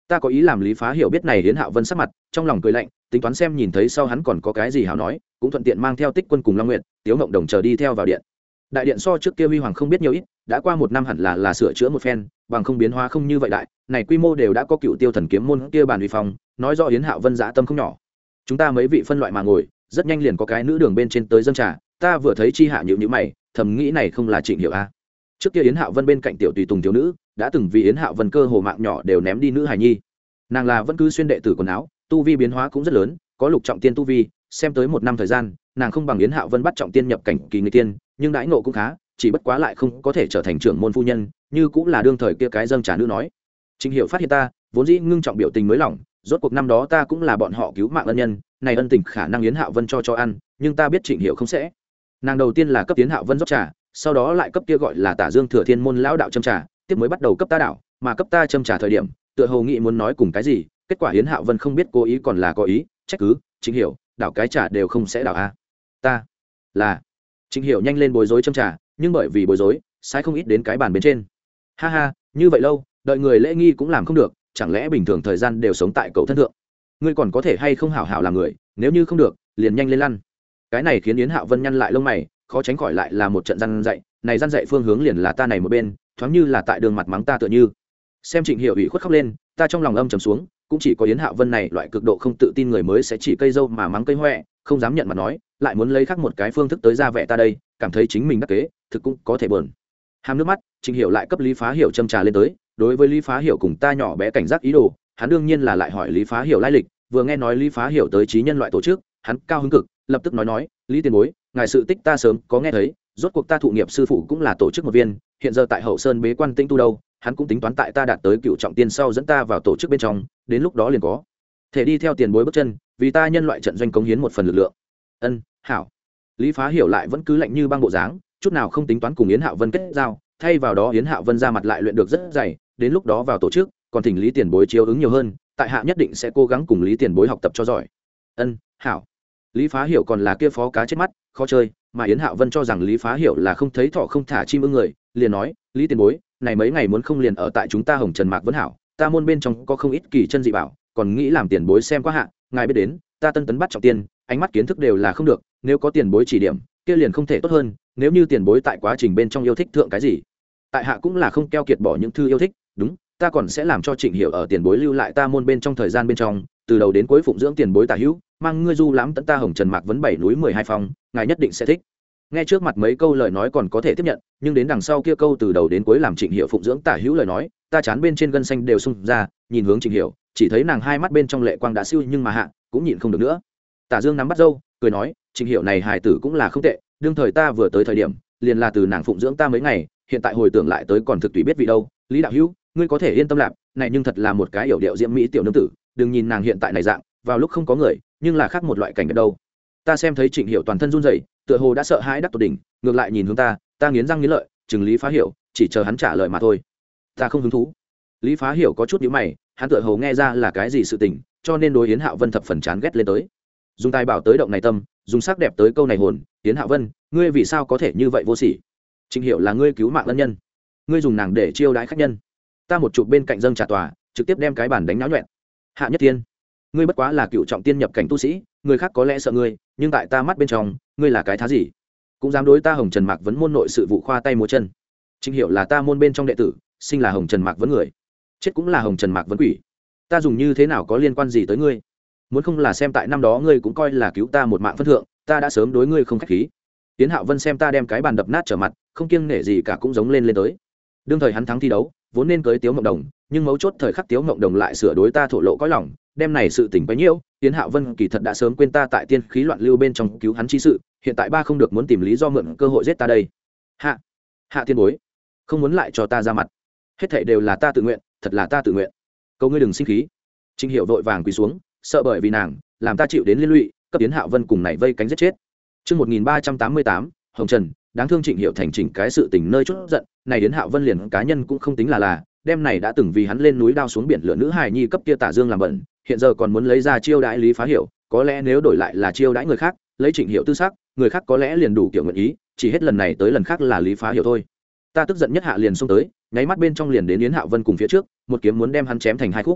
Ta có ý làm Lý Phá Hiểu biết này Yến Hạo Vân sắc mặt, trong lòng cười lạnh, tính toán xem nhìn thấy sau hắn còn có cái gì hảo nói, cũng thuận tiện mang theo Tích Quân cùng Long Nguyệt, Tiếu Ngộng Đồng chờ đi theo vào điện. Đại điện so trước kia huy hoàng không biết nhiều ít, đã qua một năm hẳn là sửa chữa một phen, bằng không biến hóa không như vậy đại, này quy mô đều đã có Cựu Tiêu Thần Kiếm môn kia bàn uy phong, nói rõ Yến Hạo Vân dã tâm không nhỏ. Chúng ta mấy vị phân loại mà ngồi, rất nhanh liền có cái nữ đường bên trên tới dâng trà, ta vừa thấy chi hạ nhíu mày, thầm nghĩ này không là Trịnh Hiểu a. Trước kia Yến Hạo Vân bên cạnh tiểu tùy tùng thiếu nữ, đã từng vì Yến Hạo Vân cơ hồ mạng nhỏ đều ném đi nữ hài nhi. Nàng là vẫn cứ xuyên đệ tử quần áo, tu vi biến hóa cũng rất lớn, có lục trọng tiên tu vi, xem tới một năm thời gian, nàng không bằng Yến Hạo Vân bắt trọng tiên nhập cảnh kỳ người tiên, nhưng đãi ngộ cũng khá, chỉ bất quá lại không có thể trở thành trưởng môn phu nhân, như cũng là đương thời kia cái dâng trà nữ nói. Trịnh Hiểu phát hiện ta, vốn dĩ ngưng trọng biểu tình mới lỏng, rốt cuộc năm đó ta cũng là bọn họ cứu mạng ân nhân, này ân tình khả năng Yến Hạo Vân cho ăn, nhưng ta biết Trịnh Hiểu không sẽ. Nàng đầu tiên là cấp Yến Hạo Vân rót trà, sau đó lại cấp kia gọi là Tả Dương Thừa Thiên môn lão đạo châm trà, tiếp mới bắt đầu cấp ta đạo, mà cấp ta châm trà thời điểm, tựa hồ nghĩ muốn nói cùng cái gì, kết quả Yến Hạo Vân không biết cố ý còn là có ý, trách cứ, Trịnh Hiểu, đảo cái trà đều không sẽ đảo a. Ta là Trịnh Hiểu nhanh lên bối rối châm trà, nhưng bởi vì bối rối, sai không ít đến cái bàn bên trên. Ha ha, như vậy lâu, đợi người lễ nghi cũng làm không được, chẳng lẽ bình thường thời gian đều sống tại cậu thân thượng? Ngươi còn có thể hay không hảo hảo làm người, nếu như không được, liền nhanh lên lăn. Cái này khiến Yến Hạo Vân nhăn lại lông mày, khó tránh khỏi lại là một trận răn dạy, này răn dạy phương hướng liền là ta này một bên, thoáng như là tại đường mặt mắng ta tựa như. Xem Trịnh Hiểu ủy khuất khóc lên, ta trong lòng âm trầm xuống, cũng chỉ có Yến Hạo Vân này loại cực độ không tự tin người mới sẽ chỉ cây dâu mà mắng cây hoẹ, không dám nhận mặt nói, lại muốn lấy khác một cái phương thức tới ra vẻ ta đây, cảm thấy chính mình đắc kế, thực cũng có thể buồn. Hàm nước mắt, Trịnh Hiểu lại cấp Lý Phá Hiểu châm trà lên tới, đối với Lý Phá Hiểu cùng ta nhỏ bé cảnh giác ý đồ, hắn đương nhiên là lại hỏi Lý Phá Hiểu lai lịch, vừa nghe nói Lý Phá Hiểu tới trí nhân loại tổ chức, hắn cao hứng cực, lập tức nói, Lý tiền bối, ngài sự tích ta sớm có nghe thấy, rốt cuộc ta thụ nghiệp sư phụ cũng là tổ chức một viên, hiện giờ tại Hậu Sơn bế quan tĩnh tu đâu, hắn cũng tính toán tại ta đạt tới cựu trọng tiên sau dẫn ta vào tổ chức bên trong, đến lúc đó liền có thể đi theo tiền bối bước chân, vì ta nhân loại trận doanh cống hiến một phần lực lượng. Ân, hảo. Lý Phá Hiểu lại vẫn cứ lạnh như băng bộ dáng, chút nào không tính toán cùng Yến Hạo Vân kết giao, thay vào đó Yến Hạo Vân ra mặt lại luyện được rất dày, đến lúc đó vào tổ chức, còn thỉnh Lý tiền bối chiếu ứng nhiều hơn, tại hạ nhất định sẽ cố gắng cùng Lý tiền bối học tập cho giỏi. Ân, hảo. Lý Phá Hiểu còn là kia phó cá chết mắt, khó chơi, mà Yến Hạo Vân cho rằng Lý Phá Hiểu là không thấy thọ không thả chim ưng người, liền nói, Lý tiền bối, này mấy ngày muốn không liền ở tại chúng ta Hồng Trần Mạc Vân hảo, ta môn bên trong có không ít kỳ chân dị bảo, còn nghĩ làm tiền bối xem quá hạ, ngài biết đến, ta tân tấn bắt trọng tiên, ánh mắt kiến thức đều là không được, nếu có tiền bối chỉ điểm, kia liền không thể tốt hơn, nếu như tiền bối tại quá trình bên trong yêu thích thượng cái gì, tại hạ cũng là không keo kiệt bỏ những thư yêu thích, đúng, ta còn sẽ làm cho Trịnh Hiểu ở tiền bối lưu lại ta môn bên trong thời gian bên trong, từ đầu đến cuối phụng dưỡng tiền bối tả hữu, mang ngươi du lãm tận ta Hồng Trần Mạc Vấn 7 núi 12 phong, ngài nhất định sẽ thích. Nghe trước mặt mấy câu lời nói còn có thể tiếp nhận, nhưng đến đằng sau kia câu từ đầu đến cuối làm Trịnh Hiểu phụng dưỡng tả hữu lời nói, ta chán bên trên gân xanh đều sung ra, nhìn hướng Trịnh Hiểu, chỉ thấy nàng hai mắt bên trong lệ quang đã siêu nhưng mà hạ, cũng nhịn không được nữa. Tả Dương nắm bắt dâu, cười nói, Trịnh Hiểu này hài tử cũng là không tệ, đương thời ta vừa tới thời điểm, liền là từ nàng phụng dưỡng ta mấy ngày, hiện tại hồi tưởng lại tới còn thực tùy biết vị đâu. Lý đạo hữu, ngươi có thể yên tâm lạc, này nhưng thật là một cái yểu điệu diễm mỹ tiểu nương tử, đừng nhìn nàng hiện tại này dạng, vào lúc không có người, nhưng là khác một loại cảnh ở đâu. Ta xem thấy Trịnh Hiểu toàn thân run rẩy, tựa hồ đã sợ hãi đắc tột đỉnh, ngược lại nhìn hướng ta nghiến răng nghiến lợi, chừng Lý Phá Hiểu, chỉ chờ hắn trả lời mà thôi. Ta không hứng thú. Lý Phá Hiểu có chút nhíu mày, hắn tựa hồ nghe ra là cái gì sự tình, cho nên đối Yến Hạo Vân thập phần chán ghét lên tới. Dùng tài bảo tới động này tâm, dùng sắc đẹp tới câu này hồn, Yến Hạo Vân, ngươi vì sao có thể như vậy vô sỉ? Trịnh Hiểu là ngươi cứu mạng ân nhân, ngươi dùng nàng để chiêu đãi khách nhân. Ta một chụp bên cạnh dâng trà tòa, trực tiếp đem cái bàn đánh náo nhuẹn. Hạ Nhất Tiên, ngươi bất quá là cựu trọng tiên nhập cảnh tu sĩ, người khác có lẽ sợ ngươi, nhưng tại ta mắt bên trong, ngươi là cái thá gì? Cũng dám đối ta Hồng Trần Mạc Vấn môn nội sự vụ khoa tay múa chân. Trịnh Hiểu là ta môn bên trong đệ tử, sinh là Hồng Trần Mạc Vấn người, chết cũng là Hồng Trần Mạc Vấn quỷ. Ta dùng như thế nào có liên quan gì tới ngươi? Muốn không là xem tại năm đó ngươi cũng coi là cứu ta một mạng phân thượng, ta đã sớm đối ngươi không khách khí. Tiến Hạo Vân xem ta đem cái bàn đập nát trở mặt, không kiêng nể gì cả cũng giống lên tới. Đương thời hắn thắng thi đấu, vốn nên cưới Tiếu Ngộng Đồng, nhưng mấu chốt thời khắc Tiếu Ngộng Đồng lại sửa đối ta thổ lộ cõi lòng, đem này sự tình bấy nhiêu, Tiến Hạo Vân kỳ thật đã sớm quên ta tại tiên khí loạn lưu bên trong cứu hắn chi sự, hiện tại ba không được muốn tìm lý do mượn cơ hội giết ta đây. Hạ tiên bối, không muốn lại cho ta ra mặt. Hết thảy đều là ta tự nguyện, thật là ta tự nguyện. Cầu ngươi đừng sinh khí. Trịnh Hiểu vội vàng quỳ xuống, sợ bởi vì nàng, làm ta chịu đến liên lụy, cấp Tiến Hạo Vân cùng này vây cánh giết chết. Chương 1388, Hồng Trần, đáng thương Trịnh Hiểu thành chỉnh cái sự tình nơi chút giận, này Tiến Hạo Vân liền cá nhân cũng không tính là, đem này đã từng vì hắn lên núi đao xuống biển lửa nữ hài nhi cấp kia Tả Dương làm bẩn, hiện giờ còn muốn lấy ra chiêu đãi Lý Phá Hiểu, có lẽ nếu đổi lại là chiêu đãi người khác, lấy Trịnh Hiểu tư sắc, người khác có lẽ liền đủ kiểu nguyện ý, chỉ hết lần này tới lần khác là Lý Phá Hiểu thôi. Ta tức giận nhất hạ liền xông tới, nháy mắt bên trong liền đến Yến Hạo Vân cùng phía trước, một kiếm muốn đem hắn chém thành hai khúc.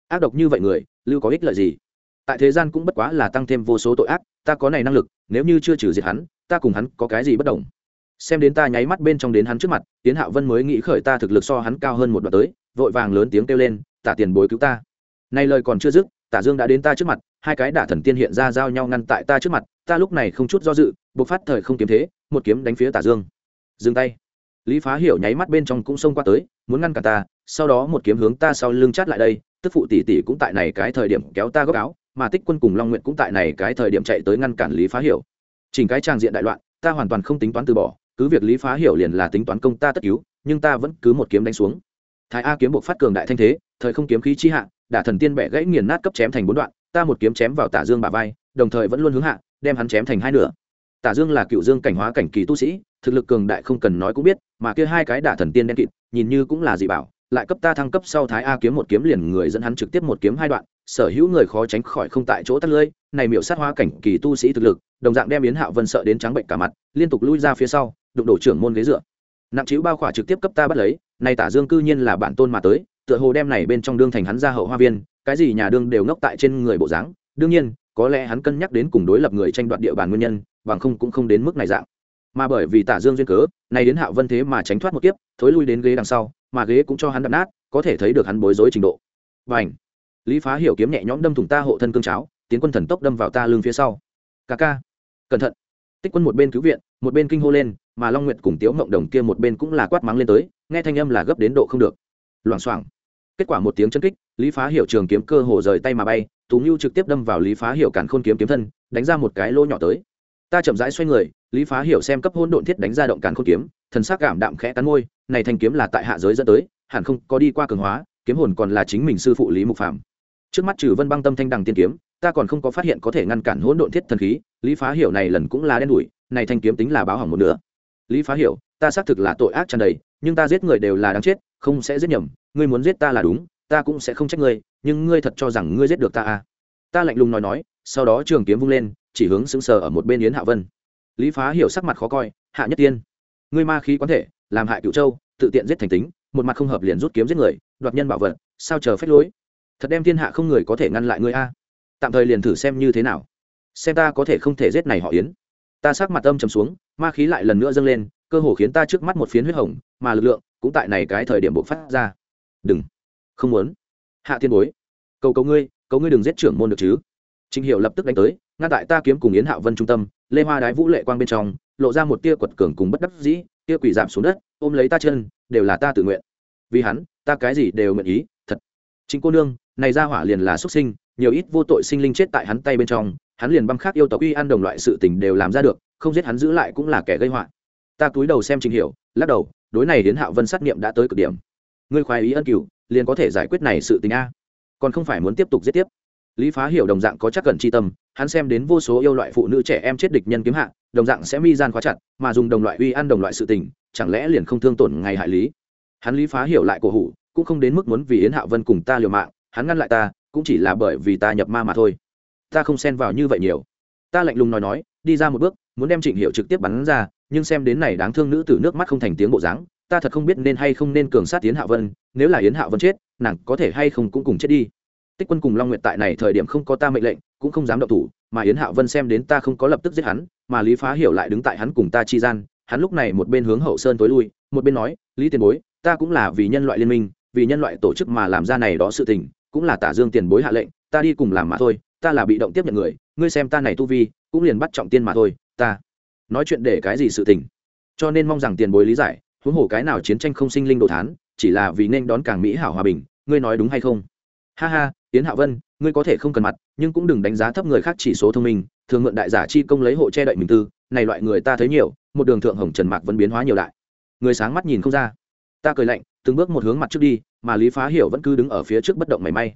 ác độc như vậy người lưu có ích lợi gì? Tại thế gian cũng bất quá là tăng thêm vô số tội ác, ta có này năng lực, nếu như chưa trừ diệt hắn, ta cùng hắn có cái gì bất đồng? Xem đến ta nháy mắt bên trong đến hắn trước mặt, Tiến Hạo Vân mới nghĩ khởi ta thực lực so hắn cao hơn một đoạn tới, vội vàng lớn tiếng kêu lên, Tả tiền bối cứu ta. Này lời còn chưa dứt, Tả Dương đã đến ta trước mặt, hai cái đả thần tiên hiện ra giao nhau ngăn tại ta trước mặt, ta lúc này không chút do dự, bộc phát thời không kiếm thế, một kiếm đánh phía Tả Dương. Dừng tay. Lý Phá Hiểu nháy mắt bên trong cũng xông qua tới, muốn ngăn cả ta, sau đó một kiếm hướng ta sau lưng chát lại đây, tức phụ tỷ tỷ cũng tại này cái thời điểm kéo ta góc áo, mà Tích Quân cùng Long Nguyệt cũng tại này cái thời điểm chạy tới ngăn cản Lý Phá Hiểu. Chỉnh cái trang diện đại loạn, ta hoàn toàn không tính toán từ bỏ, cứ việc Lý Phá Hiểu liền là tính toán công ta tất cứu, nhưng ta vẫn cứ một kiếm đánh xuống. Thái A kiếm buộc phát cường đại thanh thế, thời không kiếm khí chi hạ, đả thần tiên bẻ gãy nghiền nát cấp chém thành 4 đoạn, ta một kiếm chém vào Tả Dương bả vai, đồng thời vẫn luôn hướng hạ, đem hắn chém thành hai nửa. Tả Dương là cựu dương cảnh hóa cảnh kỳ tu sĩ, thực lực cường đại không cần nói cũng biết, mà kia hai cái đả thần tiên đen kịt, nhìn như cũng là dị bảo, lại cấp ta thăng cấp sau Thái A kiếm một kiếm liền người dẫn hắn trực tiếp một kiếm hai đoạn, sở hữu người khó tránh khỏi không tại chỗ tắt lưỡi, này miểu sát hóa cảnh kỳ tu sĩ thực lực, đồng dạng đem Yến Hạo Vân sợ đến trắng bệnh cả mặt, liên tục lui ra phía sau, đụng đổ trưởng môn ghế dựa. Nặng chiếu bao khỏa trực tiếp cấp ta bắt lấy, này Tả Dương cư nhiên là bản tôn mà tới, tựa hồ đem này bên trong đương thành hắn ra hậu hoa viên, cái gì nhà đương đều ngốc tại trên người bộ dáng, đương nhiên, có lẽ hắn cân nhắc đến cùng đối lập người tranh đoạt địa bàn nguyên nhân, bằng không cũng không đến mức này dạng. Mà bởi vì Tả Dương duyên cớ, này Yến Hạo Vân thế mà tránh thoát một kiếp, thối lui đến ghế đằng sau, mà ghế cũng cho hắn đập nát, có thể thấy được hắn bối rối trình độ. Bành! Lý Phá Hiểu kiếm nhẹ nhõm đâm thủng ta hộ thân cương cháo, Tiến Quân thần tốc đâm vào ta lưng phía sau. Ca ca, cẩn thận! Tích Quân một bên cứu viện, một bên kinh hô lên, mà Long Nguyệt cùng Tiếu Ngộng Đồng kia một bên cũng là quát mắng lên tới, nghe thanh âm là gấp đến độ không được. Loảng xoảng. Kết quả một tiếng chân kích, Lý Phá Hiểu trường kiếm cơ hồ rời tay mà bay, Tú Nưu trực tiếp đâm vào Lý Phá Hiểu càn khôn kiếm kiếm thân, đánh ra một cái lỗ nhỏ tới. Ta chậm rãi xoay người, Lý Phá Hiểu xem cấp hỗn độn thiết đánh ra động càn khôn kiếm, thần sắc cảm đạm khẽ cắn môi, này thanh kiếm là tại hạ giới dẫn tới, hẳn không có đi qua cường hóa, kiếm hồn còn là chính mình sư phụ Lý Mục Phàm. Trước mắt trừ Vân Băng Tâm thanh đằng tiên kiếm, ta còn không có phát hiện có thể ngăn cản hỗn độn thiết thần khí, Lý Phá Hiểu này lần cũng là đen đủi, này thanh kiếm tính là báo hỏng một nửa. Lý Phá Hiểu, ta xác thực là tội ác tràn đầy, nhưng ta giết người đều là đáng chết, không sẽ giết nhầm, ngươi muốn giết ta là đúng, ta cũng sẽ không trách ngươi, nhưng ngươi thật cho rằng ngươi giết được ta à? Ta lạnh lùng nói, sau đó trường kiếm vung lên, chỉ hướng sững sờ ở một bên Yến Hạo Vân. Lý Phá Hiểu sắc mặt khó coi, Hạ Nhất Tiên, ngươi ma khí quán thể, làm hại Cửu Châu, tự tiện giết thành tính, một mặt không hợp liền rút kiếm giết người, đoạt nhân bảo vật, sao chờ phách lối? Thật đem thiên hạ không người có thể ngăn lại ngươi a. Tạm thời liền thử xem như thế nào, xem ta có thể không thể giết này họ Yến. Ta sắc mặt âm trầm xuống, ma khí lại lần nữa dâng lên, cơ hồ khiến ta trước mắt một phiến huyết hồng, mà lực lượng cũng tại này cái thời điểm bộc phát ra. Đừng, không muốn. Hạ Thiên Bối, cầu ngươi đừng giết trưởng môn được chứ? Trình Hiểu lập tức đánh tới, ngăn tại ta kiếm cùng Yến Hạo Vân trung tâm, lê hoa đái vũ lệ quang bên trong, lộ ra một tia quật cường cùng bất đắc dĩ, tia quỷ giảm xuống đất, ôm lấy ta chân, đều là ta tự nguyện. Vì hắn, ta cái gì đều nguyện ý, thật. Trình cô nương, này ra hỏa liền là xuất sinh, nhiều ít vô tội sinh linh chết tại hắn tay bên trong, hắn liền băm khác yêu tộc uy ăn đồng loại sự tình đều làm ra được, không giết hắn giữ lại cũng là kẻ gây họa. Ta cúi đầu xem Trình Hiểu, lắc đầu, đối này Yến Hạo Vân sát niệm đã tới cực điểm. Ngươi khoái ý ân cửu, liền có thể giải quyết này sự tình a, còn không phải muốn tiếp tục giết tiếp. Lý Phá Hiểu đồng dạng có chắc cẩn chi tâm, hắn xem đến vô số yêu loại phụ nữ trẻ em chết địch nhân kiếm hạ, đồng dạng sẽ mi gian khóa chặt, mà dùng đồng loại uy ăn đồng loại sự tình, chẳng lẽ liền không thương tổn ngày hại lý? Hắn Lý Phá Hiểu lại cổ hủ, cũng không đến mức muốn vì Yến Hạo Vân cùng ta liều mạng, hắn ngăn lại ta, cũng chỉ là bởi vì ta nhập ma mà thôi. Ta không xen vào như vậy nhiều. Ta lạnh lùng nói, đi ra một bước, muốn đem Trịnh Hiểu trực tiếp bắn ra, nhưng xem đến này đáng thương nữ tử nước mắt không thành tiếng bộ dáng, ta thật không biết nên hay không nên cường sát Yến Hạo Vân, nếu là Yến Hạo Vân chết, nàng có thể hay không cũng cùng chết đi. Tích Quân cùng Long Nguyệt tại này thời điểm không có ta mệnh lệnh, cũng không dám động thủ, mà Yến Hạo Vân xem đến ta không có lập tức giết hắn, mà Lý Phá Hiểu lại đứng tại hắn cùng ta chi gian, hắn lúc này một bên hướng hậu sơn tối lui, một bên nói, Lý tiền bối, ta cũng là vì nhân loại liên minh, vì nhân loại tổ chức mà làm ra này đó sự tình, cũng là Tả Dương tiền bối hạ lệnh, ta đi cùng làm mà thôi, ta là bị động tiếp nhận người, ngươi xem ta này tu vi, cũng liền bắt trọng tiên mà thôi, ta nói chuyện để cái gì sự tình, cho nên mong rằng tiền bối lý giải, huống hồ cái nào chiến tranh không sinh linh đồ thán, chỉ là vì nên đón càng mỹ hảo hòa bình, ngươi nói đúng hay không? Ha ha, Yến Hạo Vân, ngươi có thể không cần mặt, nhưng cũng đừng đánh giá thấp người khác chỉ số thông minh, thường mượn đại giả chi công lấy hộ che đậy mình tư, này loại người ta thấy nhiều, một đường thượng hồng trần mạc vẫn biến hóa nhiều đại. Người sáng mắt nhìn không ra. Ta cười lạnh, từng bước một hướng mặt trước đi, mà Lý Phá Hiểu vẫn cứ đứng ở phía trước bất động mảy may.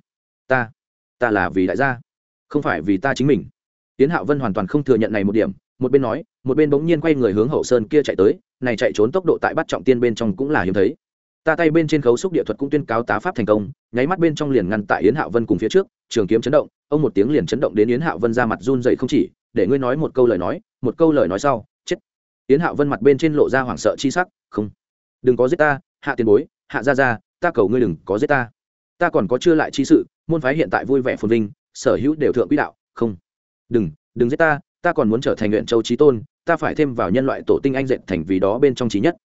Ta là vì đại gia, không phải vì ta chính mình. Yến Hạo Vân hoàn toàn không thừa nhận này một điểm, một bên nói, một bên bỗng nhiên quay người hướng hậu sơn kia chạy tới, này chạy trốn tốc độ tại bắt trọng tiên bên trong cũng là hiếm thấy. Ta tay bên trên khấu xúc địa thuật cũng tuyên cáo tá pháp thành công, nháy mắt bên trong liền ngăn tại Yến Hạo Vân cùng phía trước, trường kiếm chấn động, ông một tiếng liền chấn động đến Yến Hạo Vân ra mặt run rẩy không chỉ, để ngươi nói một câu lời nói sau, chết. Yến Hạo Vân mặt bên trên lộ ra hoảng sợ chi sắc, không, đừng có giết ta, Hạ tiền bối, Hạ gia gia, ta cầu ngươi đừng có giết ta, ta còn có chưa lại chi sự, môn phái hiện tại vui vẻ phồn vinh, sở hữu đều thượng quỹ đạo. Không, đừng giết ta, ta còn muốn trở thành Nguyện Châu chí tôn, ta phải thêm vào nhân loại tổ tinh anh dệt thành vì đó bên trong chí nhất.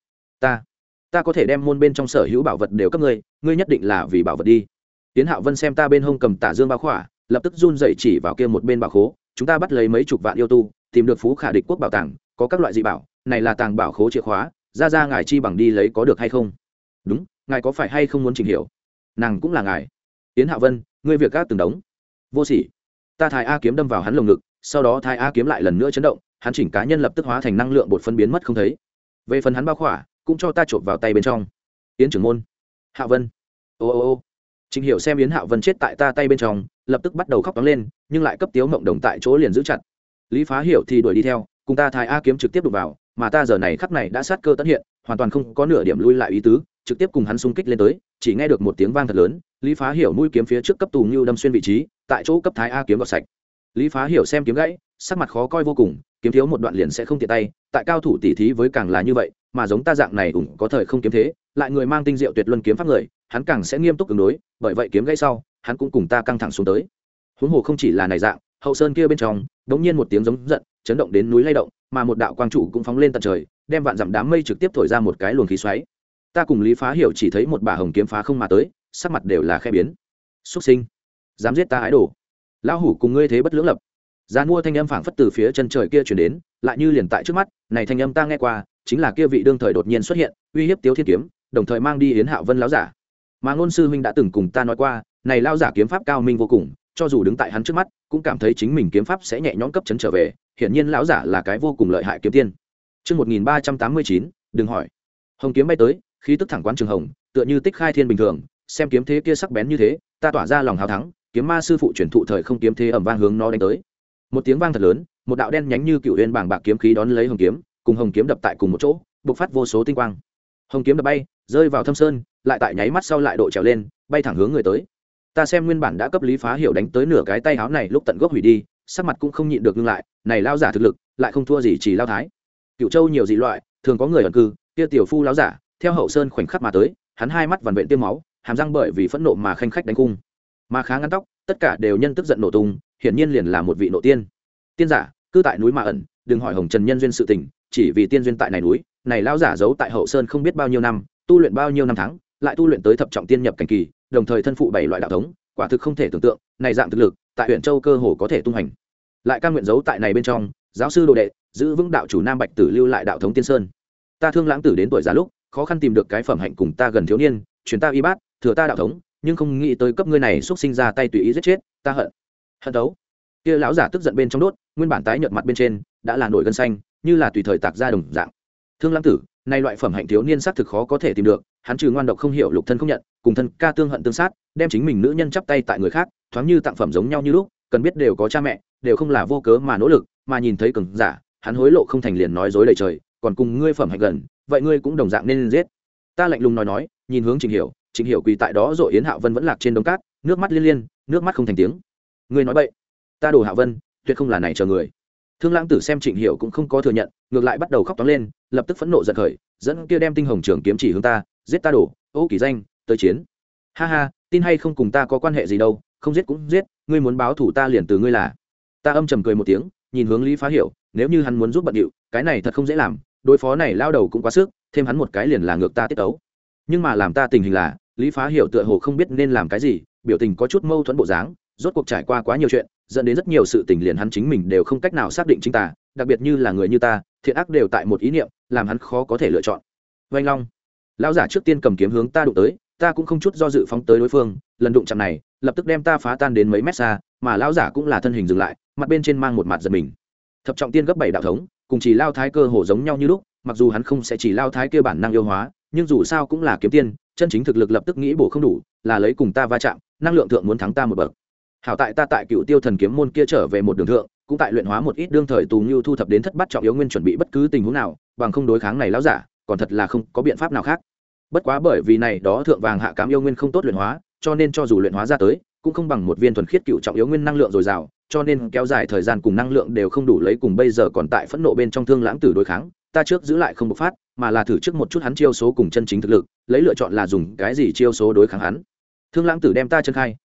Ta có thể đem môn bên trong sở hữu bảo vật đều cấp ngươi, ngươi nhất định là vì bảo vật đi. Tiến Hạo Vân xem ta bên hông cầm Tả Dương bao khỏa, lập tức run rẩy chỉ vào kia một bên bảo khố, chúng ta bắt lấy mấy chục vạn yêu tu, tìm được Phú Khả địch quốc bảo tàng, có các loại dị bảo, này là tàng bảo khố chìa khóa, ra ngài chi bằng đi lấy có được hay không? Đúng, ngài có phải hay không muốn Trình Hiểu? Nàng cũng là ngài. Tiến Hạo Vân, ngươi việc các từng đống. Vô sỉ. Ta Thái A kiếm đâm vào hắn lồng ngực, sau đó Thái A kiếm lại lần nữa chấn động, hắn chỉnh cá nhân lập tức hóa thành năng lượng bột phân biến mất không thấy. Về phần hắn bao khỏa, cũng cho ta trộn vào tay bên trong. Yến trưởng môn. Hạo Vân. Ô. Trình Hiểu xem Yến Hạo Vân chết tại ta tay bên trong, lập tức bắt đầu khóc toáng lên, nhưng lại cấp tiếu mộng đồng tại chỗ liền giữ chặt. Lý Phá Hiểu thì đuổi đi theo, cùng ta Thái A kiếm trực tiếp đụng vào, mà ta giờ này khắc này đã sát cơ tận hiện, hoàn toàn không có nửa điểm lui lại ý tứ, trực tiếp cùng hắn xung kích lên tới, chỉ nghe được một tiếng vang thật lớn, Lý Phá Hiểu mũi kiếm phía trước cấp tù như đâm xuyên vị trí, tại chỗ cấp Thái A kiếm gọt sạch. Lý Phá Hiểu xem kiếm gãy, sắc mặt khó coi vô cùng, kiếm thiếu một đoạn liền sẽ không tiện tay, tại cao thủ tỉ thí với càng là như vậy, mà giống ta dạng này cũng có thời không kiếm thế, lại người mang tinh diệu tuyệt luân kiếm pháp người, hắn càng sẽ nghiêm túc ứng đối, bởi vậy kiếm gãy sau, hắn cũng cùng ta căng thẳng xuống tới. Huống hồ không chỉ là này dạng, hậu sơn kia bên trong, đống nhiên một tiếng giống giận, chấn động đến núi lay động, mà một đạo quang trụ cũng phóng lên tận trời, đem vạn dặm đám mây trực tiếp thổi ra một cái luồng khí xoáy. Ta cùng Lý Phá Hiểu chỉ thấy một bả hồng kiếm phá không mà tới, sắc mặt đều là khẽ biến. Xuất sinh, dám giết ta ái đồ, lão hủ cùng ngươi thế bất lưỡng lập. Giàn mua thanh âm phảng phất từ phía chân trời kia truyền đến, lại như liền tại trước mắt, này thanh âm ta nghe qua, chính là kia vị đương thời đột nhiên xuất hiện, uy hiếp Tiếu Thiên kiếm, đồng thời mang đi Yến Hạo Vân lão giả. Mà ngôn sư huynh đã từng cùng ta nói qua, này lão giả kiếm pháp cao minh vô cùng, cho dù đứng tại hắn trước mắt, cũng cảm thấy chính mình kiếm pháp sẽ nhẹ nhõm cấp chấn trở về, hiển nhiên lão giả là cái vô cùng lợi hại kiếm tiên. Chương 1389, đừng hỏi. Hồng kiếm bay tới, khí tức thẳng quán trường hồng, tựa như tích khai thiên bình thường, xem kiếm thế kia sắc bén như thế, ta tỏa ra lòng hào thắng, kiếm ma sư phụ truyền thụ thời không kiếm thế ầm vang hướng nó đánh tới. Một tiếng vang thật lớn, một đạo đen nhánh như cựu uyên bảng bạc kiếm khí đón lấy hồng kiếm, cùng hồng kiếm đập tại cùng một chỗ, bộc phát vô số tinh quang. Hồng kiếm đập bay, rơi vào thâm sơn, lại tại nháy mắt sau lại độ trèo lên, bay thẳng hướng người tới. Ta xem nguyên bản đã cấp Lý Phá Hiểu đánh tới nửa cái tay áo này lúc tận gốc hủy đi, sắc mặt cũng không nhịn được ngưng lại, này lao giả thực lực, lại không thua gì chỉ lao thái. Cựu Châu nhiều dị loại, thường có người ẩn cư, kia tiểu phu lão giả, theo hậu sơn khoảnh khắc mà tới, hắn hai mắt vằn vện tiêm máu, hàm răng bởi vì phẫn nộ mà khanh khách đánh cung, mà khá ngắn tóc, tất cả đều nhân tức giận nổ tung, hiển nhiên liền là một vị nộ tiên. Tiên giả, cư tại núi mà ẩn, đừng hỏi hồng trần nhân duyên sự tình, chỉ vì tiên duyên tại này núi, này lão giả giấu tại hậu sơn không biết bao nhiêu năm, tu luyện bao nhiêu năm tháng, lại tu luyện tới thập trọng tiên nhập cảnh kỳ, đồng thời thân phụ 7 loại đạo thống, quả thực không thể tưởng tượng, này dạng thực lực, tại huyện Châu cơ hồ có thể tung hành. Lại cam nguyện giấu tại này bên trong, giáo sư đồ đệ, giữ vững đạo chủ Nam Bạch Tử lưu lại đạo thống Tiên Sơn. Ta Thương Lãng Tử đến tuổi già lúc, khó khăn tìm được cái phẩm hạnh cùng ta gần thiếu niên, truyền ta y bát, thừa ta đạo thống, nhưng không nghĩ tới cấp ngươi này xuất sinh ra tay tùy ý giết chết, ta hận đấu. Kia lão giả tức giận bên trong đốt, nguyên bản tái nhợt mặt bên trên đã là nổi gân xanh, như là tùy thời tạc ra đồng dạng. Thương Lãng Tử, này loại phẩm hạnh thiếu niên xác thực khó có thể tìm được, hắn trừ ngoan độc không hiểu lục thân không nhận, cùng thân ca tương hận tương sát, đem chính mình nữ nhân chắp tay tại người khác, thoáng như tặng phẩm giống nhau như lúc, cần biết đều có cha mẹ, đều không là vô cớ mà nỗ lực, mà nhìn thấy cường giả, hắn hối lộ không thành liền nói dối đầy trời, còn cùng ngươi phẩm hạnh gần, vậy ngươi cũng đồng dạng nên giết. Ta lạnh lùng nói, nhìn hướng Trình Hiểu quỳ tại đó rồi Yến Hạo Vân vẫn lạc trên đống cát, nước mắt liên, nước mắt không thành tiếng. Ngươi nói bậy. Ta đổ Hạo Vân, tuyệt không là này chờ người. Thương Lãng Tử xem Trịnh Hiểu cũng không có thừa nhận, ngược lại bắt đầu khóc toáng lên, lập tức phẫn nộ giận khởi, dẫn kia đem tinh hồng trường kiếm chỉ hướng ta, giết ta đổ, ô kỳ danh, tới chiến. Ha ha, tin hay không cùng ta có quan hệ gì đâu, không giết cũng giết, ngươi muốn báo thủ ta liền từ ngươi là. Ta âm trầm cười một tiếng, nhìn hướng Lý Phá Hiểu, nếu như hắn muốn giúp bận điệu, cái này thật không dễ làm, đối phó này lao đầu cũng quá sức, thêm hắn một cái liền là ngược ta tiết ấu. Nhưng mà làm ta tình hình là, Lý Phá Hiểu tựa hồ không biết nên làm cái gì, biểu tình có chút mâu thuẫn bộ dáng, rốt cuộc trải qua quá nhiều chuyện, dẫn đến rất nhiều sự tình liền hắn chính mình đều không cách nào xác định chính tà, đặc biệt như là người như ta, thiện ác đều tại một ý niệm, làm hắn khó có thể lựa chọn. Vành Long, lão giả trước tiên cầm kiếm hướng ta đụng tới, ta cũng không chút do dự phóng tới đối phương, lần đụng chạm này, lập tức đem ta phá tan đến mấy mét xa, mà lão giả cũng là thân hình dừng lại, mặt bên trên mang một mặt giật mình. Thập trọng tiên gấp 7 đạo thống, cùng chỉ lao thái cơ hồ giống nhau như lúc, mặc dù hắn không sẽ chỉ lao thái kia bản năng yêu hóa, nhưng dù sao cũng là kiếm tiên, chân chính thực lực lập tức nghĩ bổ không đủ, là lấy cùng ta va chạm, năng lượng thượng muốn thắng ta một bậc. Hảo tại ta tại Cựu Tiêu Thần kiếm môn kia trở về một đường thượng, cũng tại luyện hóa một ít đương thời tù như thu thập đến thất bát trọng yếu nguyên chuẩn bị bất cứ tình huống nào, bằng không đối kháng này lão giả, còn thật là không có biện pháp nào khác. Bất quá bởi vì này đó thượng vàng hạ cám yêu nguyên không tốt luyện hóa, cho nên cho dù luyện hóa ra tới, cũng không bằng một viên thuần khiết cựu trọng yếu nguyên năng lượng dồi dào, cho nên kéo dài thời gian cùng năng lượng đều không đủ lấy cùng bây giờ còn tại phẫn nộ bên trong Thương Lãng Tử đối kháng, ta trước giữ lại không bộc phát, mà là thử trước một chút hắn chiêu số cùng chân chính thực lực, lấy lựa chọn là dùng cái gì chiêu số đối kháng hắn. Thương Lãng Tử đem ta chân khai,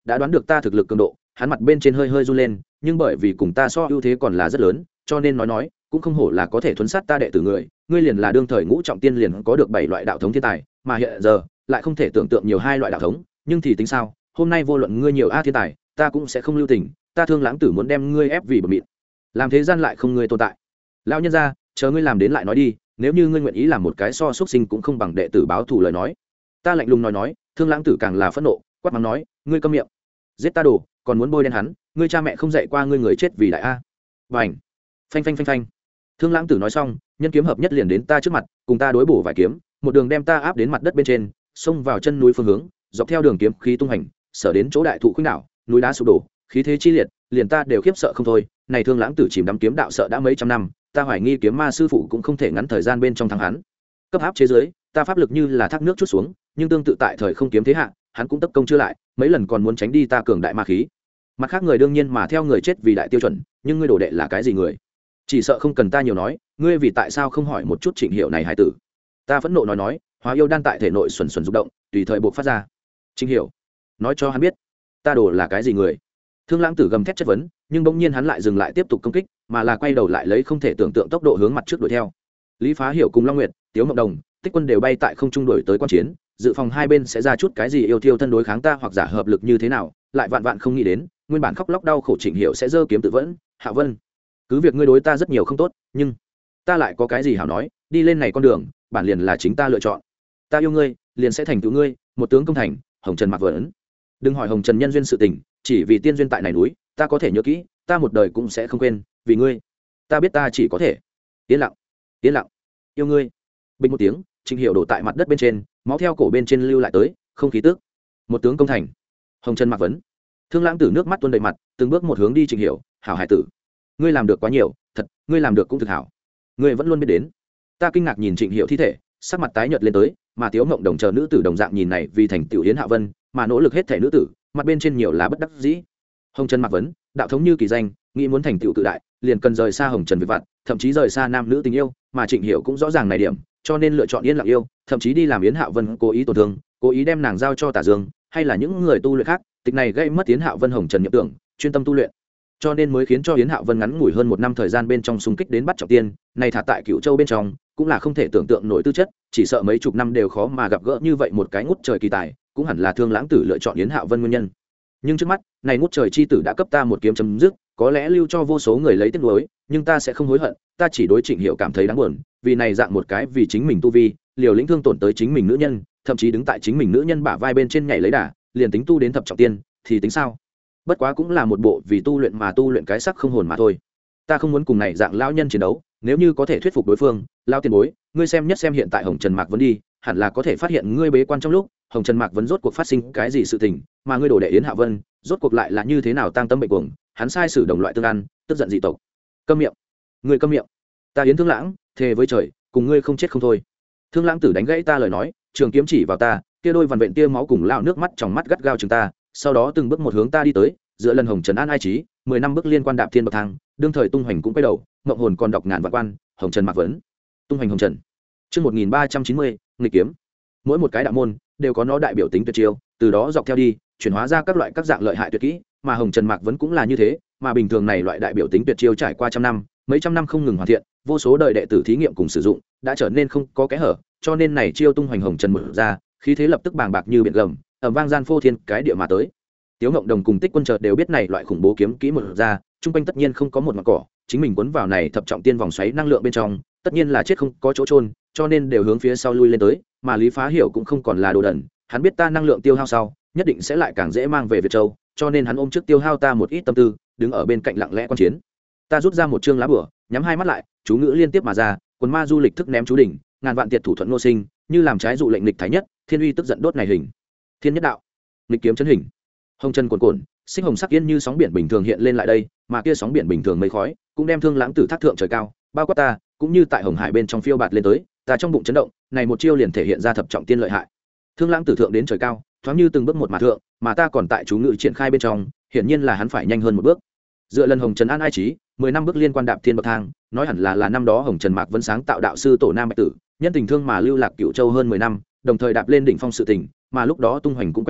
đã đoán được ta thực lực cường độ, hắn mặt bên trên hơi hơi run lên, nhưng bởi vì cùng ta so ưu thế còn là rất lớn, cho nên nói cũng không hổ là có thể thuấn sát ta đệ tử người, ngươi liền là đương thời ngũ trọng tiên liền có được 7 loại đạo thống thiên tài, mà hiện giờ lại không thể tưởng tượng nhiều 2 loại đạo thống, nhưng thì tính sao, hôm nay vô luận ngươi nhiều thiên tài, ta cũng sẽ không lưu tình, ta Thương Lãng Tử muốn đem ngươi ép vì bờ mịn. Làm thế gian lại không ngươi tồn tại. Lão nhân gia, chờ ngươi làm đến lại nói đi, nếu như ngươi nguyện ý làm một cái so xuất sinh cũng không bằng đệ tử báo thù lời nói. Ta lạnh lùng nói, Thương Lãng Tử càng là phẫn nộ, quát mắng nói, ngươi câm miệng. Giết ta đồ, còn muốn bôi đen hắn, ngươi cha mẹ không dạy qua ngươi người chết vì đại a. Bành. Phanh phanh phanh phanh. Thương Lãng Tử nói xong, nhân kiếm hợp nhất liền đến ta trước mặt, cùng ta đối bổ vài kiếm, một đường đem ta áp đến mặt đất bên trên, xông vào chân núi phương hướng, dọc theo đường kiếm khí tung hành, sở đến chỗ đại thụ khuynh đảo, núi đá sụp đổ, khí thế chi liệt, liền ta đều khiếp sợ không thôi. Này Thương Lãng Tử chìm đắm kiếm đạo sợ đã mấy trăm năm, ta hoài nghi kiếm ma sư phụ cũng không thể ngắn thời gian bên trong thắng hắn. Cấp áp chế dưới, ta pháp lực như là thác nước chút xuống, nhưng tương tự tại thời không kiếm thế hạ, hắn cũng tấp công chưa lại, mấy lần còn muốn tránh đi ta cường đại ma khí. Mặt khác người đương nhiên mà theo người chết vì đại tiêu chuẩn, nhưng ngươi đồ đệ là cái gì người? Chỉ sợ không cần ta nhiều nói, ngươi vì tại sao không hỏi một chút Trịnh Hiểu này hải tử? Ta phẫn nộ nói, hóa yêu đan tại thể nội xuẩn xuẩn rung động, tùy thời buộc phát ra. Trịnh Hiểu, nói cho hắn biết, ta đồ là cái gì người? Thương Lãng Tử gầm thét chất vấn, nhưng bỗng nhiên hắn lại dừng lại tiếp tục công kích, mà là quay đầu lại lấy không thể tưởng tượng tốc độ hướng mặt trước đuổi theo. Lý Phá Hiểu cùng Long Nguyệt, Tiếu Mộng Đồng, Tích Quân đều bay tại không trung đuổi tới quan chiến, dự phòng hai bên sẽ ra chút cái gì yêu thiêu thân đối kháng ta hoặc giả hợp lực như thế nào, lại vạn vạn không nghĩ đến, nguyên bản khóc lóc đau khổ Trịnh Hiểu sẽ giơ kiếm tự vẫn. Hạ Vân, cứ việc ngươi đối ta rất nhiều không tốt, nhưng ta lại có cái gì hảo nói, đi lên này con đường, bản liền là chính ta lựa chọn. Ta yêu ngươi, liền sẽ thành tựu ngươi, một tướng công thành, Hồng Trần Mạc Vấn. Đừng hỏi Hồng Trần nhân duyên sự tình, chỉ vì tiên duyên tại này núi, ta có thể nhớ kỹ, ta một đời cũng sẽ không quên, vì ngươi, ta biết ta chỉ có thể yên lặng, yên lặng, yêu ngươi. Bình một tiếng, Trịnh Hiểu đổ tại mặt đất bên trên, máu theo cổ bên trên lưu lại tới, không khí tức. Một tướng công thành, Hồng Trần Mạc Vấn. Thương Lãng Tử nước mắt tuôn đầy mặt, từng bước một hướng đi Trịnh Hiểu, hảo hải tử, ngươi làm được quá nhiều, thật, ngươi làm được cũng thực hảo, ngươi vẫn luôn biết đến. Ta kinh ngạc nhìn Trịnh Hiểu thi thể, sắc mặt tái nhợt lên tới, mà Tiếu Mộng Đồng chờ nữ tử đồng dạng nhìn này vì thành tiểu Yến Hạ Vân, mà nỗ lực hết thể nữ tử, mặt bên trên nhiều là bất đắc dĩ. Hồng Trần Mạc Vấn, đạo thống như kỳ danh, nghĩ muốn thành tựu cự đại, liền cần rời xa Hồng Trần việc vặt, thậm chí rời xa nam nữ tình yêu, mà Trịnh Hiểu cũng rõ ràng này điểm, cho nên lựa chọn yên lặng yêu, thậm chí đi làm Yến Hạ Vân cố ý tổn thương, cố ý đem nàng giao cho Tả Dương, hay là những người tu luyện khác, tịch này gây mất Yến Hạ Vân Hồng Trần nhập tưởng, chuyên tâm tu luyện. Cho nên mới khiến cho Yến Hạ Vân ngắn ngủi hơn 1 năm thời gian bên trong xung kích đến bắt trọng tiên, này thả tại Cửu Châu bên trong, cũng là không thể tưởng tượng nổi tư chất, chỉ sợ mấy chục năm đều khó mà gặp gỡ như vậy một cái ngút trời kỳ tài, cũng hẳn là Thương Lãng Tử lựa chọn Yến Hạ Vân nguyên nhân. Nhưng trước mắt, này ngút trời chi tử đã cấp ta một kiếm chấm dứt, có lẽ lưu cho vô số người lấy tiếc nuối, nhưng ta sẽ không hối hận, ta chỉ đối Trịnh Hiểu cảm thấy đáng buồn, vì này dạng một cái vì chính mình tu vi, liều lĩnh thương tổn tới chính mình nữ nhân, thậm chí đứng tại chính mình nữ nhân bả vai bên trên nhảy lấy đà, liền tính tu đến thập trọng tiên, thì tính sao? Bất quá cũng là một bộ vì tu luyện mà tu luyện cái sắc không hồn mà thôi. Ta không muốn cùng này dạng lão nhân chiến đấu, nếu như có thể thuyết phục đối phương, lao tiền bối, ngươi xem nhất xem hiện tại Hồng Trần Mạc Vấn đi, hẳn là có thể phát hiện ngươi bế quan trong lúc, Hồng Trần Mạc Vấn rốt cuộc phát sinh cái gì sự tình, mà ngươi đổ đệ Yến Hạ Vân, rốt cuộc lại là như thế nào tang tâm bệnh cuồng, hắn sai sử đồng loại tương ăn, tức giận dị tộc. Câm miệng, ngươi câm miệng. Ta Yến Thương Lãng, thề với trời, cùng ngươi không chết không thôi. Thương Lãng Tử đánh gãy ta lời nói, trường kiếm chỉ vào ta, kia đôi vằn vện tia máu cùng lao nước mắt trong mắt gắt gao chừng ta, sau đó từng bước một hướng ta đi tới, dựa lần Hồng Trần An ai trí, 10 năm bước liên quan đạp thiên bậc thang, đương thời tung hoành cũng quay đầu, ngậm hồn còn đọc ngàn vạn quan, Hồng Trần Mạc Vấn. Tung hoành Hồng Trần. Chương 1390, nghịch kiếm. Mỗi một cái đạo môn đều có nó đại biểu tính tuyệt chiêu, từ đó dọc theo đi, chuyển hóa ra các loại các dạng lợi hại tuyệt kỹ, mà Hồng Trần Mạc Vấn cũng là như thế, mà bình thường này loại đại biểu tính tuyệt chiêu trải qua trăm năm, mấy trăm năm không ngừng hoàn thiện, vô số đời đệ tử thí nghiệm cùng sử dụng, đã trở nên không có kẽ hở, cho nên này chiêu tung hoành Hồng Trần mở ra, khí thế lập tức bàng bạc như biển gầm, ầm vang gian phô thiên cái địa mà tới. Tiếu Ngộng Đồng cùng Tích Quân chợt đều biết này loại khủng bố kiếm kỹ mở ra, trung quanh tất nhiên không có một mảng cỏ, chính mình cuốn vào này thập trọng tiên vòng xoáy năng lượng bên trong, tất nhiên là chết không có chỗ trôn, cho nên đều hướng phía sau lui lên tới, mà Lý Phá Hiểu cũng không còn là đồ đần, hắn biết ta năng lượng tiêu hao sau, nhất định sẽ lại càng dễ mang về Việt Châu, cho nên hắn ôm trước tiêu hao ta một ít tâm tư, đứng ở bên cạnh lặng lẽ quan chiến. Ta rút ra một chương lá bùa, nhắm hai mắt lại, chú ngữ liên tiếp mà ra, quần ma du lịch thức ném chú đỉnh, ngàn vạn tiệt thủ thuận nô sinh, như làm trái dụ lệnh lịch thái nhất, thiên uy tức giận đốt này hình. Thiên nhất đạo, lịch kiếm chấn hình. Hồng chân cuồn cuộn, sinh hồng sắc yên như sóng biển bình thường hiện lên lại đây, mà kia sóng biển bình thường mây khói, cũng đem Thương Lãng Tử thác thượng trời cao, bao quát ta, cũng như tại hồng hải bên trong phiêu bạt lên tới, ta trong bụng chấn động, này một chiêu liền thể hiện ra thập trọng tiên lợi hại. Thương Lãng Tử thượng đến trời cao, thoáng như từng bước một mà thượng, mà ta còn tại chú ngự triển khai bên trong, hiển nhiên là hắn phải nhanh hơn một bước. Dựa lần Hồng Trần An ai trí, 10 năm bước liên quan đạp thiên bậc thang, nói hẳn là năm đó Hồng Trần Mạc Vấn sáng tạo đạo sư tổ Nam Bạch Tử, nhân tình thương mà lưu lạc Cửu Châu hơn 10 năm, đồng thời đạp lên đỉnh phong sự tình, mà lúc đó tung hoành cũng quay đầu,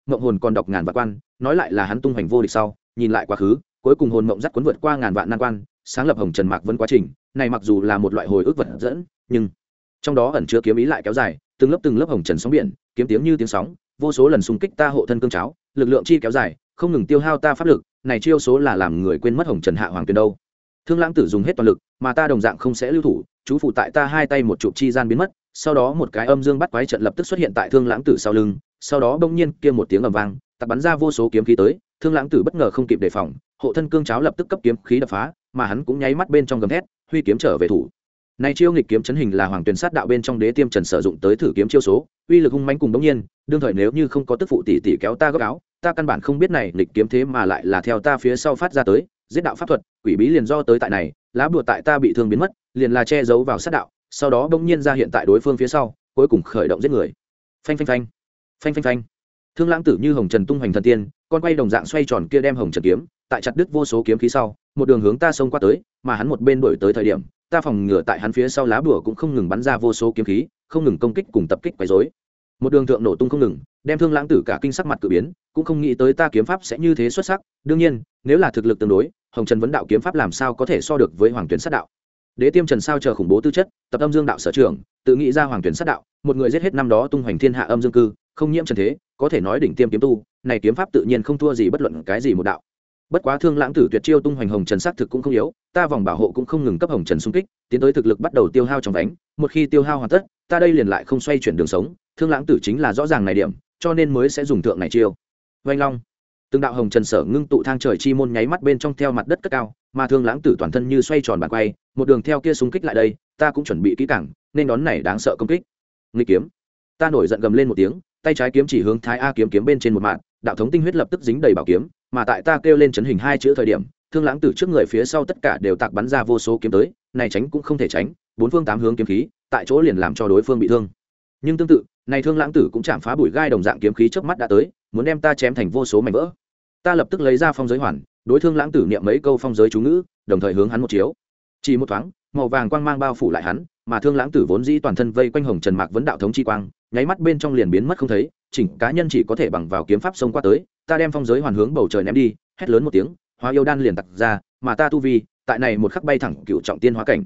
mộng hồn còn đọc ngàn vạn quan, nói lại là hắn tung hoành vô địch sau nhìn lại quá khứ, cuối cùng hồn mộng dắt cuốn vượt qua ngàn vạn nan quan, sáng lập hồng trần mạc vân quá trình này mặc dù là một loại hồi ức vật dẫn, nhưng trong đó ẩn chứa kiếm ý lại kéo dài, từng lớp hồng trần sóng biển, kiếm tiếng như tiếng sóng, vô số lần xung kích ta hộ thân cương cháo, lực lượng chi kéo dài, không ngừng tiêu hao ta pháp lực, này chiêu số là làm người quên mất hồng trần hạ hoàng tuyền đâu. Thương Lãng Tử dùng hết toàn lực, mà ta đồng dạng không sẽ lưu thủ, chú phụ tại ta hai tay một chụp chi gian biến mất, sau đó một cái âm dương bắt quái trận lập tức xuất hiện tại Thương Lãng Tử sau lưng, sau đó bỗng nhiên kia một tiếng ầm vang, tạc bắn ra vô số kiếm khí tới, Thương Lãng Tử bất ngờ không kịp đề phòng, hộ thân cương cháo lập tức cấp kiếm khí đập phá, mà hắn cũng nháy mắt bên trong gầm thét, huy kiếm trở về thủ. Này chiêu nghịch kiếm chấn hình là Hoàng Tuyền sát đạo bên trong Đế Tiêm Trần sử dụng tới thử kiếm chiêu số, uy lực hung mãnh cùng bỗng nhiên, đương thời nếu như không có tức phụ tỷ tỷ kéo ta góc áo, ta căn bản không biết này nghịch kiếm thế mà lại là theo ta phía sau phát ra tới, giết đạo pháp thuật, quỷ bí liền do tới tại này, lá bùa tại ta bị thương biến mất, liền là che giấu vào sát đạo, sau đó bỗng nhiên ra hiện tại đối phương phía sau, cuối cùng khởi động giết người. Phanh phanh phanh, phanh phanh phanh. Thương Lãng Tử như hồng trần tung hoành thần tiên, con quay đồng dạng xoay tròn kia đem hồng trần kiếm, tại chặt đứt vô số kiếm khí sau, một đường hướng ta xông qua tới, mà hắn một bên đuổi tới thời điểm, ta phòng ngừa tại hắn phía sau lá bùa cũng không ngừng bắn ra vô số kiếm khí, không ngừng công kích cùng tập kích quấy rối. Một đường thượng nổ tung không ngừng, đem Thương Lãng Tử cả kinh sắc mặt cự biến, cũng không nghĩ tới ta kiếm pháp sẽ như thế xuất sắc, đương nhiên, nếu là thực lực tương đối, hồng trần vấn đạo kiếm pháp làm sao có thể so được với hoàng tuyển sát đạo. Đế Tiêm Trần sao chờ khủng bố tư chất, tập âm dương đạo sở trường, tự nghĩ ra hoàng tuyển sát đạo, một người giết hết năm đó tung hoành thiên hạ âm dương cư, không nhiễm trần thế, có thể nói đỉnh tiêm kiếm tu, này kiếm pháp tự nhiên không thua gì bất luận cái gì một đạo. Bất quá Thương Lãng Tử tuyệt chiêu tung hoành hồng trần sắc thực cũng không yếu, ta vòng bảo hộ cũng không ngừng cấp hồng trần xung kích, tiến tới thực lực bắt đầu tiêu hao trong đánh, một khi tiêu hao hoàn tất, ta đây liền lại không xoay chuyển đường sống, Thương Lãng Tử chính là rõ ràng này điểm, cho nên mới sẽ dùng thượng này chiêu. Oanh long, từng đạo hồng trần sở ngưng tụ thang trời chi môn nháy mắt bên trong theo mặt đất cất cao, mà Thương Lãng Tử toàn thân như xoay tròn bàn quay, một đường theo kia xung kích lại đây, ta cũng chuẩn bị kỹ càng, nên đón này đáng sợ công kích. Nghịch kiếm, ta nổi giận gầm lên một tiếng, tay trái kiếm chỉ hướng Thái A kiếm kiếm bên trên một mạng, đạo thống tinh huyết lập tức dính đầy bảo kiếm, mà tại ta kêu lên chấn hình hai chữ thời điểm, Thương Lãng Tử trước người phía sau tất cả đều tạc bắn ra vô số kiếm tới, này tránh cũng không thể tránh, bốn phương tám hướng kiếm khí, tại chỗ liền làm cho đối phương bị thương. Nhưng tương tự, này Thương Lãng Tử cũng chạm phá bụi gai đồng dạng kiếm khí chớp mắt đã tới, muốn đem ta chém thành vô số mảnh vỡ. Ta lập tức lấy ra phong giới hoàn, đối Thương Lãng Tử niệm mấy câu phong giới chú ngữ, đồng thời hướng hắn một chiếu. Chỉ một thoáng, màu vàng quang mang bao phủ lại hắn, mà Thương Lãng Tử vốn dĩ toàn thân vây quanh hồng trần mạc vấn đạo thống chi quang, nháy mắt bên trong liền biến mất không thấy, chỉnh cá nhân chỉ có thể bằng vào kiếm pháp xông qua tới. Ta đem phong giới hoàn hướng bầu trời ném đi, hét lớn một tiếng, hóa yêu đan liền tặc ra, mà ta tu vi tại này một khắc bay thẳng cựu trọng tiên hóa cảnh.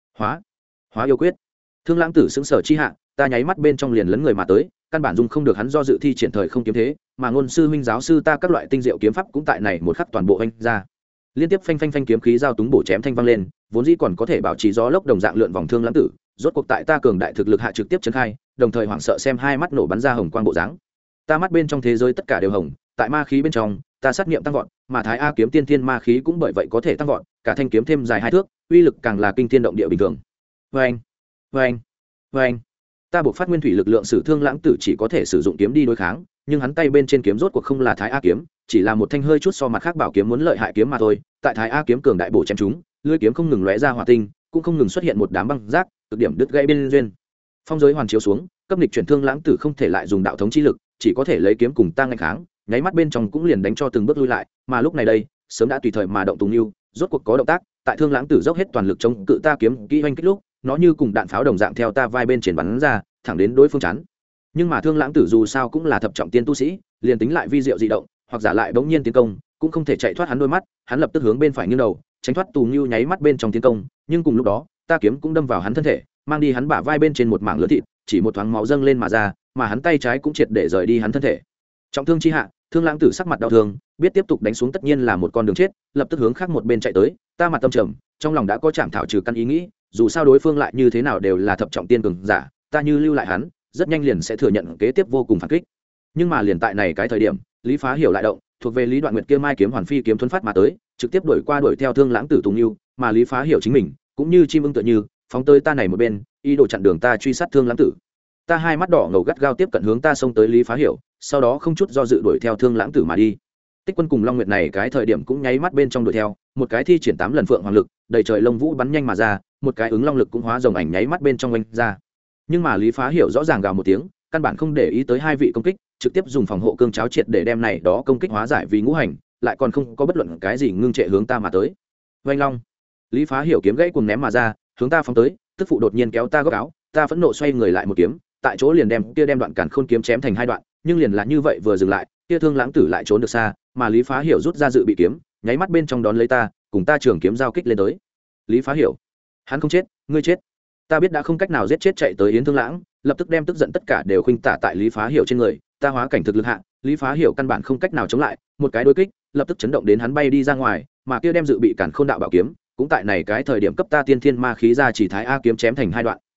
Hóa yêu quyết. Thương Lãng Tử sững sờ chi hạ, ta nháy mắt bên trong liền lấn người mà tới, căn bản dung không được hắn do dự thi triển thời không kiếm thế, mà ngôn sư huynh giáo sư ta các loại tinh diệu kiếm pháp cũng tại này một khắc toàn bộ anh ra. Liên tiếp phanh phanh phanh kiếm khí giao túng bổ chém thanh vang lên, vốn dĩ còn có thể bảo trì gió lốc đồng dạng lượn vòng Thương Lãng Tử, rốt cuộc tại ta cường đại thực lực hạ trực tiếp chấn khai, đồng thời hoảng sợ xem hai mắt nổ bắn ra hồng quang bộ dáng. Ta mắt bên trong thế giới tất cả đều hồng, tại ma khí bên trong, ta sát nghiệm tăng vọt, mà Thái A kiếm tiên thiên ma khí cũng bởi vậy có thể tăng vọt, cả thanh kiếm thêm dài 2 thước, uy lực càng là kinh thiên động địa bình thường. Oeng, oeng, oeng. Ta buộc phát nguyên thủy lực lượng sử Thương Lãng Tử chỉ có thể sử dụng kiếm đi đối kháng, nhưng hắn tay bên trên kiếm rốt cuộc không là Thái A kiếm, chỉ là một thanh hơi chút so mặt khác bảo kiếm muốn lợi hại kiếm mà thôi. Tại Thái A kiếm cường đại bổ chém chúng, lưỡi kiếm không ngừng lóe ra hỏa tinh, cũng không ngừng xuất hiện một đám băng rác, cực điểm đứt gãy bên duyên. Phong giới hoàn chiếu xuống, cấp nghịch chuyển Thương Lãng Tử không thể lại dùng đạo thống chi lực, chỉ có thể lấy kiếm cùng ta nghênh kháng, nháy mắt bên trong cũng liền đánh cho từng bước lui lại, mà lúc này đây, sớm đã tùy thời mà động tùng lưu, rốt cuộc có động tác, tại Thương Lãng Tử dốc hết toàn lực chống cự ta kiếm kỹ hoành kích lúc, nó như cùng đạn pháo đồng dạng theo ta vai bên trên bắn ra, thẳng đến đối phương chắn. Nhưng mà Thương Lãng Tử dù sao cũng là thập trọng tiên tu sĩ, liền tính lại vi diệu dị động, hoặc giả lại bỗng nhiên tiến công, cũng không thể chạy thoát hắn đôi mắt, hắn lập tức hướng bên phải nghiêng đầu, tránh thoát tù lưu nháy mắt bên trong tiến công, nhưng cùng lúc đó, ta kiếm cũng đâm vào hắn thân thể, mang đi hắn bả vai bên trên một mảng lớn thịt, chỉ một thoáng máu dâng lên mà ra, mà hắn tay trái cũng triệt để rời đi hắn thân thể. Trọng thương chi hạ, Thương Lãng Tử sắc mặt đau thương, biết tiếp tục đánh xuống tất nhiên là một con đường chết, lập tức hướng khác một bên chạy tới. Ta mặt tâm trầm, trong lòng đã có chạm thảo trừ căn ý nghĩ, dù sao đối phương lại như thế nào đều là thập trọng tiên cường giả, ta như lưu lại hắn, rất nhanh liền sẽ thừa nhận kế tiếp vô cùng phản kích. Nhưng mà liền tại này cái thời điểm, Lý Phá Hiểu lại động, thuộc về Lý Đoạn Nguyệt kia mai kiếm hoàn phi kiếm thuần phát mà tới, trực tiếp đuổi theo Thương Lãng Tử Tùng Nưu, mà Lý Phá Hiểu chính mình cũng như chim ưng tựa như phóng tới ta này một bên, ý đồ chặn đường ta truy sát Thương Lãng Tử. Ta hai mắt đỏ ngầu gắt gao tiếp cận hướng ta xông tới Lý Phá Hiểu, sau đó không chút do dự đuổi theo Thương Lãng Tử mà đi. Tích Quân cùng Long Nguyệt này cái thời điểm cũng nháy mắt bên trong đuổi theo, một cái thi triển 8 lần phượng hoàng lực, đầy trời lông vũ bắn nhanh mà ra, một cái ứng long lực cũng hóa rồng ảnh nháy mắt bên trong oanh ra. Nhưng mà Lý Phá Hiểu rõ ràng gào một tiếng, căn bản không để ý tới hai vị công kích, trực tiếp dùng phòng hộ cương cháo triệt để đem này đó công kích hóa giải vì ngũ hành, lại còn không có bất luận cái gì ngưng trệ hướng ta mà tới. Oanh long, Lý Phá Hiểu kiếm gãy cùng ném mà ra, hướng ta phóng tới, tức phụ đột nhiên kéo ta góc áo, ta phẫn nộ xoay người lại một kiếm, tại chỗ liền đem đoạn cản khôn kiếm chém thành 2 đoạn, nhưng liền là như vậy vừa dừng lại, kia thương lãng tử lại trốn được xa, mà Lý Phá Hiểu rút ra dự bị kiếm, nháy mắt bên trong đón lấy ta, cùng ta trường kiếm giao kích lên tới. Lý Phá Hiểu, hắn không chết, ngươi chết. Ta biết đã không cách nào giết chết chạy tới Yến Thương Lãng, lập tức đem tức giận tất cả đều khuynh tả tại Lý Phá Hiểu trên người, ta hóa cảnh thực lực hạ, Lý Phá Hiểu căn bản không cách nào chống lại, một cái đối kích, lập tức chấn động đến hắn bay đi ra ngoài, mà kia đem dự bị Càn Khôn đạo bảo kiếm, cũng tại này cái thời điểm cấp ta tiên thiên ma khí ra chỉ thái a kiếm chém thành hai đoạn,